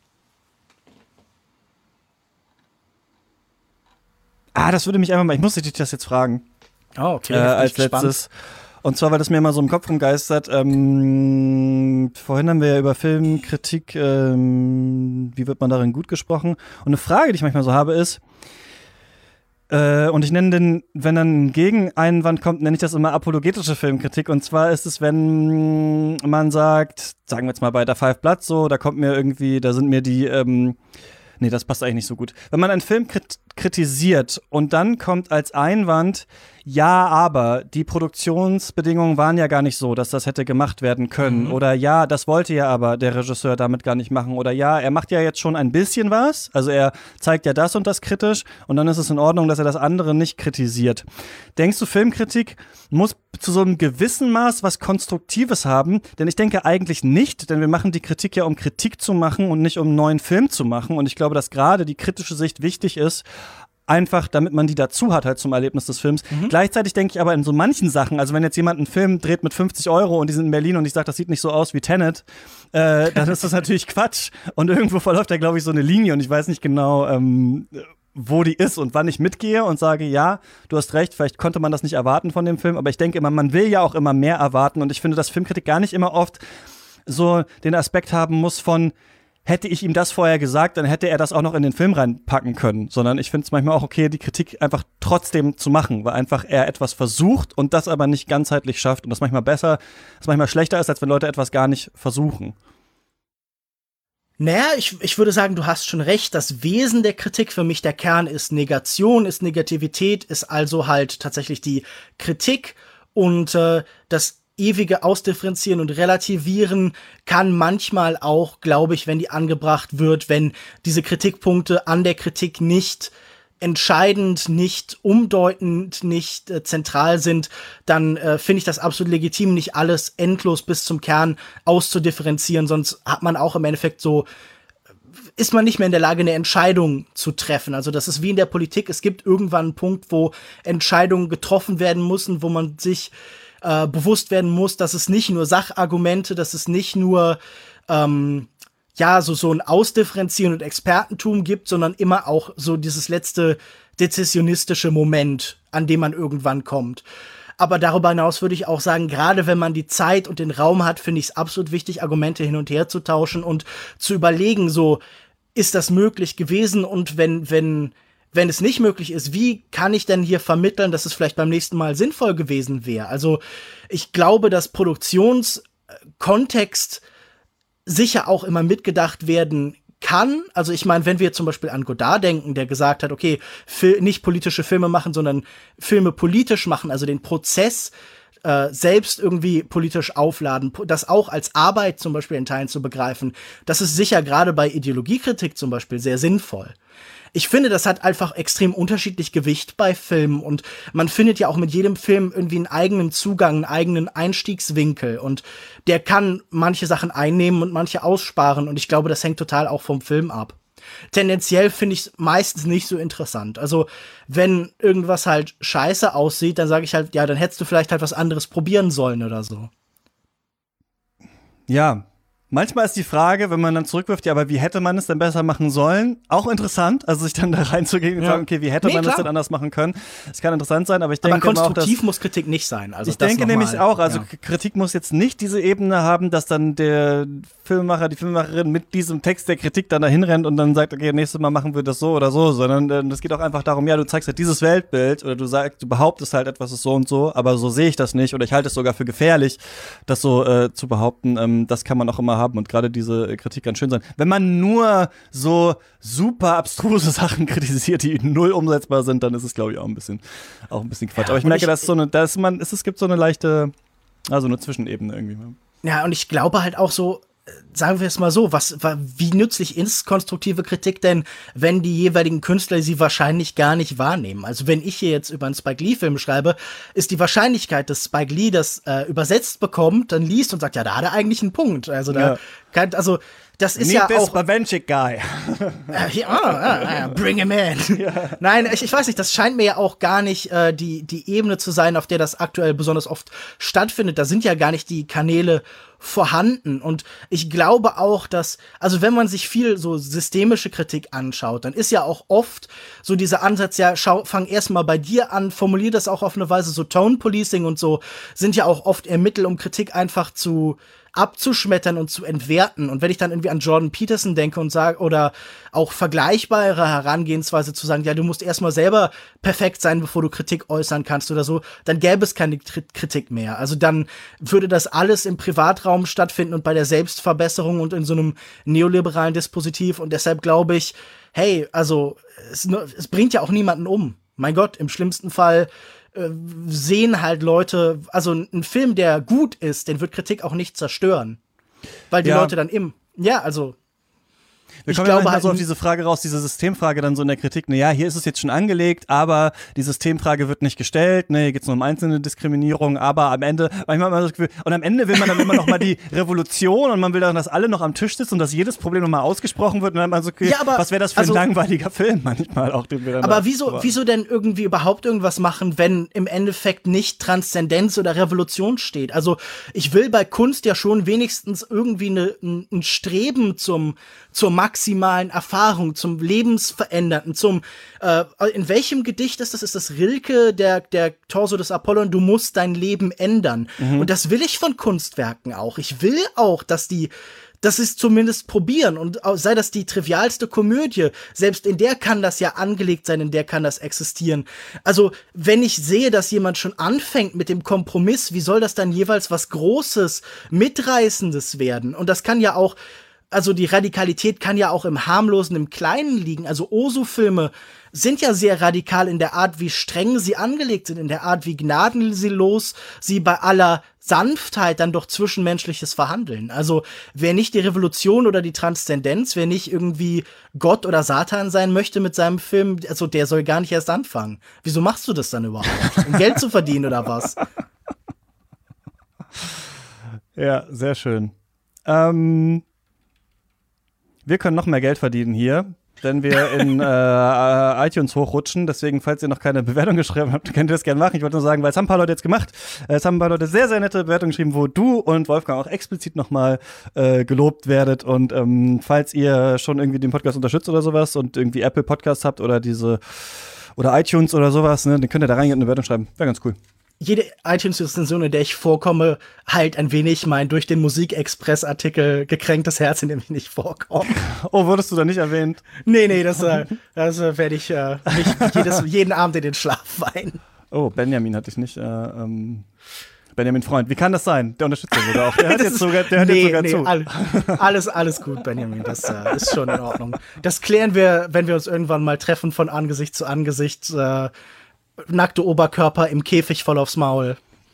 Ah, das würde mich einfach mal, ich musste dich das jetzt fragen. Oh, okay. Äh, als letztes. Und zwar, weil das mir immer so im Kopf rumgeistert. Ähm, vorhin haben wir ja über Filmkritik, ähm, wie wird man darin gut gesprochen? Und eine Frage, die ich manchmal so habe, ist, äh, und ich nenne den, wenn dann ein Gegeneinwand kommt, nenne ich das immer apologetische Filmkritik. Und zwar ist es, wenn man sagt, sagen wir jetzt mal bei der Five Blood so, da kommt mir irgendwie, da sind mir die, ähm, nee, das passt eigentlich nicht so gut. Wenn man einen Film krit- kritisiert und dann kommt als Einwand, ja, aber die Produktionsbedingungen waren ja gar nicht so, dass das hätte gemacht werden können. Mhm. Oder ja, das wollte ja aber der Regisseur damit gar nicht machen. Oder ja, er macht ja jetzt schon ein bisschen was. Also er zeigt ja das und das kritisch und dann ist es in Ordnung, dass er das andere nicht kritisiert. Denkst du, Filmkritik muss zu so einem gewissen Maß was Konstruktives haben? Denn ich denke eigentlich nicht, denn wir machen die Kritik ja, um Kritik zu machen und nicht um einen neuen Film zu machen. Und ich glaube, dass gerade die kritische Sicht wichtig ist, einfach, damit man die dazu hat, halt zum Erlebnis des Films. Mhm. Gleichzeitig denke ich aber in so manchen Sachen, also wenn jetzt jemand einen Film dreht mit fünfzig Euro und die sind in Berlin und ich sage, das sieht nicht so aus wie Tenet, äh, dann ist das natürlich Quatsch. Und irgendwo verläuft da, glaube ich, so eine Linie und ich weiß nicht genau, ähm, wo die ist und wann ich mitgehe und sage, ja, du hast recht, vielleicht konnte man das nicht erwarten von dem Film, aber ich denke immer, man will ja auch immer mehr erwarten und ich finde, dass Filmkritik gar nicht immer oft so den Aspekt haben muss von, hätte ich ihm das vorher gesagt, dann hätte er das auch noch in den Film reinpacken können. Sondern ich finde es manchmal auch okay, die Kritik einfach trotzdem zu machen, weil einfach er etwas versucht und das aber nicht ganzheitlich schafft. Und das manchmal besser, das manchmal schlechter ist, als wenn Leute etwas gar nicht versuchen. Naja, ich, ich würde sagen, du hast schon recht. Das Wesen der Kritik, für mich der Kern, ist Negation, ist Negativität, ist also halt tatsächlich die Kritik. Und äh, das ewige Ausdifferenzieren und Relativieren kann manchmal auch, glaube ich, wenn die angebracht wird, wenn diese Kritikpunkte an der Kritik nicht entscheidend, nicht umdeutend, nicht äh, zentral sind, dann äh, finde ich das absolut legitim, nicht alles endlos bis zum Kern auszudifferenzieren, sonst hat man auch im Endeffekt so, ist man nicht mehr in der Lage, eine Entscheidung zu treffen. Also das ist wie in der Politik, es gibt irgendwann einen Punkt, wo Entscheidungen getroffen werden müssen, wo man sich äh, bewusst werden muss, dass es nicht nur Sachargumente, dass es nicht nur ähm, ja, so, so ein Ausdifferenzieren und Expertentum gibt, sondern immer auch so dieses letzte dezisionistische Moment, an dem man irgendwann kommt. Aber darüber hinaus würde ich auch sagen, gerade wenn man die Zeit und den Raum hat, finde ich es absolut wichtig, Argumente hin und her zu tauschen und zu überlegen, so, ist das möglich gewesen? Und wenn, wenn, wenn es nicht möglich ist, wie kann ich denn hier vermitteln, dass es vielleicht beim nächsten Mal sinnvoll gewesen wäre? Also, ich glaube, dass Produktionskontext sicher auch immer mitgedacht werden kann. Also ich meine, wenn wir zum Beispiel an Godard denken, der gesagt hat, okay, Fil- nicht politische Filme machen, sondern Filme politisch machen, also den Prozess äh, selbst irgendwie politisch aufladen, das auch als Arbeit zum Beispiel in Teilen zu begreifen, das ist sicher gerade bei Ideologiekritik zum Beispiel sehr sinnvoll. Ich finde, das hat einfach extrem unterschiedlich Gewicht bei Filmen und man findet ja auch mit jedem Film irgendwie einen eigenen Zugang, einen eigenen Einstiegswinkel und der kann manche Sachen einnehmen und manche aussparen und ich glaube, das hängt total auch vom Film ab. Tendenziell finde ich es meistens nicht so interessant. Also, wenn irgendwas halt scheiße aussieht, dann sage ich halt, ja, dann hättest du vielleicht halt was anderes probieren sollen oder so. Ja. Manchmal ist die Frage, wenn man dann zurückwirft, ja, aber wie hätte man es denn besser machen sollen? Auch interessant, also sich dann da reinzugehen und ja. sagen, okay, wie hätte nee, man es denn anders machen können? Es kann interessant sein, aber ich denke aber konstruktiv auch, dass, muss Kritik nicht sein. Also ich denke nämlich auch, also ja. Kritik muss jetzt nicht diese Ebene haben, dass dann der Filmemacher, die Filmemacherin mit diesem Text der Kritik dann dahin rennt und dann sagt, okay, nächstes Mal machen wir das so oder so, sondern es geht auch einfach darum, ja, du zeigst halt dieses Weltbild oder du sagst, du behauptest halt etwas ist so und so, aber so sehe ich das nicht oder ich halte es sogar für gefährlich, das so äh, zu behaupten. Ähm, das kann man auch immer haben und gerade diese Kritik kann schön sein. Wenn man nur so super abstruse Sachen kritisiert, die null umsetzbar sind, dann ist es, glaube ich, auch ein bisschen, auch ein bisschen Quatsch. Ja, aber ich merke, ich, dass so eine, dass man, es, es gibt so eine leichte, also eine Zwischenebene irgendwie. Ja, und ich glaube halt auch so, sagen wir es mal so, was, wie nützlich ist konstruktive Kritik denn, wenn die jeweiligen Künstler sie wahrscheinlich gar nicht wahrnehmen? Also wenn ich hier jetzt über einen Spike Lee-Film schreibe, ist die Wahrscheinlichkeit, dass Spike Lee das äh, übersetzt bekommt, dann liest und sagt, ja, da hat er eigentlich einen Punkt. Also da ja. kann, also das ist Need ja this auch Bawenschik Guy. äh, ja, ah, ah, bring him in. Ja. Nein, ich, ich weiß nicht, das scheint mir ja auch gar nicht äh, die die Ebene zu sein, auf der das aktuell besonders oft stattfindet. Da sind ja gar nicht die Kanäle vorhanden. Und ich glaube auch, dass, also wenn man sich viel so systemische Kritik anschaut, dann ist ja auch oft so dieser Ansatz, ja, schau, fang erst mal bei dir an, formulier das auch auf eine Weise, so Tone Policing und so, sind ja auch oft eher Mittel, um Kritik einfach zu abzuschmettern und zu entwerten. Und wenn ich dann irgendwie an Jordan Peterson denke und sage, oder auch vergleichbare Herangehensweise zu sagen, ja, du musst erstmal selber perfekt sein, bevor du Kritik äußern kannst oder so, dann gäbe es keine Kritik mehr. Also dann würde das alles im Privatraum stattfinden und bei der Selbstverbesserung und in so einem neoliberalen Dispositiv. Und deshalb glaube ich, hey, also es, es bringt ja auch niemanden um. Mein Gott, im schlimmsten Fall sehen halt Leute, also ein Film, der gut ist, den wird Kritik auch nicht zerstören. Weil die ja. Leute dann im, ja, also Wir kommen ja halt so auf diese Frage raus, diese Systemfrage dann so in der Kritik, naja, hier ist es jetzt schon angelegt, aber die Systemfrage wird nicht gestellt, ne, hier geht's nur um einzelne Diskriminierung, aber am Ende, manchmal hat man das Gefühl, und am Ende will man dann immer noch mal die Revolution und man will dann, dass alle noch am Tisch sitzen und dass jedes Problem noch mal ausgesprochen wird und dann hat man so, okay, ja, aber, was wäre das für also, ein langweiliger Film manchmal auch, den wir dann Aber da, wieso, aber. wieso denn irgendwie überhaupt irgendwas machen, wenn im Endeffekt nicht Transzendenz oder Revolution steht? Also ich will bei Kunst ja schon wenigstens irgendwie eine, ein, ein Streben zum, zur maximalen Erfahrung, zum Lebensverändernden, zum, äh, in welchem Gedicht ist das? Ist das Rilke, der, der Torso des Apollon, du musst dein Leben ändern. Mhm. Und das will ich von Kunstwerken auch. Ich will auch, dass die, das ist zumindest probieren und sei das die trivialste Komödie, selbst in der kann das ja angelegt sein, in der kann das existieren. Also, wenn ich sehe, dass jemand schon anfängt mit dem Kompromiss, wie soll das dann jeweils was Großes, Mitreißendes werden? Und das kann ja auch also die Radikalität kann ja auch im Harmlosen, im Kleinen liegen. Also Ozu-Filme sind ja sehr radikal in der Art, wie streng sie angelegt sind, in der Art, wie gnadenlos sie bei aller Sanftheit dann doch zwischenmenschliches Verhandeln. Also wer nicht die Revolution oder die Transzendenz, wer nicht irgendwie Gott oder Satan sein möchte mit seinem Film, also der soll gar nicht erst anfangen. Wieso machst du das dann überhaupt? Um Geld zu verdienen oder was? Ja, sehr schön. Ähm, wir können noch mehr Geld verdienen hier, wenn wir in äh, iTunes hochrutschen. Deswegen, falls ihr noch keine Bewertung geschrieben habt, könnt ihr das gerne machen. Ich wollte nur sagen, weil es haben ein paar Leute jetzt gemacht. Es haben ein paar Leute sehr, sehr nette Bewertungen geschrieben, wo du und Wolfgang auch explizit nochmal äh, gelobt werdet. Und ähm, falls ihr schon irgendwie den Podcast unterstützt oder sowas und irgendwie Apple Podcasts habt oder diese oder iTunes oder sowas, ne, dann könnt ihr da reingehen und eine Bewertung schreiben. Wäre ganz cool. Jede iTunes-Rezension, in der ich vorkomme, heilt ein wenig mein durch den Musikexpress-Artikel gekränktes Herz, in dem ich nicht vorkomme. Oh, wurdest du da nicht erwähnt? Nee, nee, das, äh, das äh, werde ich äh, nicht jedes, jeden Abend in den Schlaf weinen. Oh, Benjamin hatte ich nicht. Äh, ähm, Benjamin Freund. Wie kann das sein? Der unterstützt ja sogar auch. Der hört jetzt sogar, der hört nee, jetzt sogar nee, zu. All, alles, alles gut, Benjamin. Das äh, ist schon in Ordnung. Das klären wir, wenn wir uns irgendwann mal treffen von Angesicht zu Angesicht. Äh, nackte Oberkörper im Käfig voll aufs Maul.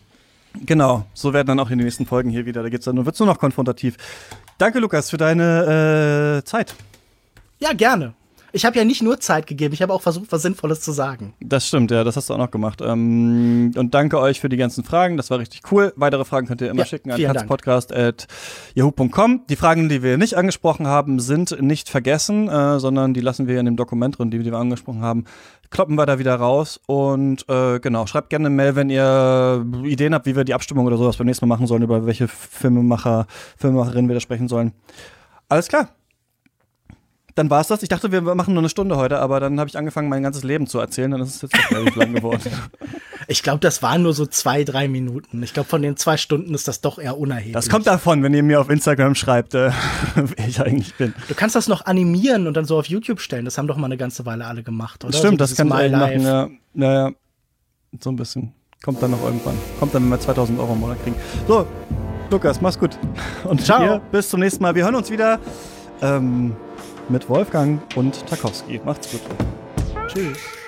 Genau, so werden dann auch in den nächsten Folgen hier wieder. Da geht's dann nur, wird's nur noch konfrontativ. Danke, Lukas, für deine äh, Zeit. Ja, gerne. Ich habe ja nicht nur Zeit gegeben, ich habe auch versucht, was Sinnvolles zu sagen. Das stimmt, ja, das hast du auch noch gemacht. Ähm, und danke euch für die ganzen Fragen, das war richtig cool. Weitere Fragen könnt ihr immer ja, schicken an katzpodcast at yahoo punkt com. Die Fragen, die wir nicht angesprochen haben, sind nicht vergessen, äh, sondern die lassen wir in dem Dokument drin, die, die wir angesprochen haben. Kloppen wir da wieder raus und äh, genau, schreibt gerne eine Mail, wenn ihr Ideen habt, wie wir die Abstimmung oder sowas beim nächsten Mal machen sollen, über welche Filmemacher, Filmemacherinnen wir da sprechen sollen. Alles klar. Dann war's das. Ich dachte, wir machen nur eine Stunde heute, aber dann habe ich angefangen, mein ganzes Leben zu erzählen. Dann ist es jetzt doch relativ lang geworden. Ich glaube, das waren nur so zwei, drei Minuten. Ich glaube, von den zwei Stunden ist das doch eher unerheblich. Das kommt davon, wenn ihr mir auf Instagram schreibt, äh, wer ich eigentlich bin. Du kannst das noch animieren und dann so auf YouTube stellen. Das haben doch mal eine ganze Weile alle gemacht, oder? Stimmt, so das kann ich machen. Ja, naja, so ein bisschen. Kommt dann noch irgendwann. Kommt dann, wenn wir zweitausend Euro im Monat kriegen. So, Lukas, mach's gut. Und ciao. Hier, bis zum nächsten Mal. Wir hören uns wieder. Ähm, mit Wolfgang und Tarkowski. Macht's gut. Tschüss.